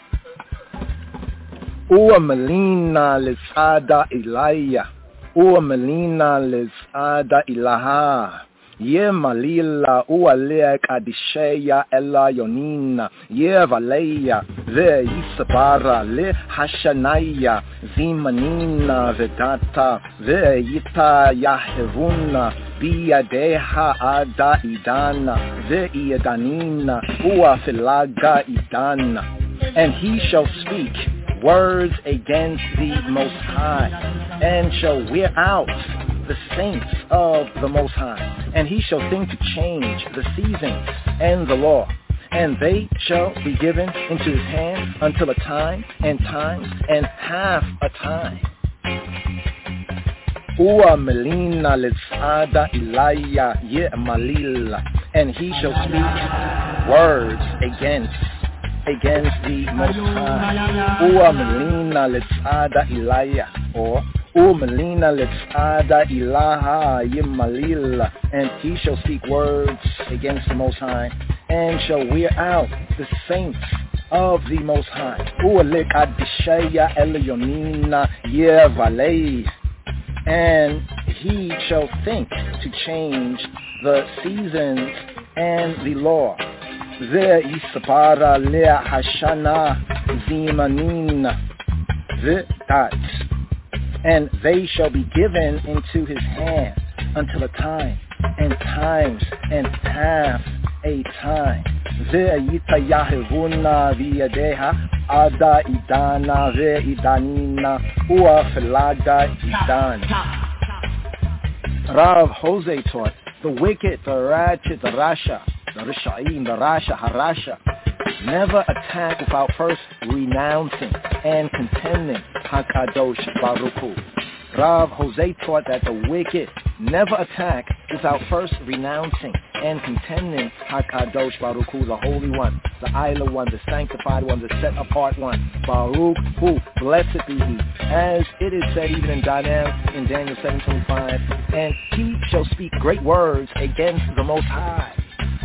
Ua melina lisada ilaya. Ua melina lisada ilaha. Ye malila ua lea kadisheya ela yonina. Ye valeya ve yisabara le hashanaya. Zimanina vedata ve yita yahevuna. Biyadeha ada idana ve iadanina ua filaga idana. And he shall speak words against the Most High, and shall wear out the saints of the Most High. And he shall think to change the seasons and the law. And they shall be given into his hand until a time and times and half a time. Ua melina lesada ilaya ye malila. And he shall speak words against against the Most High. Ua melina lesada ilaya, or Ua melina lesada ilaha ye malila. And he shall speak words against the Most High, and shall wear out the saints of the Most High. Ua lekadishaya elionina ye valei. And he shall think to change the seasons and the law. Ze isapara lea hashana zimanina that. And they shall be given into his hand until a time and times and half a time. Ze yita yahevuna viadeha ada idana ve idanina ua filaga idan. Rav Jose taught, the wicked, the ratchet, the rasha, the Rishaim, the Rasha, Harasha, never attack without first renouncing and contending Hakadosh Baruch Hu. Rav Jose taught that the wicked never attack without first renouncing and contending Hakadosh Baruch Hu, the Holy One, the Isla One, the Sanctified One, the Set Apart One, Baruch Hu, blessed be He, as it is said even in Daniel, in Daniel seven twenty-five, and he shall speak great words against the Most High.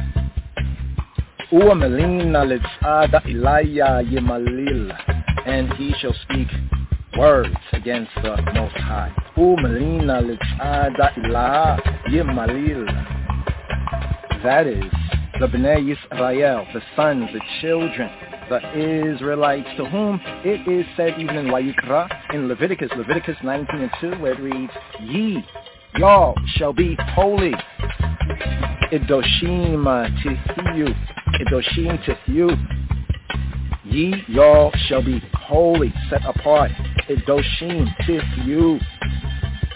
Ua melina letzada ilaya yemalil, and he shall speak words against the Most High. Ua melina letzada ilaha yemalil. That is, the Bnei Yisrael, the sons, the children, the Israelites, to whom it is said even in Wayikra, in Leviticus, Leviticus nineteen and two, where it reads, Ye, y'all shall be holy. Edoshim Tihiyu, Edoshim Tihiyu. Ye, y'all shall be holy, set apart. Edoshim Tihiyu.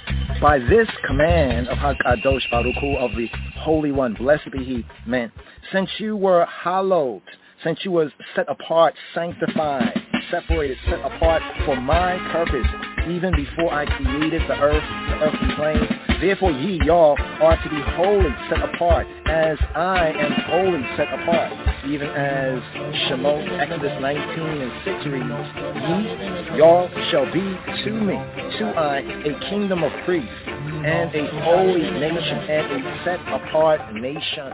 By this command of HaKadosh Baruch Hu, of the Holy One, blessed be He, man, since you were hallowed, since you was set apart, sanctified, separated, set apart for my purpose, even before I created the earth, the earthly plains. Therefore ye, y'all, are to be holy, set apart, as I am holy, set apart. Even as Shemot, Exodus nineteen and six reads, ye, y'all, shall be to me, to I, a kingdom of priests, and a holy nation, and a set apart nation.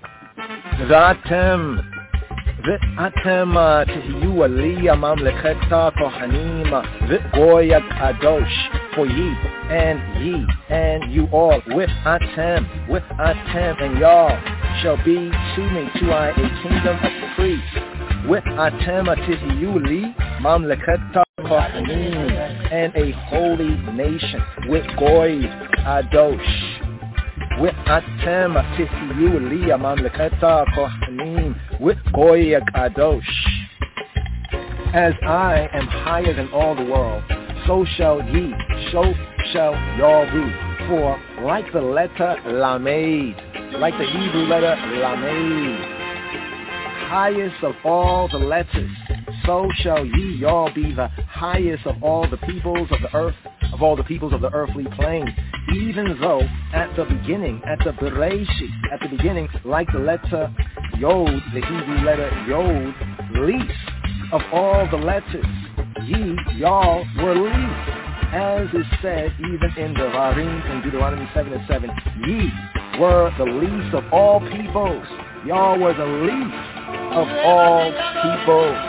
Zatem. ואתם תהיו לי ממלכת כהנים וגוי הקדוש, for ye and ye and you all with atem, with atem and y'all shall be to me, to I, a kingdom of priests. With atem tihyu li mamleket kohanim, and a holy nation. With goy kadosh. With atem tihyu li mamleket kohanim, with goy kadosh. As I am higher than all the world, so shall ye, so shall y'all be. For like the letter Lamed, like the Hebrew letter Lamed, highest of all the letters, so shall ye, y'all be the highest of all the peoples of the earth, of all the peoples of the earthly plane. Even though at the beginning, at the Bereshit, at the beginning, like the letter Yod, the Hebrew letter Yod, least of all the letters, ye, y'all, were least, as is said even in Devarim, in Deuteronomy seven and seven, ye were the least of all peoples, y'all were the least of all peoples.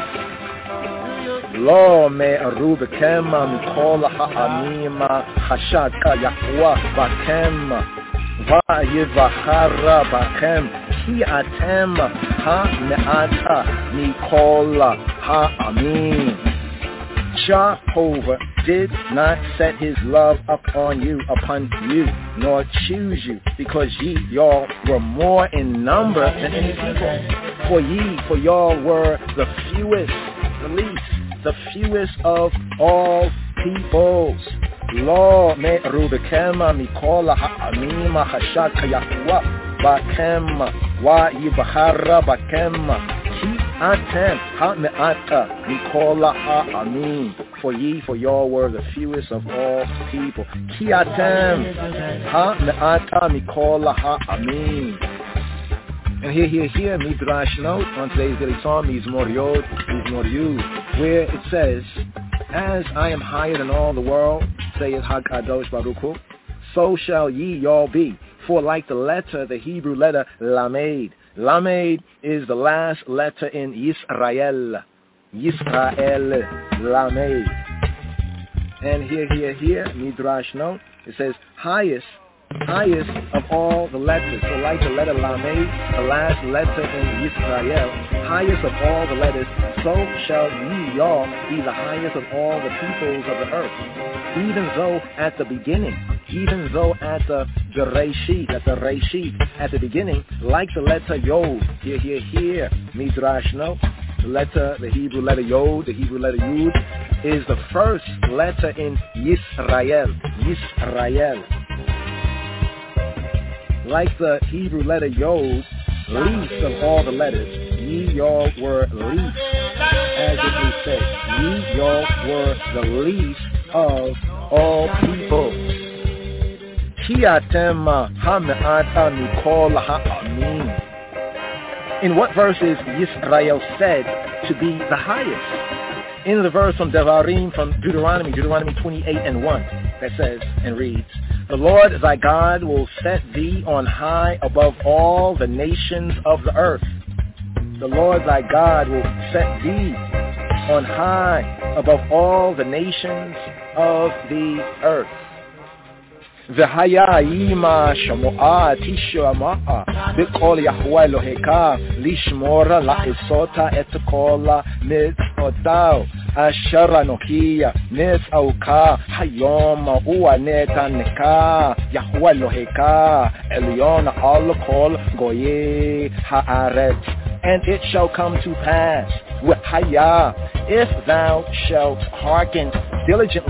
Lo me'aru b'kem mikol ha'amim hashaka Yahuwah b'kem va'yivachara b'kem ki atem ha'me'ata mikol ha'amim. Jehovah did not set his love upon you, upon you, nor choose you, because ye, y'all, were more in number than any people. For ye, for y'all were the fewest, the least, the fewest of all peoples. Lo me'ru b'kem mikol ha'amim hashaka Yahuwah b'kem wa yibahara b'kem ki atem ha'me'ata mikol ha'amim. For ye, for y'all were the fewest of all people. Ki atem ha'me'ata mikol ha'amim. And here, here, here, Midrash note on today's daily psalm, Mizmor Yod, Mizmor Yud, where it says, as I am higher than all the world, saith HaKadosh Baruch Hu, so shall ye, y'all be. For like the letter, the Hebrew letter, Lamed. Lamed is the last letter in Yisrael. Yisrael, Lamed. And here, here, here, Midrash note, it says, highest, highest of all the letters. So like the letter Lamed, the last letter in Yisrael, highest of all the letters, so shall ye, y'all, be the highest of all the peoples of the earth. Even though at the beginning, even though at the Bereshit, at the Reshit, at the beginning, like the letter Yod, here, here, here, Midrash note, the letter, the Hebrew letter Yod, the Hebrew letter Yud, is the first letter in Yisrael, Yisrael. Like the Hebrew letter Yod, least of all the letters, ye, y'all, were least, as it is said, ye, y'all, were the least of all people. Ki atem ha'me'ata mikol ha'amim. In what verse is Yisrael said to be the highest? In the verse from Devarim, from Deuteronomy, Deuteronomy twenty-eight and one, that says and reads, the Lord thy God will set thee on high above all the nations of the earth. The Lord thy God will set thee on high above all the nations of the earth. V'haya ima shamo'a tishama'a b'kol Yahuwah Eloheka lishmora la'esota et kol mitzvotav asher anochi mitzvauka hayom u'aneta neka Yahuwah Eloheka elyon al kol goyei haaretz. And it shall come to pass, V'haya, if thou shalt hearken diligently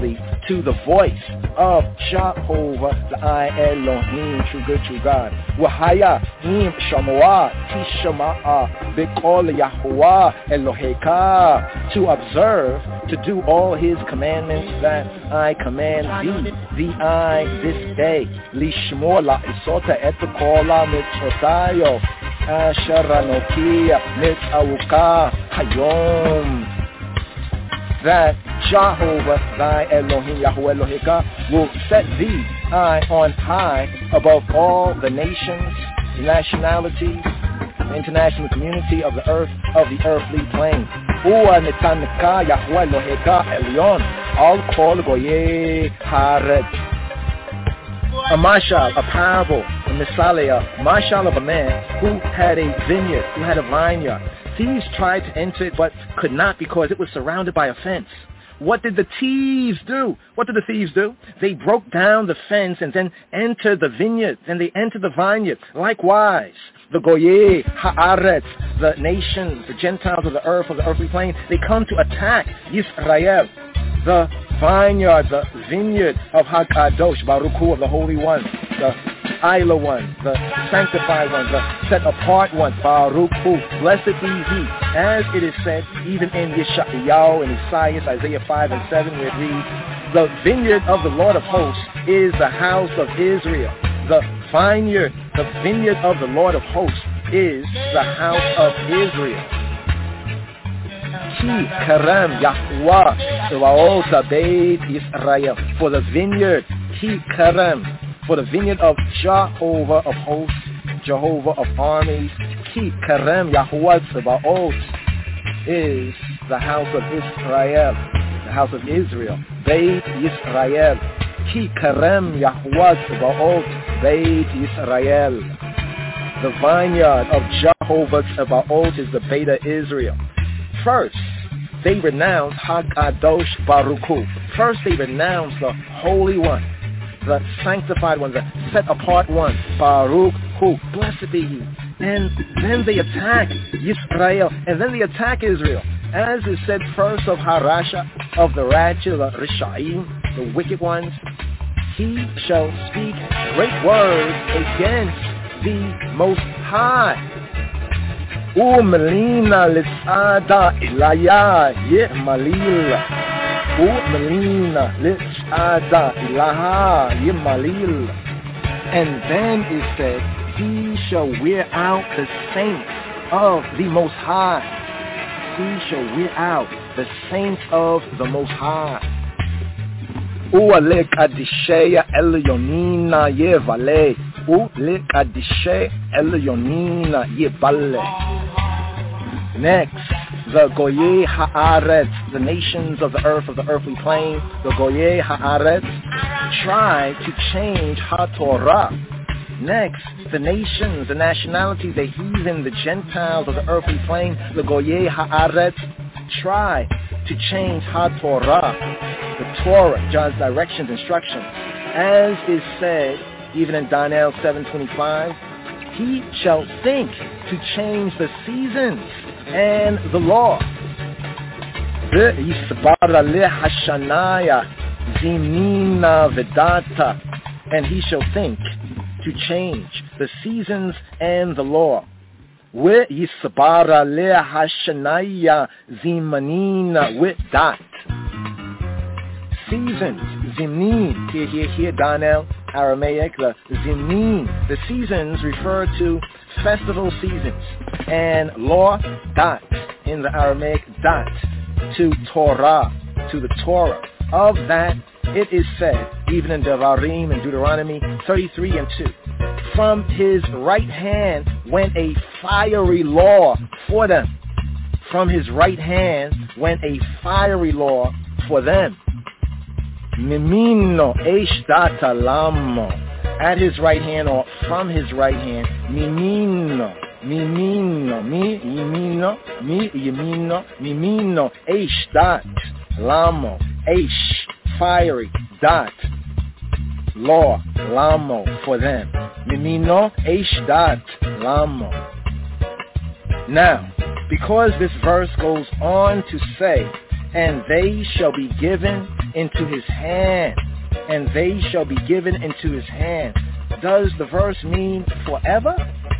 to the voice of Jehovah, the I Elohim, true good, true God. Wahaya im shamoah tishamaah b'kol Yahuwah Eloheka, to observe, to do all his commandments that I command thee, thee I this day. Lishmor la'isota et kol mitzvotayo asher anoki mitzawuka hayom. That Jehovah, thy Elohim, Yahweh Eloheka, will set thee high on high above all the nations, nationalities, the international community of the earth, of the earthly plane. Ua netanika Yahweh Eloheka Elyon, al kol goye haaretz. A mashal, a parable, a misalia, mashal of a man who had a vineyard, who had a vineyard. Thieves tried to enter it but could not because it was surrounded by a fence. What did the thieves do? What did the thieves do? They broke down the fence and then entered the vineyard. Then they entered the vineyard. Likewise, the Goyeh, Haaretz, the nations, the Gentiles of the earth, of the earthly plane, they come to attack Yisrael, the vineyard, the vineyard of HaKadosh, Baruch Hu, of the Holy One, the Isla One, the sanctified one, the set apart one, Baruch Hu, blessed be he, as it is said even in Yeshayahu and Isaiah, Isaiah five and seven, where it reads, the vineyard of the Lord of hosts is the house of Israel. The vineyard, the vineyard of the Lord of hosts is the house of Israel. Ki karem Yahuwah Tzevaot Beit Yisrael, for the vineyard, Ki karem, for the vineyard of Jehovah of hosts, Jehovah of armies, Ki karem Yahuwah Tzevaot, is the house of Israel, the house of Israel, Beit Yisrael, Ki karem Yahuwah Tzevaot, Beit Yisrael. The vineyard of Jehovah Tzevaot is the Beit Israel. First, they renounce HaKadosh Baruch Hu. First, they renounce the Holy One, the sanctified one, the set apart one, Baruch Hu, blessed be he. And then they attack Yisrael, and then they attack Israel. As is said first of Harasha, of the Ratcha, the Rishaim, the wicked ones, he shall speak great words against the Most High. U'melina litzada ilaya yemalil. U'melina litzada ilaha yemalil. And then it said, he shall wear out the saints of the Most High. He shall wear out the saints of the Most High. U'ale kadisheya elyonina yevale. U'le kadishe elyonina yevale. Next, the Goyeh Haaretz, the nations of the earth, of the earthly plane, the Goyeh Haaretz, try to change HaTorah. Next, the nations, the nationalities, the heathen, the Gentiles of the earthly plane, the Goyeh Haaretz, try to change HaTorah, the Torah, God's directions, instructions. As is said, even in Daniel seven twenty-five, he shall think to change the seasons and the law. And he shall think to change the seasons and the law. Seasons, zimnin, here, here, here, Daniel, Aramaic, the zimnin, the seasons refer to festival seasons, and law, dat, in the Aramaic, dat, to Torah, to the Torah. Of that, it is said, even in Devarim and Deuteronomy thirty-three and two, from his right hand went a fiery law for them. From his right hand went a fiery law for them. Mimino eish data lamo. At his right hand or from his right hand, mimino, mimino, mi, yimino, mi, yimino, mimino, eish dat, lamo, eish, fiery, dat, law, lamo, for them. Mimino, eish dat, lamo. Now, because this verse goes on to say, and they shall be given into his hand, and they shall be given into his hand. Does the verse mean forever?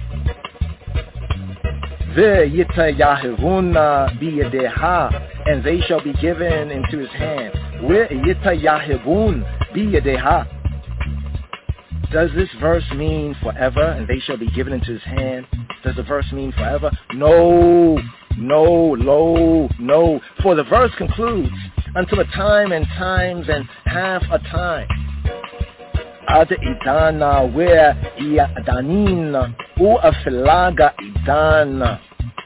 Ve'yitayahiruna biyadeha, and they shall be given into his hand. Ve'yitayahirun biyadeha. Does this verse mean forever, and they shall be given into his hand? Does the verse mean forever? No, no, no, no. For the verse concludes, until a time and times and half a time. Ad idana where iadanin uafilaga idana.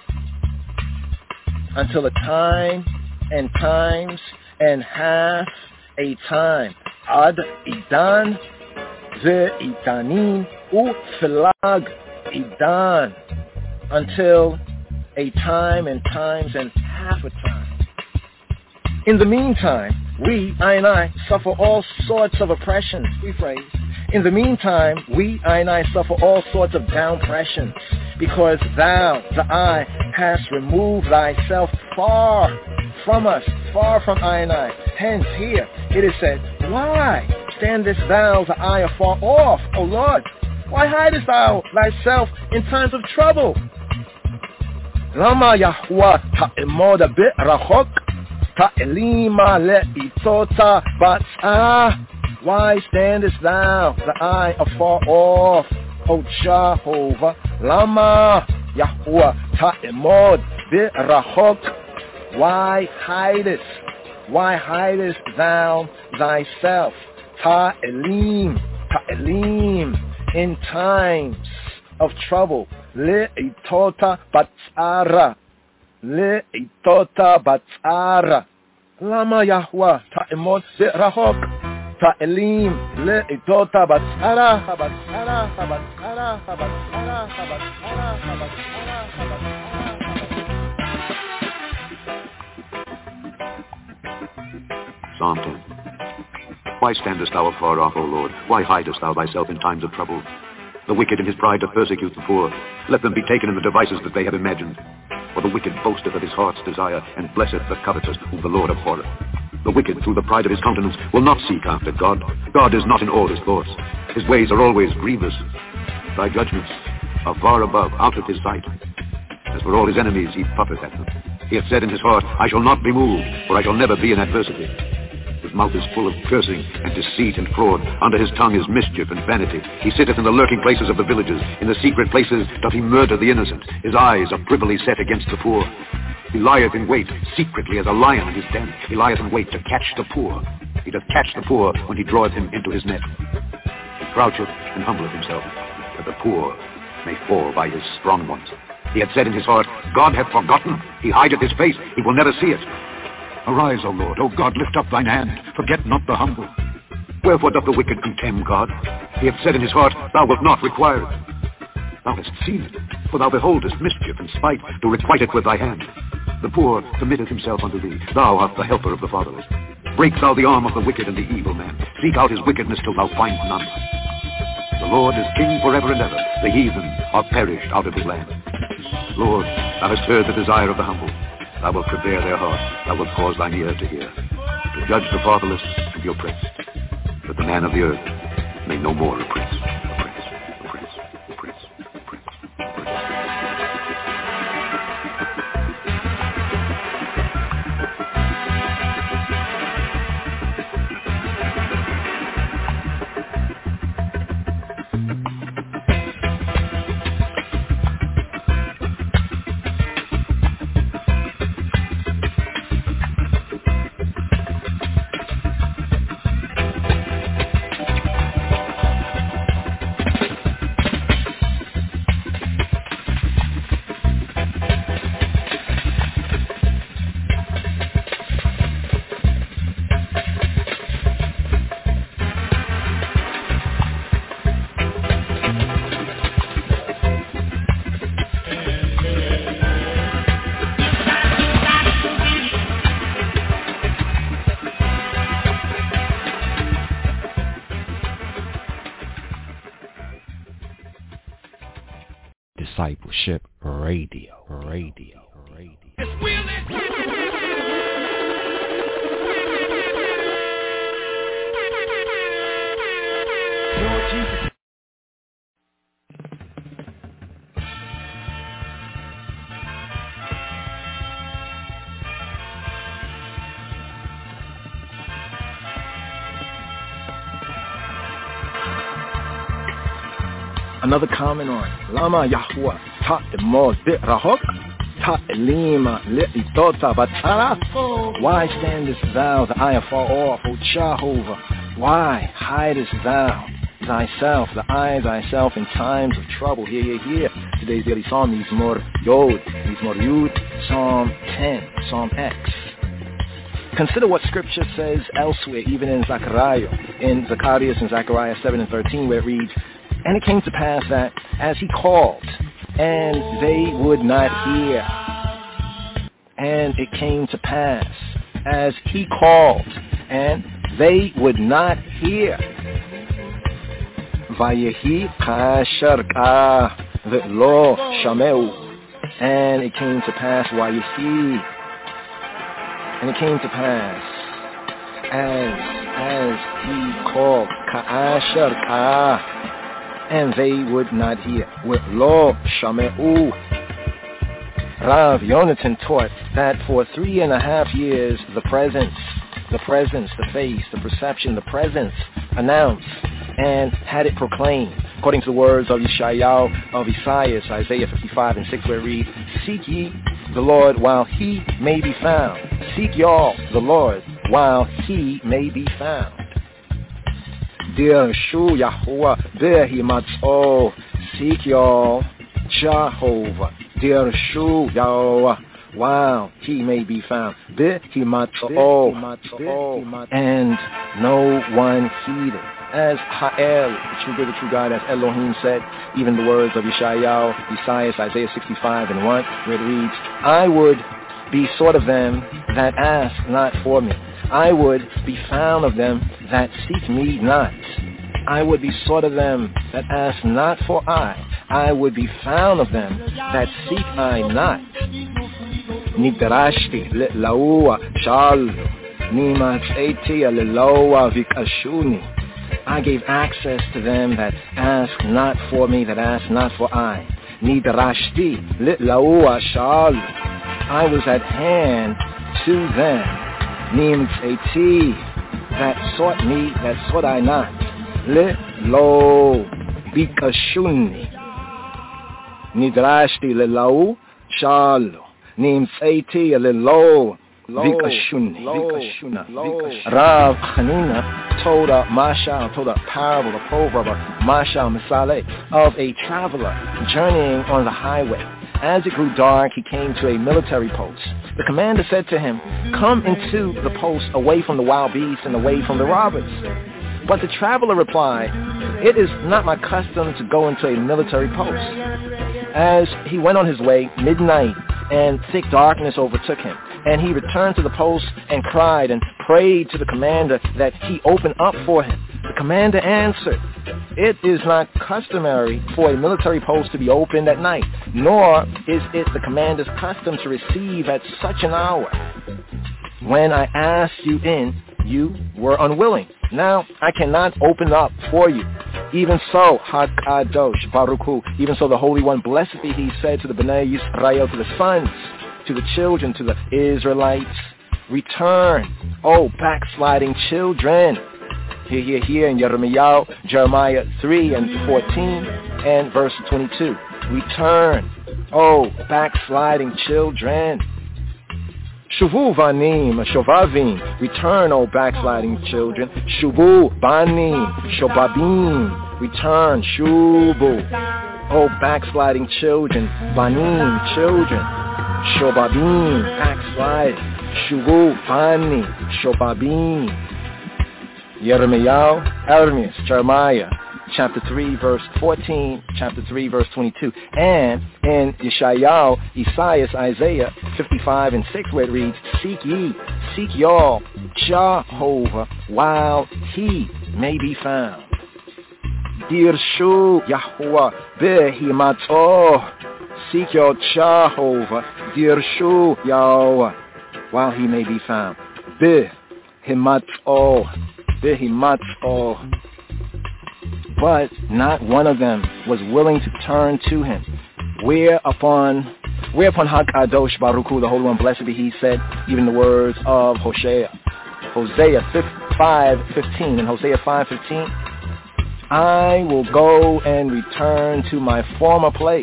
Until a time and times and half a time. Ad idan ve'idanin ufilag idan. Until a time and times and half a time. In the meantime, we, I and I, suffer all sorts of oppressions. Rephrase. In the meantime, we, I and I, suffer all sorts of downpressions, because thou, the I, hast removed thyself far from us, far from I and I. Hence, here, it is said, why standest thou, the I, afar off, O Lord? Why hidest thou thyself in times of trouble? Lama Yahweh ta'imoda bi'rachok ta'elima le'itota bat'ah. Why standest thou, the I, afar off, O Jehovah? Lama Yahweh ta'imod bi'rachok. Why hidest, why hidest thou thyself? Ta'elim, ta'elim, in times of trouble. Le'itota bat'ara. Le'itota bat'ara. Lama Yahweh ta'imod bi'rachok. Ta'elim le'itota bat'ara. Bat'ara, bat'ara, bat'ara, bat'ara, bat'ara. Psalm ten. Why standest thou afar off, O Lord? Why hidest thou thyself in times of trouble? The wicked in his pride doth persecute the poor. Let them be taken in the devices that they have imagined. For the wicked boasteth of his heart's desire, and blesseth the covetous, whom the Lord abhorreth. The wicked, through the pride of his countenance, will not seek after God. God is not in all his thoughts. His ways are always grievous. Thy judgments are far above, out of his sight. As for all his enemies, he puffeth at them. He hath said in his heart, I shall not be moved, for I shall never be in adversity. His mouth is full of cursing and deceit and fraud. Under his tongue is mischief and vanity. He sitteth in the lurking places of the villages. In the secret places doth he murder the innocent. His eyes are privily set against the poor. He lieth in wait secretly as a lion in his den. He lieth in wait to catch the poor. He doth catch the poor when he draweth him into his net. He croucheth and humbleth himself, that the poor may fall by his strong ones. He had said in his heart, God hath forgotten. He hideth his face. He will never see it. Arise, O Lord. O God, lift up thine hand. Forget not the humble. Wherefore doth the wicked contemn God? He hath said in his heart, thou wilt not require it. Thou hast seen it, for thou beholdest mischief and spite, to requite it with thy hand. The poor committeth himself unto thee. Thou art the helper of the fatherless. Break thou the arm of the wicked and the evil man. Seek out his wickedness till thou find none. The Lord is king forever and ever. The heathen are perished out of his land. Lord, thou hast heard the desire of the humble. Thou wilt prepare their heart. Thou wilt cause thine ear to hear, to judge the fatherless and the oppressed, that the man of the earth may no more oppress. Discipleship Radio, Radio, Radio. Another comment on Lama Yahuwah Ta Emo Bit Rahok Ta Elima Li'itota Batara. Why standest thou the eye afar off, O Jehovah? Why hidest thou thyself, the eye thyself in times of trouble? Here, here, here. Today's daily psalm, Mizmor Yod, Mizmor Yud, Psalm ten, Psalm X. Consider what Scripture says elsewhere, even in Zechariah, in Zacharias and Zechariah seven and thirteen, where it reads, "And it came to pass that as he called, and they would not hear. And it came to pass as he called, and they would not hear. Vayehi kasher ka ve'lo shameu." And it came to pass, Vayehi. And it came to pass, as as he called, ka'asher ka, and they would not hear. With lo shameu. Rav Yonatan taught that for three and a half years, the presence, the presence, the face, the perception, the presence announced and had it proclaimed, according to the words of Yeshayahu, of Isaiah, Isaiah fifty-five and six, where it reads, "Seek ye the Lord while he may be found. Seek y'all the Lord while he may be found." Dear Shu Yahuwah, Behi Matzo, seek y'all Jehovah. Dear Shu Yahuwah, while he may be found. Behi Matzo, and no one heeded. As Ha'el, the true good, the true God, as Elohim said, even the words of Yeshayahu, Isaiah, Isaiah sixty-five and one, where it reads, "I would be sought of them that ask not for me. I would be found of them that seek me not. I would be sought of them that ask not for I. I would be found of them that seek I not. Nidrashti le'laua shalu, nimatzeti le'laua vikashuni." I gave access to them that ask not for me, that ask not for I. Nidrashti le'laua shalu. I was at hand to them. Nimtzeti, that sought me, that sought I not. Le'lo bikashuni. Nidrashti le'lau shalu. Nimtzeti le'lo vikashuni. Rav Chanina told a mashal, told a parable, a proverb, a mashal misale, of a traveler journeying on the highway. As it grew dark, he came to a military post. The commander said to him, "Come into the post away from the wild beasts and away from the robbers." But the traveler replied, "It is not my custom to go into a military post." As he went on his way, midnight and thick darkness overtook him. And he returned to the post and cried and prayed to the commander that he open up for him. The commander answered, "It is not customary for a military post to be opened at night, nor is it the commander's custom to receive at such an hour. When I asked you in, you were unwilling. Now I cannot open up for you. Even so, Hakadosh Baruch Hu, even so the Holy One, blessed be he, said to the Bnei Yisrael, to the sons, to the children, to the Israelites, return, O backsliding children." Here, here, here in Jeremiah, Jeremiah three and fourteen and verse twenty-two. Return, O backsliding children. Shuvu vanim, shovavim. Return, O backsliding children. Shuvu banim, shobabim. Return, shubu. O backsliding children. Banim, children. Shobabim, backslide. Shuvu bani, shobabim. Jeremiah, Jeremiah, Jeremiah, chapter three, verse fourteen, chapter three, verse twenty-two, and in Yeshayahu, Isaiah, Isaiah fifty-five and six, where it reads, "Seek ye, seek y'all, Jehovah, while he may be found." Dirshu Yahuwah behimato, seek y'all Jehovah, Dirshu Yahuwah, while he may be found. Behimato. Behimato. But not one of them was willing to turn to him. Whereupon, whereupon Hakadosh Baruch Hu, the Holy One, blessed be he, said, even the words of Hosea, Hosea five fifteen, and Hosea five fifteen, I will go and return to my former place.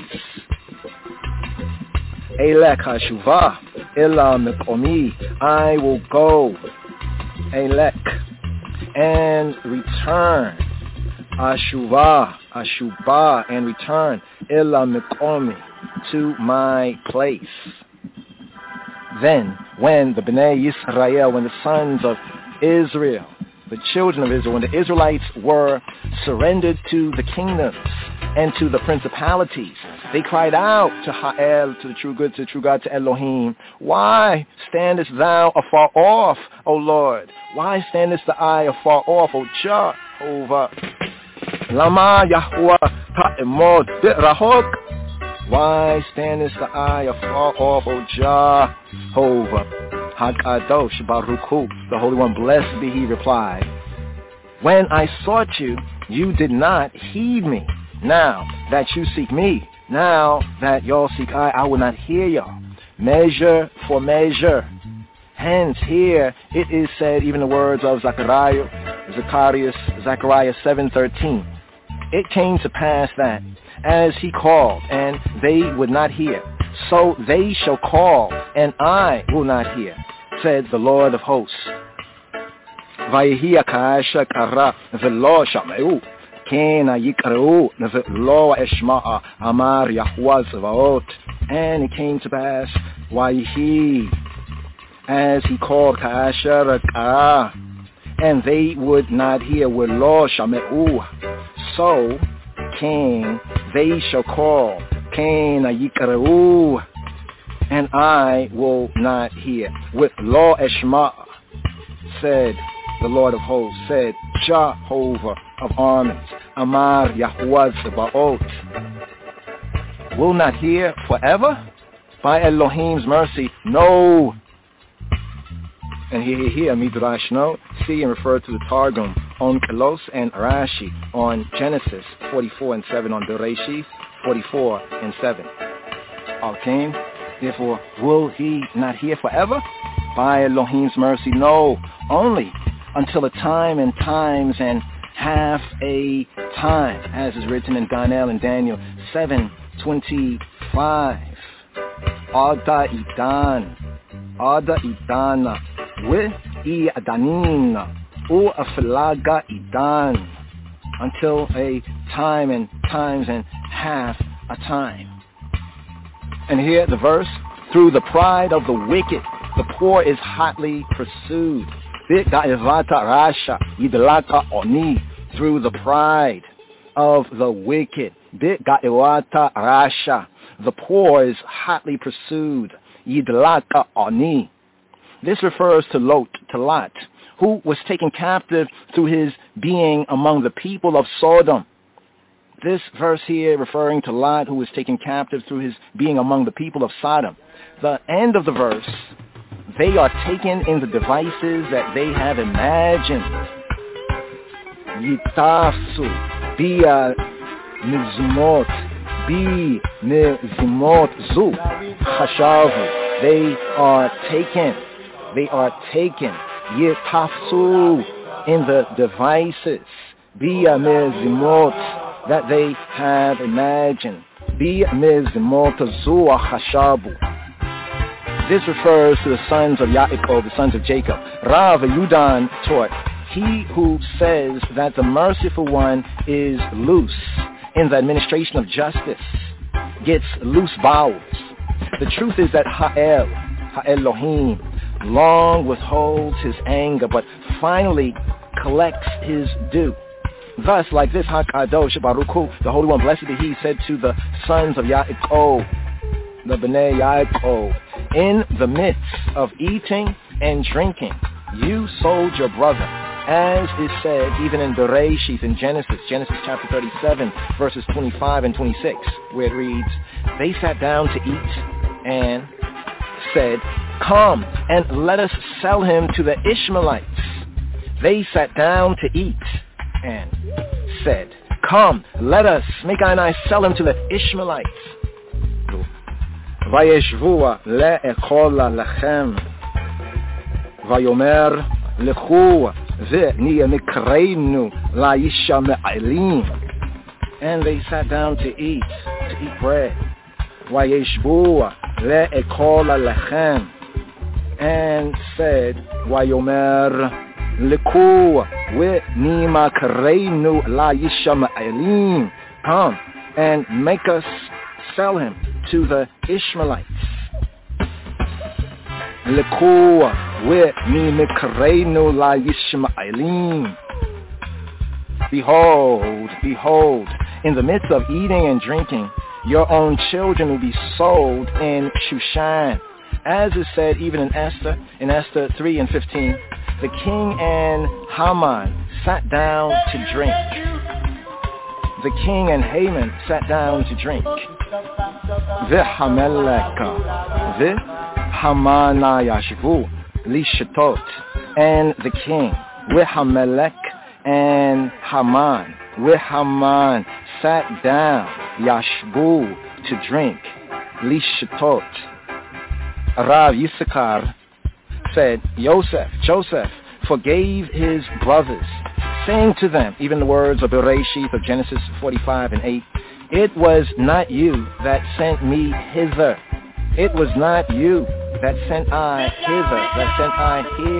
Elek hashuvah ela mekomi. I will go, elek, and return. Ashuvah, ashubah, and return. Ela mekomi, to my place. Then, when the Bnei Yisrael, when the sons of Israel, the children of Israel, when the Israelites were surrendered to the kingdoms and to the principalities, they cried out to Ha'el, to the true good, to the true God, to Elohim, why standest thou afar off, O Lord? Why standest the eye afar off, O Jehovah? Lama Yahuwah ta'emod bi'rahok. Why standest the eye afar off, O Jehovah? HaKadosh Baruch Hu, the Holy One, blessed be He, replied, when I sought you, you did not heed me. Now that you seek me, now that y'all seek I, I will not hear y'all. Measure for measure. Hence, here it is said, even the words of Zechariah, Zacharias, Zechariah seven thirteen. It came to pass that, as he called, and they would not hear, so they shall call, and I will not hear, said the Lord of hosts. Vayehi ka'asher kara v'lo shameu, ken yikreu v'lo eshma'a, amar Yahuwah Zevaot. And it came to pass, Vayehi, as he called, ka'asher kara, and they would not hear, v'lo shameu, so ken they shall call, ken yikreu, and I will not hear. With Lo Eshma, said the Lord of hosts, said Jehovah of armies, Amar Yahuwah Zebaot. Will not hear forever? By Elohim's mercy, no. And here, here, Midrash, no. See and refer to the Targum on Kelos and Rashi on Genesis forty-four and seven, on Bereshith forty-four and seven. Okay. Therefore, will he not hear forever? By Elohim's mercy, no. Only until a time and times and half a time, as is written in Daniel and Daniel seven twenty-five. Ada idan, ada idana, with i adanina, u aflaga idan, until a time and times and half a time. And here the verse, through the pride of the wicked, the poor is hotly pursued. Through the pride of the wicked, the poor is hotly pursued. This refers to Lot, to Lot, who was taken captive through his being among the people of Sodom. This verse here referring to Lot, who was taken captive through his being among the people of Sodom. The end of the verse, they are taken in the devices that they have imagined. Yitafsu, bia mizmot, bi mizmot zu, chashavu. They are taken, they are taken, yitafsu, in the devices, bia mizmot, that they have imagined. Bi mizmot zu chashavu. This refers to the sons of Yaakov, the sons of Jacob. Rav Yudan taught, he who says that the merciful one is loose in the administration of justice gets loose bowels. The truth is that Ha'el, Ha'elohim, long withholds his anger, but finally collects his due. Thus, like this, HaKadosh Baruch Hu, the Holy One, blessed be He, said to the sons of Yaakov, the Bnei Yaakov, in the midst of eating and drinking, you sold your brother, as is said even in Bereshith, in Genesis, Genesis chapter thirty-seven, verses twenty-five and twenty-six, where it reads, they sat down to eat and said, come and let us sell him to the Ishmaelites. They sat down to eat and said, come, let us, Micah and I, sell him to the Ishmaelites. Vayeshvua le'ekola lechem, Vayomer lechu ve'niya mikreinu la yisha me'alim. And they sat down to eat, to eat bread. Vayeshbu le'ekol alechem. And said, Vayomer liku ve'nima kareinu la yisha me'alim. Come and make us sell him to the Ishmaelites. Liku ve'nima kareinu la yisha me'alim. Behold, behold, in the midst of eating and drinking, your own children will be sold in Shushan. As is said even in Esther, in Esther three and fifteen, the king and Haman sat down to drink. The king and Haman sat down to drink. V'hameleka, v'hamana yashvu, lishatot, and the king, v'hamelek, and Haman, with Haman sat down, Yashbu, to drink, Lishatot. Rav Yisakar said, Yosef, Joseph, forgave his brothers, saying to them, even the words of Bereshith of Genesis forty-five and eight, it was not you that sent me hither. It was not you that sent I hither, that sent I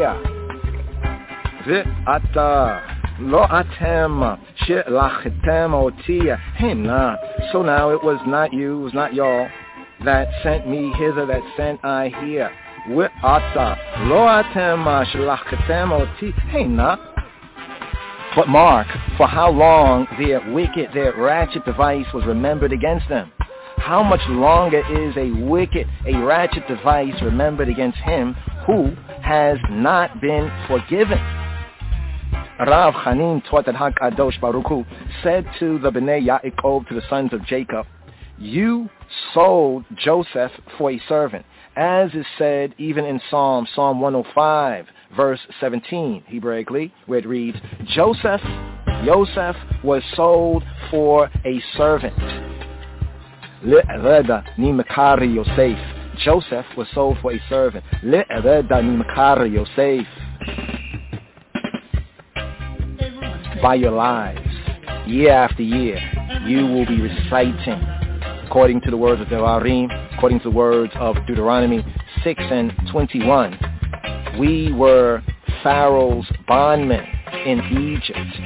here. V'ata. Lo atem she'lachetem otia hina. So now it was not you, it was not y'all that sent me hither, that sent I here. W'ata lo atem she'lachetem oti hina. But mark, for how long their wicked, their ratchet device was remembered against them. How much longer is a wicked, a ratchet device remembered against him who has not been forgiven? Rav Chanin taught that HaKadosh Baruch Hu said to the Bnei Yaakov, to the sons of Jacob, you sold Joseph for a servant, as is said even in Psalm, Psalm one oh five, verse seventeen, Hebraically, where it reads, Joseph, Joseph was sold for a servant. Le'ereda nimekari Yosef. Joseph was sold for a servant. Le'ereda nimekari Yosef. By your lives, year after year, you will be reciting, according to the words of Devarim, according to the words of Deuteronomy six and twenty-one, we were Pharaoh's bondmen in Egypt.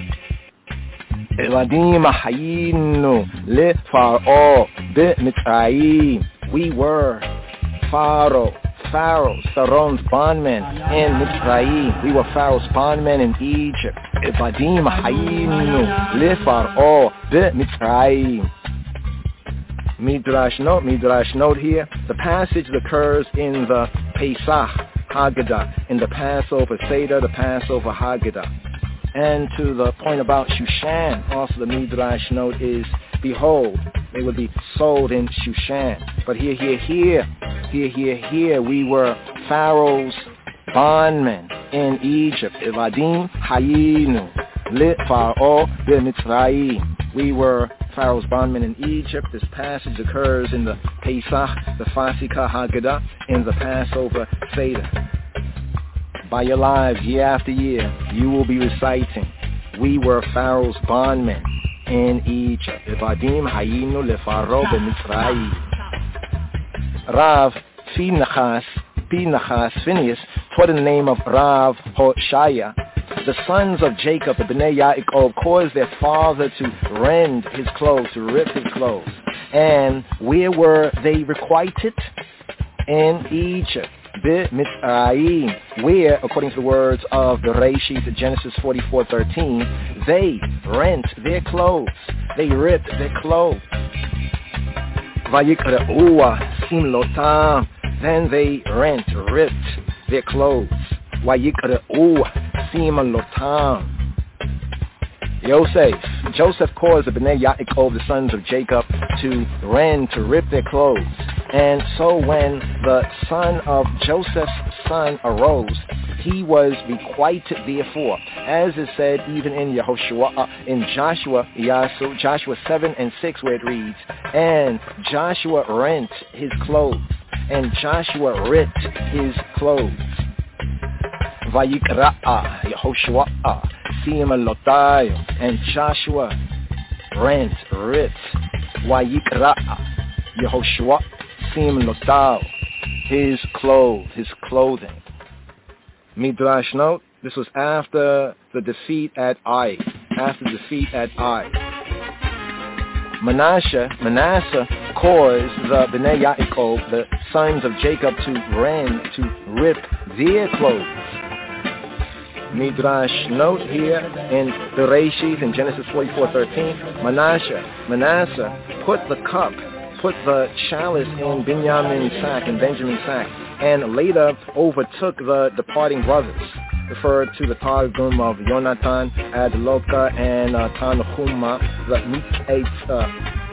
We were Pharaoh, Pharaoh's, Pharaoh's bondmen in Mitzrayim. We were Pharaoh's bondmen in Egypt. Evadim hayinu lefar'o b'Mitzrayim. Midrash note, Midrash note here. The passage occurs in the Pesach Haggadah, in the Passover Seder, the Passover Haggadah. And to the point about Shushan, also the Midrash note is, behold, they would be sold in Shushan. But here, here, here, here, here, here, we were Pharaoh's bondmen in Egypt. Evadim hayinu lefar'o b'Mitzrayim. We were Pharaoh's bondmen in Egypt. This passage occurs in the Pesach, the Fasika Haggadah, in the Passover Seder. By your lives, year after year, you will be reciting, we were Pharaoh's bondmen in Egypt. Evadim hayinu lefar'o b'Mitzrayim. Rav Pinchas, Pinchas, Phineas, taught in the name of Rav Hoshaya. The sons of Jacob, the Bnei Yaakov, caused their father to rend his clothes, to rip his clothes. And where were they requited? In Egypt. Mitzrayim, where, according to the words of the Bereshith, Genesis forty-four thirteen, they rent their clothes. They ripped their clothes. Vayikra'ua simlotam. Then they rent, ripped their clothes. Vayikra'ua simlotam. Yosef, Joseph caused the Bnei Yaakov, the sons of Jacob, to rend, to rip their clothes. And so when the son of Joseph's son arose, he was requited therefore, as is said even in Yehoshua, in Joshua, Yasu, Joshua seven and six, where it reads, and Joshua rent his clothes, and Joshua ripped his clothes. Vayikra'a Yehoshua Simelotai, and Joshua rent, ripped, Wayikra, Yehoshua, Simelotai, his clothes, his clothing. Midrash note, this was after the defeat at Ai, after the defeat at Ai. Manasseh, Manasseh caused the Bnei Yaakov, the sons of Jacob, to rend, to rip their clothes. Midrash note here in the Bereshit in Genesis forty-four thirteen, Manasseh, Manasseh put the cup, put the chalice in Benjamin's sack, in Benjamin's sack, and later overtook the departing brothers, referred to the Targum of Yonatan, Adloka, and uh, Tanhuma, the Mik'et. Uh,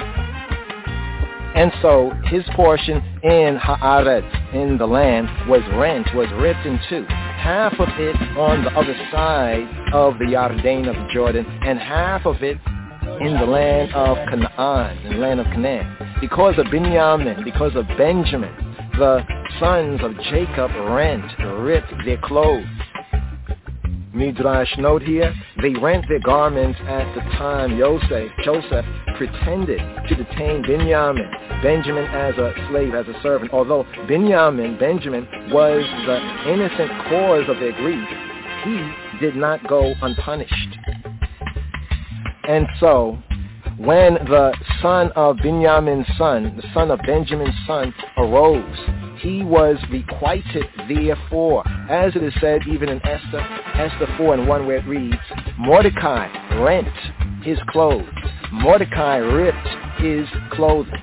and so his portion in Haaretz, in the land, was rent, was ripped in two. Half of it on the other side of the Yarden of Jordan, and half of it in the land of Canaan, in the land of Canaan. Because of Benjamin, because of Benjamin, the sons of Jacob rent, ripped their clothes. Midrash note here, they rent their garments at the time Joseph, Joseph pretended to detain Benjamin, Benjamin as a slave, as a servant. Although Benjamin, Benjamin was the innocent cause of their grief, he did not go unpunished. And so, when the son of Benjamin's son, the son of Benjamin's son, arose, he was requited therefore, as it is said even in Esther, Esther four and one, where it reads, Mordecai rent his clothes. Mordecai ripped his clothing.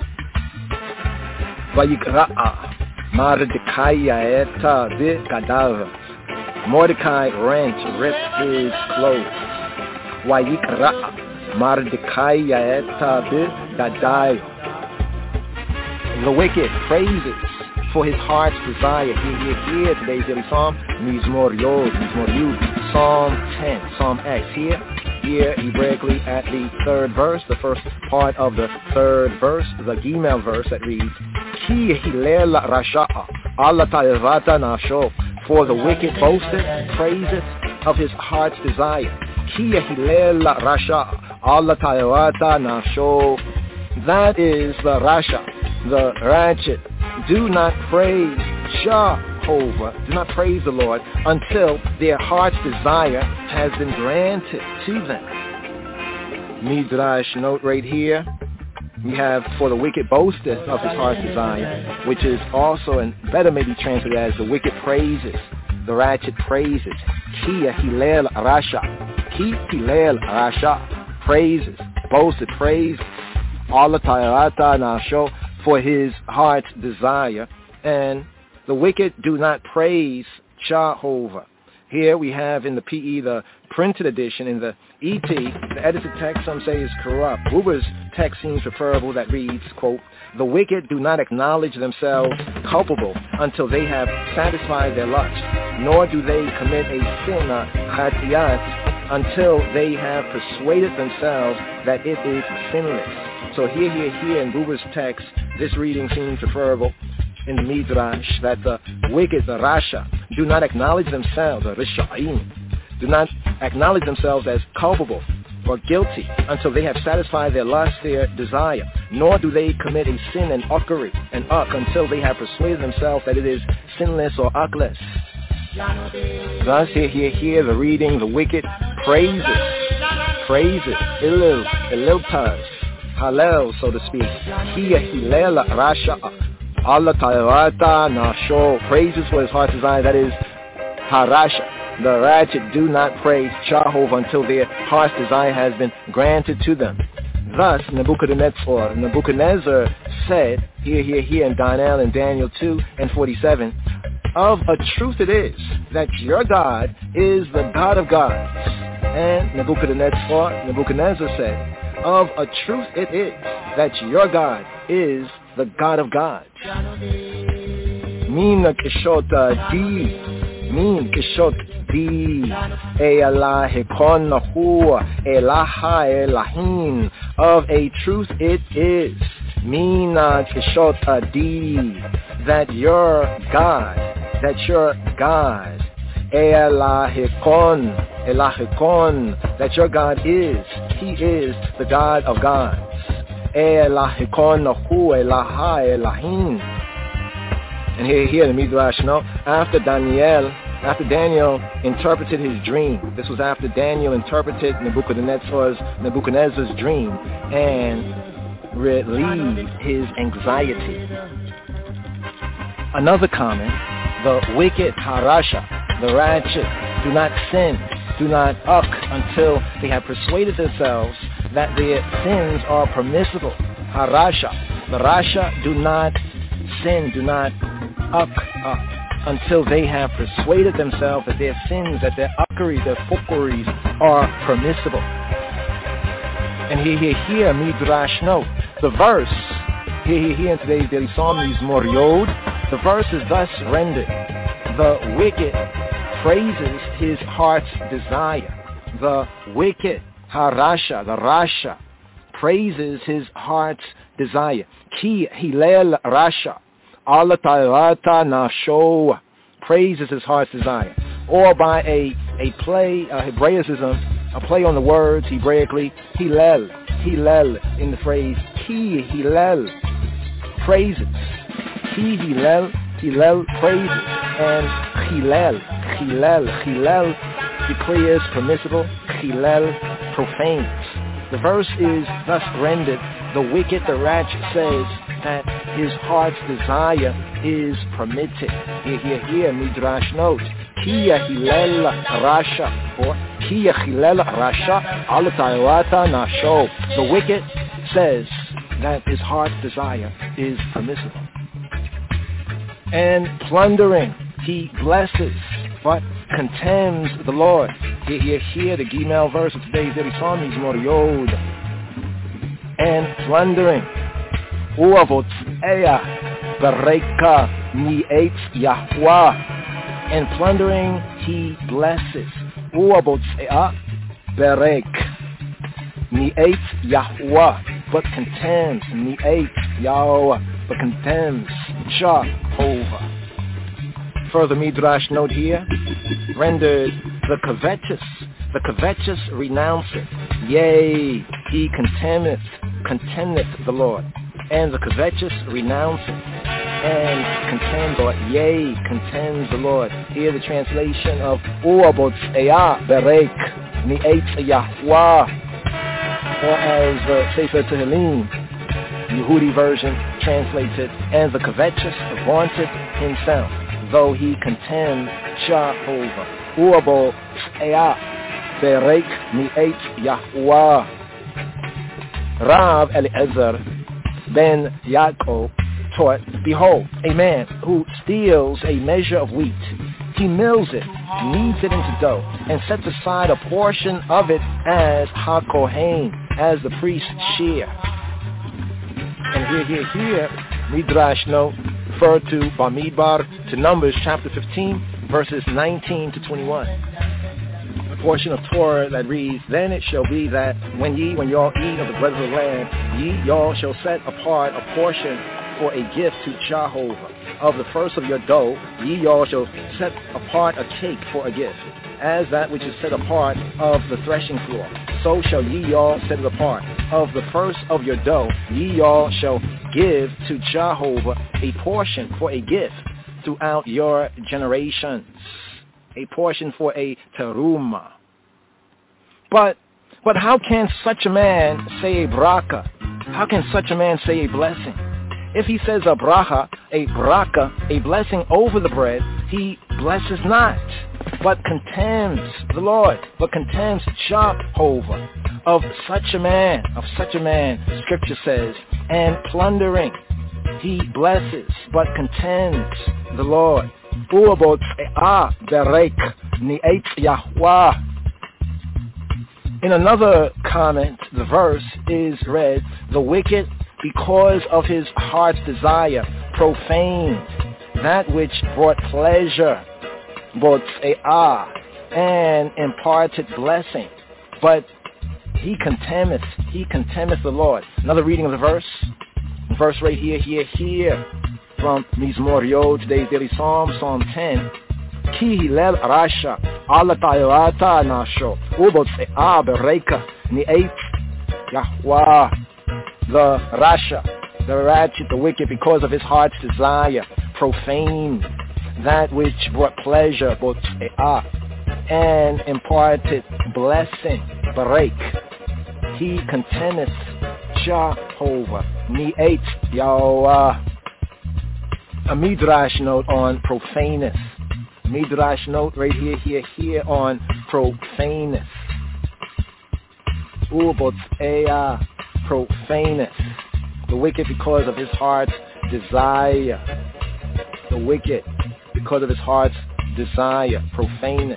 Vayikra'a Mordecai eta v'kadav. Mordecai rent, ripped his clothes. Vayikra'a Mordecai eta v'kadav. The wicked praises for his heart's desire. Here, here, here, today's daily psalm, Mizmor Yod, Mizmor Yud, Psalm ten, Psalm X. Here, here, Hebraically at the third verse, the first part of the third verse, the Gimel verse that reads, Ki Hilel Rasha'a, Allah Ta'evata Nasho, for the wicked boasteth, praiseth of his heart's desire. Ki Hilel Rasha'a, Allah Ta'evata Nasho. That is the Rasha, the ratchet. Do not praise Jehovah, do not praise the Lord until their heart's desire has been granted to them. Midrash note right here, we have for the wicked boasteth of his heart's desire, which is also, and better maybe translated as the wicked praises, the ratchet praises. Ki Hilel Rasha, Ki Hilel Rasha, praises, boasted, praise, Allah Ta'arata Nasho, for his heart's desire, and the wicked do not praise Jehovah. Here we have in the P E, the printed edition, in the E T, the edited text some say is corrupt. Buber's text seems preferable, that reads, quote, the wicked do not acknowledge themselves culpable until they have satisfied their lust, nor do they commit a sin, a chatiyat, until they have persuaded themselves that it is sinless. So here, here, here in Buber's text, this reading seems preferable in the Midrash, that the wicked, the Rasha, do not acknowledge themselves, the Risha'im, do not acknowledge themselves as culpable or guilty until they have satisfied their lust, their desire, nor do they commit a sin and uckery, and uck, until they have persuaded themselves that it is sinless or uckless. Thus, here, here, here, the reading, the wicked praises, praises, Elul, Eliltaz, Hallel, so to speak. Hiya Hilela Rasha, Allah Ta'arata Nasho, praises for his heart's desire, that is Harasha. The ratchet do not praise Jehovah until their heart's desire has been granted to them. Thus, Nebuchadnezzar, Nebuchadnezzar said, here, here, here in Daniel and Daniel two and forty-seven, of a truth it is that your God is the God of gods. And Nebuchadnezzar, Nebuchadnezzar said, of a truth it is that your God is the God of gods. Mina kishota di, min kishot di, elah hekon nahu, elaha elahim. Of a truth it is, mina kishota di, that your God, that your God, Elahikon, Elahikon, that your God is. He is the God of gods. Elahikon Hu Elaha Elahim. And here, here the Midrash, no, after Daniel, after Daniel interpreted his dream, this was after Daniel interpreted Nebuchadnezzar's, Nebuchadnezzar's dream and relieved his anxiety. Another comment, the wicked Harasha, the righteous, do not sin, do not uck until they have persuaded themselves that their sins are permissible. Harasha, the Rasha do not sin, do not uck up until they have persuaded themselves that their sins, that their uckeries, their fuckeries are permissible. And here, here, here, Midrash note, the verse, here, here, here in today's daily psalm, Mizmor Yod, the verse is thus rendered. The wicked praises his heart's desire. The wicked, Harasha, the Rasha, praises his heart's desire. Ki Hilel Rasha, Allah Ta'ala Nasho, praises his heart's desire. Or by a, a play, a Hebraicism, a play on the words, Hebraically, Hillel, Hillel, in the phrase, Ki Hillel, praises. Ki Hillel, Hillel praises. And Hillel, Hillel, Hillel declares permissible, Hillel profanes. The verse is thus rendered, the wicked, the righteous says that his heart's desire is permitted. Here, here, here, Midrash notes, Kiya Hillel Rasha, or Kiya Hillel Rasha, Al Ta'awata Nasho. The wicked says that his heart's desire is permissible. And plundering, he blesses, but contemns the Lord. Here, here, here, the Gimel verse of today's daily psalm, Mizmor Yod. And plundering, Uavotzeya Bereka Ni'etz Yahweh. And plundering, he blesses. Uavotzeya Berek Ni'etz Yahweh, but contemns Ni'etz Yahweh, but contemns Jehovah. Further Midrash note here, rendered the covetous, the covetous renounceth, yea, he contemneth, contemneth the Lord, and the covetous renounceth, and contemns, or yea, contemns the Lord. Here the translation of Uabotzeya Berek Ni'etz Yahweh, or as the Sefer Tehillim, Yehudi version, translates it, and the covetous vaunted himself, though he contemned Jehovah. Uabo Ea Berek Ni'etz Yahweh. Rav Eliezer ben Yaakov taught, behold, a man who steals a measure of wheat. He mills it, kneads it into dough, and sets aside a portion of it as HaKohen, as the priest's share. And here, here, here, Midrash note, refer to Bamidbar, to Numbers chapter fifteen, verses nineteen to twenty-one. A portion of Torah that reads, then it shall be that when ye, when y'all eat of the bread of the land, ye, y'all shall set apart a portion for a gift to Jehovah. Of the first of your dough, ye, y'all shall set apart a cake for a gift, as that which is set apart of the threshing floor. So shall ye, y'all set it apart. Of the first of your dough, ye, y'all shall give to Jehovah a portion for a gift throughout your generations, a portion for a teruma. But, but how can such a man say a bracha? How can such a man say a blessing? If he says a bracha, a bracha, a blessing over the bread, he blesses not, but contemns the Lord, but contemns Jehovah. Of such a man, of such a man, Scripture says, and plundering, he blesses, but contemns the Lord. In another comment, the verse is read, the wicked, because of his heart's desire, profaned that which brought pleasure, and imparted blessing. But he contemneth, he contemneth the Lord. Another reading of the verse, the verse right here, here, here, from Mizmor Yod, today's daily psalm, Psalm ten. Ki Hillel Rasha Ala Tayawata Nasho Ubot Se'a Bereka Ni'et Yahweh. The Rasha, the ratchet, the wicked, because of his heart's desire, profane that which brought pleasure, Bot Se'a, and imparted blessing, break. He contenteth Jehovah, Ni'et Yahweh. A midrash note on profaneness. Midrash note right here, here, here on profaneness. Ubot Ea, profaneness. The wicked because of his heart's desire. The wicked because of his heart's desire, profaneness.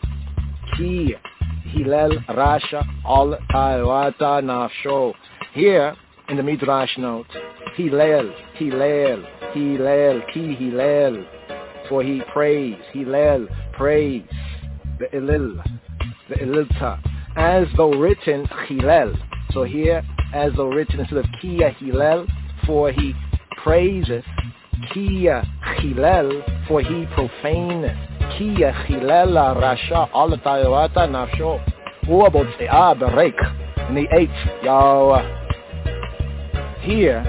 Ki Hillel Rasha Al Tayawata Nafsho. Here in the midrash note, Hillel, Hillel, Hillel, Ki Hillel, for he prays, Hillel, prays, the Elil, the Elilta, as though written Hillel. So here, as though written instead of Kia Hillel, for he praises, Kia Hillel, for he profaneth, Kia Hillel Rasha Al Tayawata Nafsho, Uabot Se'a Berek, Ni'et Yahweh. Here,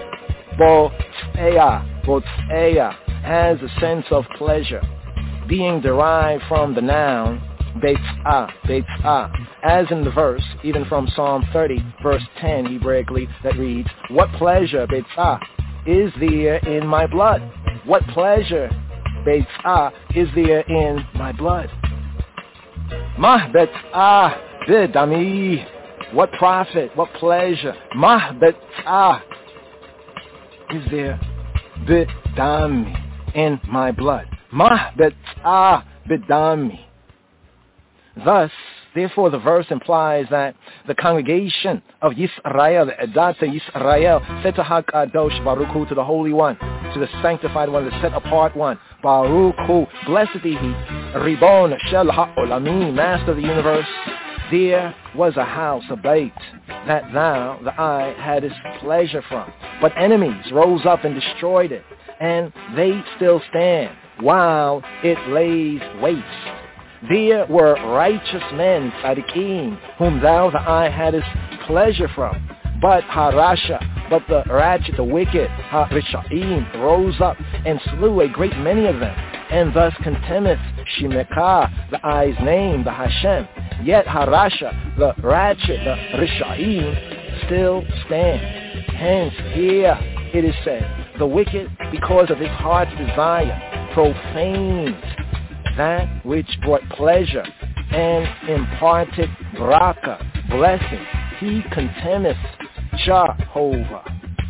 Botzea, Botzea has a sense of pleasure, being derived from the noun Beitzah, Beitzah, as in the verse, even from Psalm thirty, verse ten, Hebraically, that reads, what pleasure, Beitzah, is there in my blood? What pleasure, Beitzah, is there in my blood? Mah Beitzah bidami, what profit, what pleasure, Mah Beitzah, is there bidami, in my blood. Mah Beitzah bidami. Thus, therefore, the verse implies that the congregation of Yisrael, the Edat Yisrael, said to HaKadosh Baruch Hu, to the Holy One, to the Sanctified One, the Set Apart One, Baruch Hu, blessed be He, Ribon Shel HaOlamim, Master of the Universe, there was a house, a bait, that thou, the eye, hadst pleasure from. But enemies rose up and destroyed it, and they still stand, while it lays waste. There were righteous men, tzaddikim, whom thou, the eye, hadst pleasure from. But Harasha, but the ratchet, the wicked, Ha-Risha'im, rose up and slew a great many of them, and thus contemneth Shemekah, the eye's name, the Hashem. Yet Harasha, the ratchet, the Risha'im, still stand. Hence, here it is said, the wicked, because of his heart's desire, profanes that which brought pleasure and imparted braka, blessing. He contemneth Jehovah.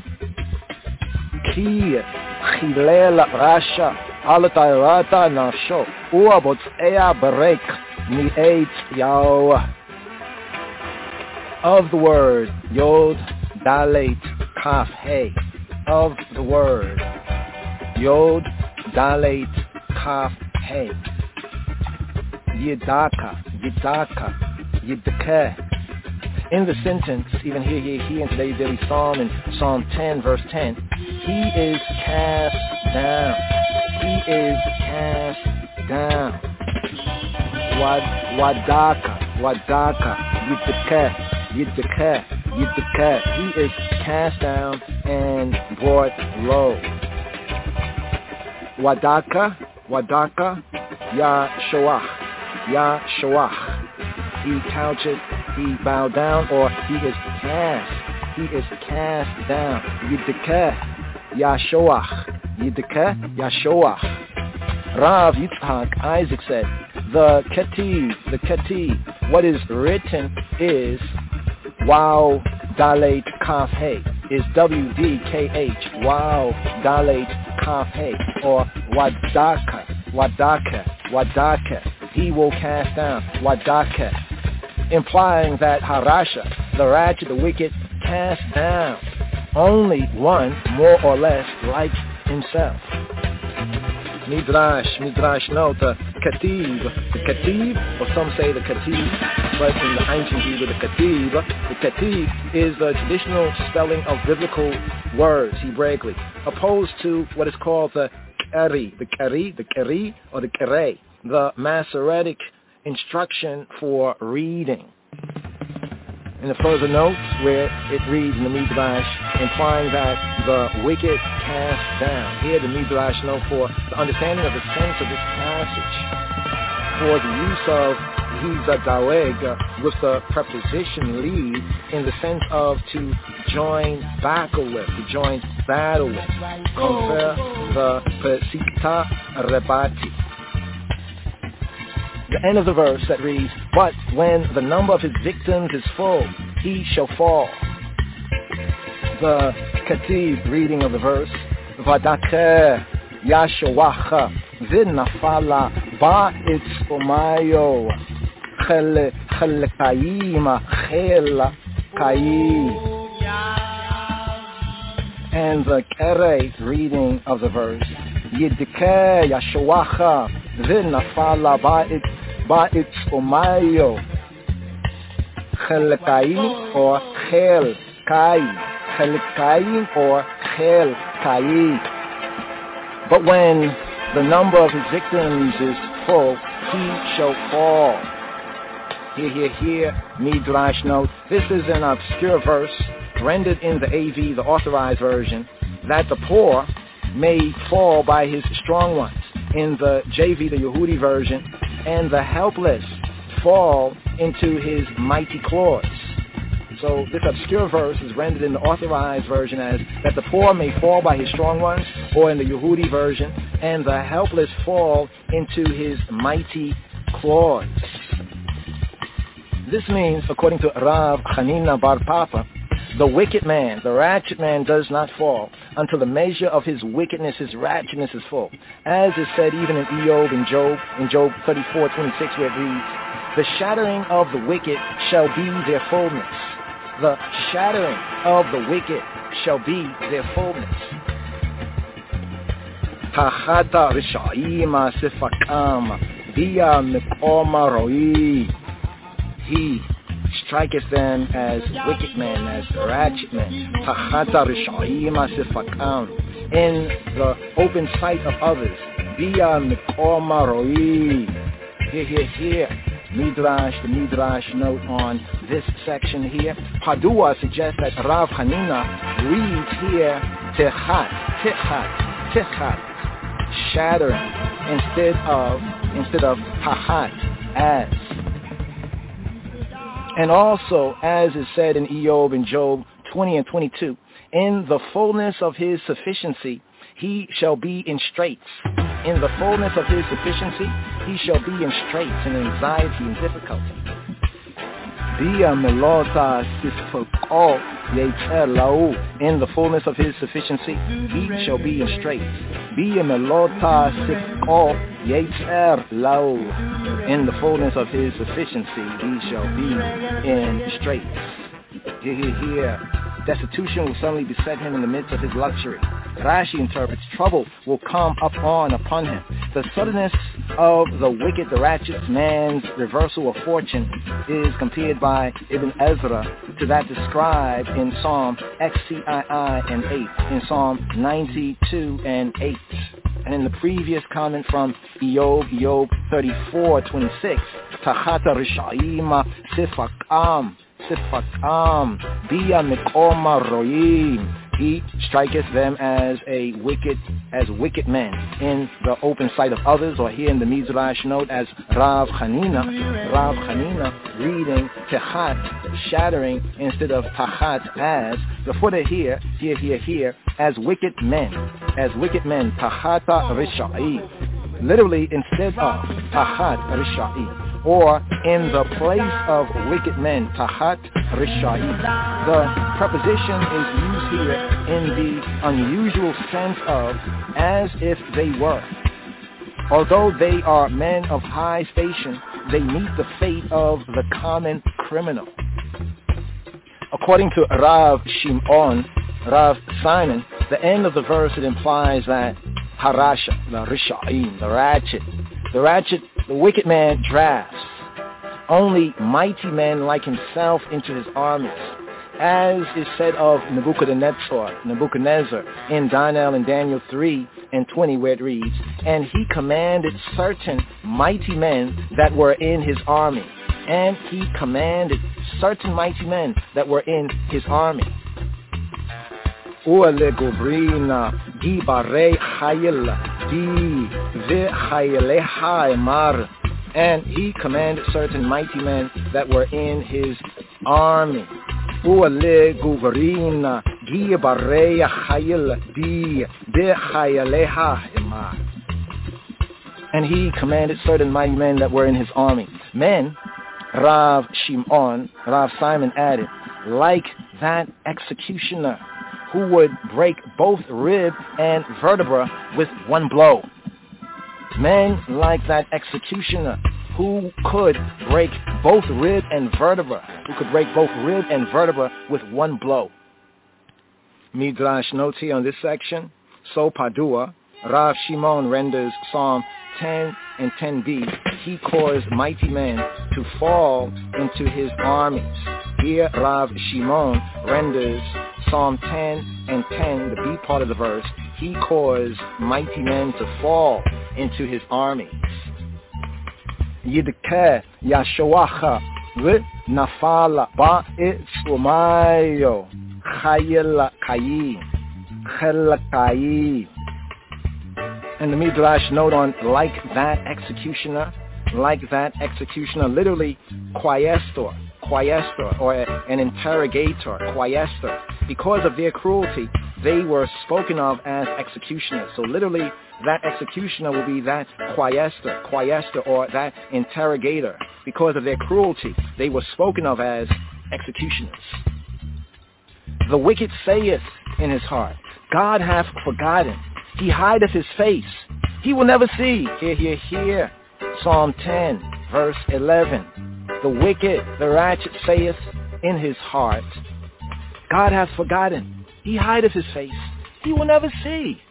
Ki Hillel Rasha Al Tayawata Nafsho Uabot Ea Berek Ni'et Yahweh. Of the word Yod Dalet Kaf Hey. Of the word Yod Dalet Kaf Hey. Yidaka, Yidaka, Yidaka. In the sentence, even here, here, here in today's daily psalm, in Psalm ten, verse ten, he is cast down. He is cast down. Wad, wadaka, wadaka, Yidaka, Yidaka, Yidaka. He is cast down and brought low. Wadaka, Wadaka, Yahshua. Yahshua. He couches, he bowed down, or he is cast. He is cast down. Yidika, Yahshua. Yidika, Yahshua. Rav Yitzhak Isaac said, the Ketiv, the Ketiv, what is written is Wow Dalet Kaf Hey, is W D K H, Wow Dalet Kaf Hey, or Wadaka, Wadaka, Wadaka. He will cast down, Wadaka, implying that Harasha, the ratchet, the wicked, cast down only one more or less like himself. Midrash, Midrash, no, the Ketiv, the Ketiv, or some say the Ketiv, but in the ancient Hebrew, the Ketiv, the Ketiv is the traditional spelling of biblical words, Hebraically, opposed to what is called the Keri, the Keri, the Keri, or the Kere. the Masoretic instruction for reading. In the further notes where it reads in the Midrash, implying that the wicked cast down. Here the Midrash note for the understanding of the sense of this passage, for the use of Hizadaweg with the preposition lead in the sense of to join battle with, to join battle with. Confer the Pesita Rebati. The end of the verse that reads, but when the number of his victims is full, he shall fall. The Katib reading of the verse, Vadaker Yashawacha Vidnafala Ba'itz Umayo Chelekayima Chelekayi. And the Kere reading of the verse, Yidike Yashawacha Vidnafala Ba'itz Ba'itz Umayo Chelekayi or Chelekayi. Chelekayi or Chelekayi. But when the number of his victims is full, he shall fall. Here, here, here, Midrash note, this is an obscure verse rendered in the A V, the authorized version, that the poor may fall by his strong ones. In the J V, the Yehudi version, and the helpless fall into his mighty claws. So this obscure verse is rendered in the authorized version as that the poor may fall by his strong ones, or in the Yehudi version, and the helpless fall into his mighty claws. This means, according to Rav Hanina Bar Papa, the wicked man, the ratchet man, does not fall until the measure of his wickedness, his ratchetness is full. As is said even in Eob and Job, in Job thirty-four twenty-six, where it reads, the shattering of the wicked shall be their fullness. The shattering of the wicked shall be their fullness. Hachata rishayima sifakam via mikoma roi. He striketh them as wicked men, as ratchet men. Hachata rishayima sifakam. In the open sight of others. Via mikoma roi. Here, here, here. Midrash, the Midrash note on this section here. Padua suggests that Rav Hanina reads here Tichat, Tichat, Tichat, shattering instead of instead of Hahat, as. And also, as is said in Eob and Job twenty and twenty-two, in the fullness of his sufficiency, he shall be in straits. In the fullness of his sufficiency, he shall be in straits and anxiety and difficulty. In the fullness of his sufficiency, he shall be in straits. In the fullness of his sufficiency, he shall be in straits. Here, here, here. Destitution will suddenly beset him in the midst of his luxury. Rashi interprets, trouble will come upon upon him. The suddenness of the wicked, the ratchet man's reversal of fortune is compared by Ibn Ezra to that described in Psalm X C I I and eight, in Psalm ninety-two and eight. And in the previous comment from Eob, Eob thirty-four twenty-six, Tachata Rishayima Sifakam, Sifakam, Bia Mikoma Royim. He striketh them as a wicked, as wicked men in the open sight of others, or here in the Midrash note as Rav Hanina, Rav Hanina reading Techat, shattering instead of Tachat, as. The footer here, here, here, here, as wicked men, as wicked men, Tachata Risha'i, literally instead of Tachat Risha'i. Or in the place of wicked men, Tahat Rishai. The preposition is used here in the unusual sense of as if they were. Although they are men of high station, they meet the fate of the common criminal. According to Rav Shimon, Rav Simon, the end of the verse, it implies that Harasha, the Risha'im, the ratchet, the ratchet, the wicked man drafts only mighty men like himself into his armies. as is said of Nebuchadnezzar, Nebuchadnezzar in Daniel and Daniel three and twenty, where it reads, and he commanded certain mighty men that were in his army. And he commanded certain mighty men that were in his army. Ole gobrina di barei hayel di ve hayeleha emar. And he commanded certain mighty men that were in his army. Ole gobrina di barei hayel di ve hayeleha emar. And he commanded certain mighty men that were in his army. Men, Rav Shimon, Rav Simon added, like that executioner who would break both rib and vertebra with one blow. Men like that executioner who could break both rib and vertebra, who could break both rib and vertebra with one blow. Midrash notes here on this section, so Padua, Rav Shimon renders Psalm ten and ten b, he caused mighty men to fall into his armies. Here Rav Shimon renders Psalm ten and ten, the B part of the verse, he caused mighty men to fall into his armies. Yidkeh Yashoacha v'nafala ba'etz umayo chayel kayi chel kayi. And the Midrash note on like that executioner, like that executioner, literally quaestor, quaestor, or an interrogator, quaestor. Because of their cruelty, they were spoken of as executioners. So literally, that executioner will be that quaestor, quaestor, or that interrogator. Because of their cruelty, they were spoken of as executioners. The wicked saith in his heart, God hath forgotten. He hideth his face. He will never see. Hear, hear, hear. Psalm ten, verse eleven. The wicked, the ratchet saith in his heart, God hath forgotten. He hideth his face. He will never see.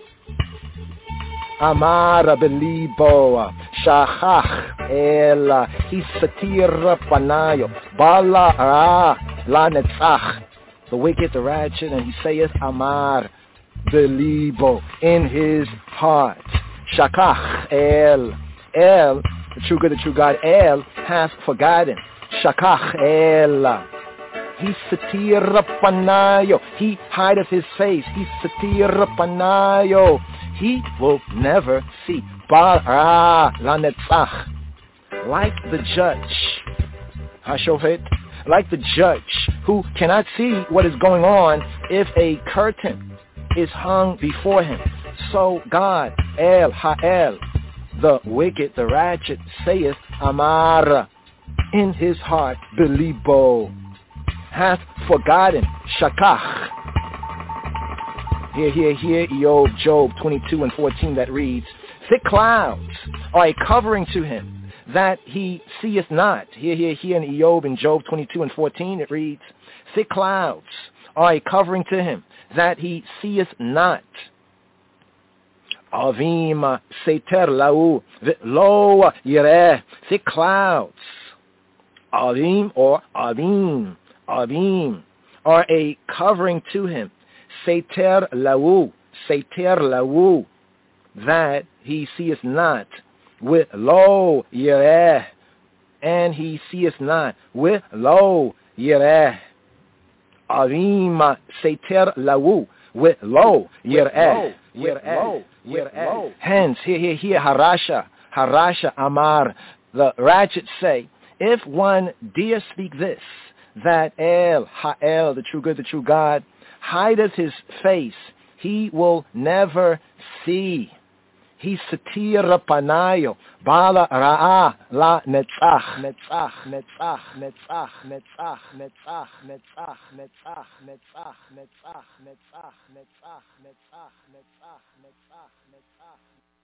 Amara belibo, shachach ela, hisatir panayo, bala ra la netzach. The wicked, the ratchet, and he saith, Amar belibo, in his heart. Shakach El, El, the true good, the true God, El hath forgotten. Shakach El. He satir panayo. He hideth his face. He satir panayo. He will never see. Bara la netzach. Like the judge. Hashofet. Like the judge who cannot see what is going on if a curtain is hung before him. So God, El Ha'el, the wicked, the ratchet, saith, Amar, in his heart, Belibo, hath forgotten, Shakach. Here, here, here, Job, Job twenty-two and fourteen that reads, thick clouds are a covering to him that he seeth not. Here, here, here in Job in Job twenty-two and fourteen it reads, thick clouds are a covering to him that he seeth not. Avim seter lau lo yireh. Thick clouds. Avim or Avim. Avim are a covering to him. Seter lau. Seter lau. That he seeth not. With lo yireh. And he seeth not. With lo yireh. Avim seter lau. With lo yireh. Yireh. Yireh. Hence, here, here, here, Harasha, Harasha Amar, the ratchet say, if one dare speak this, that El, Ha'el, the true good, the true God, hideth his face, he will never see. He satira panayo, bala ra'a la netzach, netzach, netzach, netzach, netzach, netzach, netzach, netzach, netzach, netzach, netzach, netzach, netzach, netzach, netzach, netzach.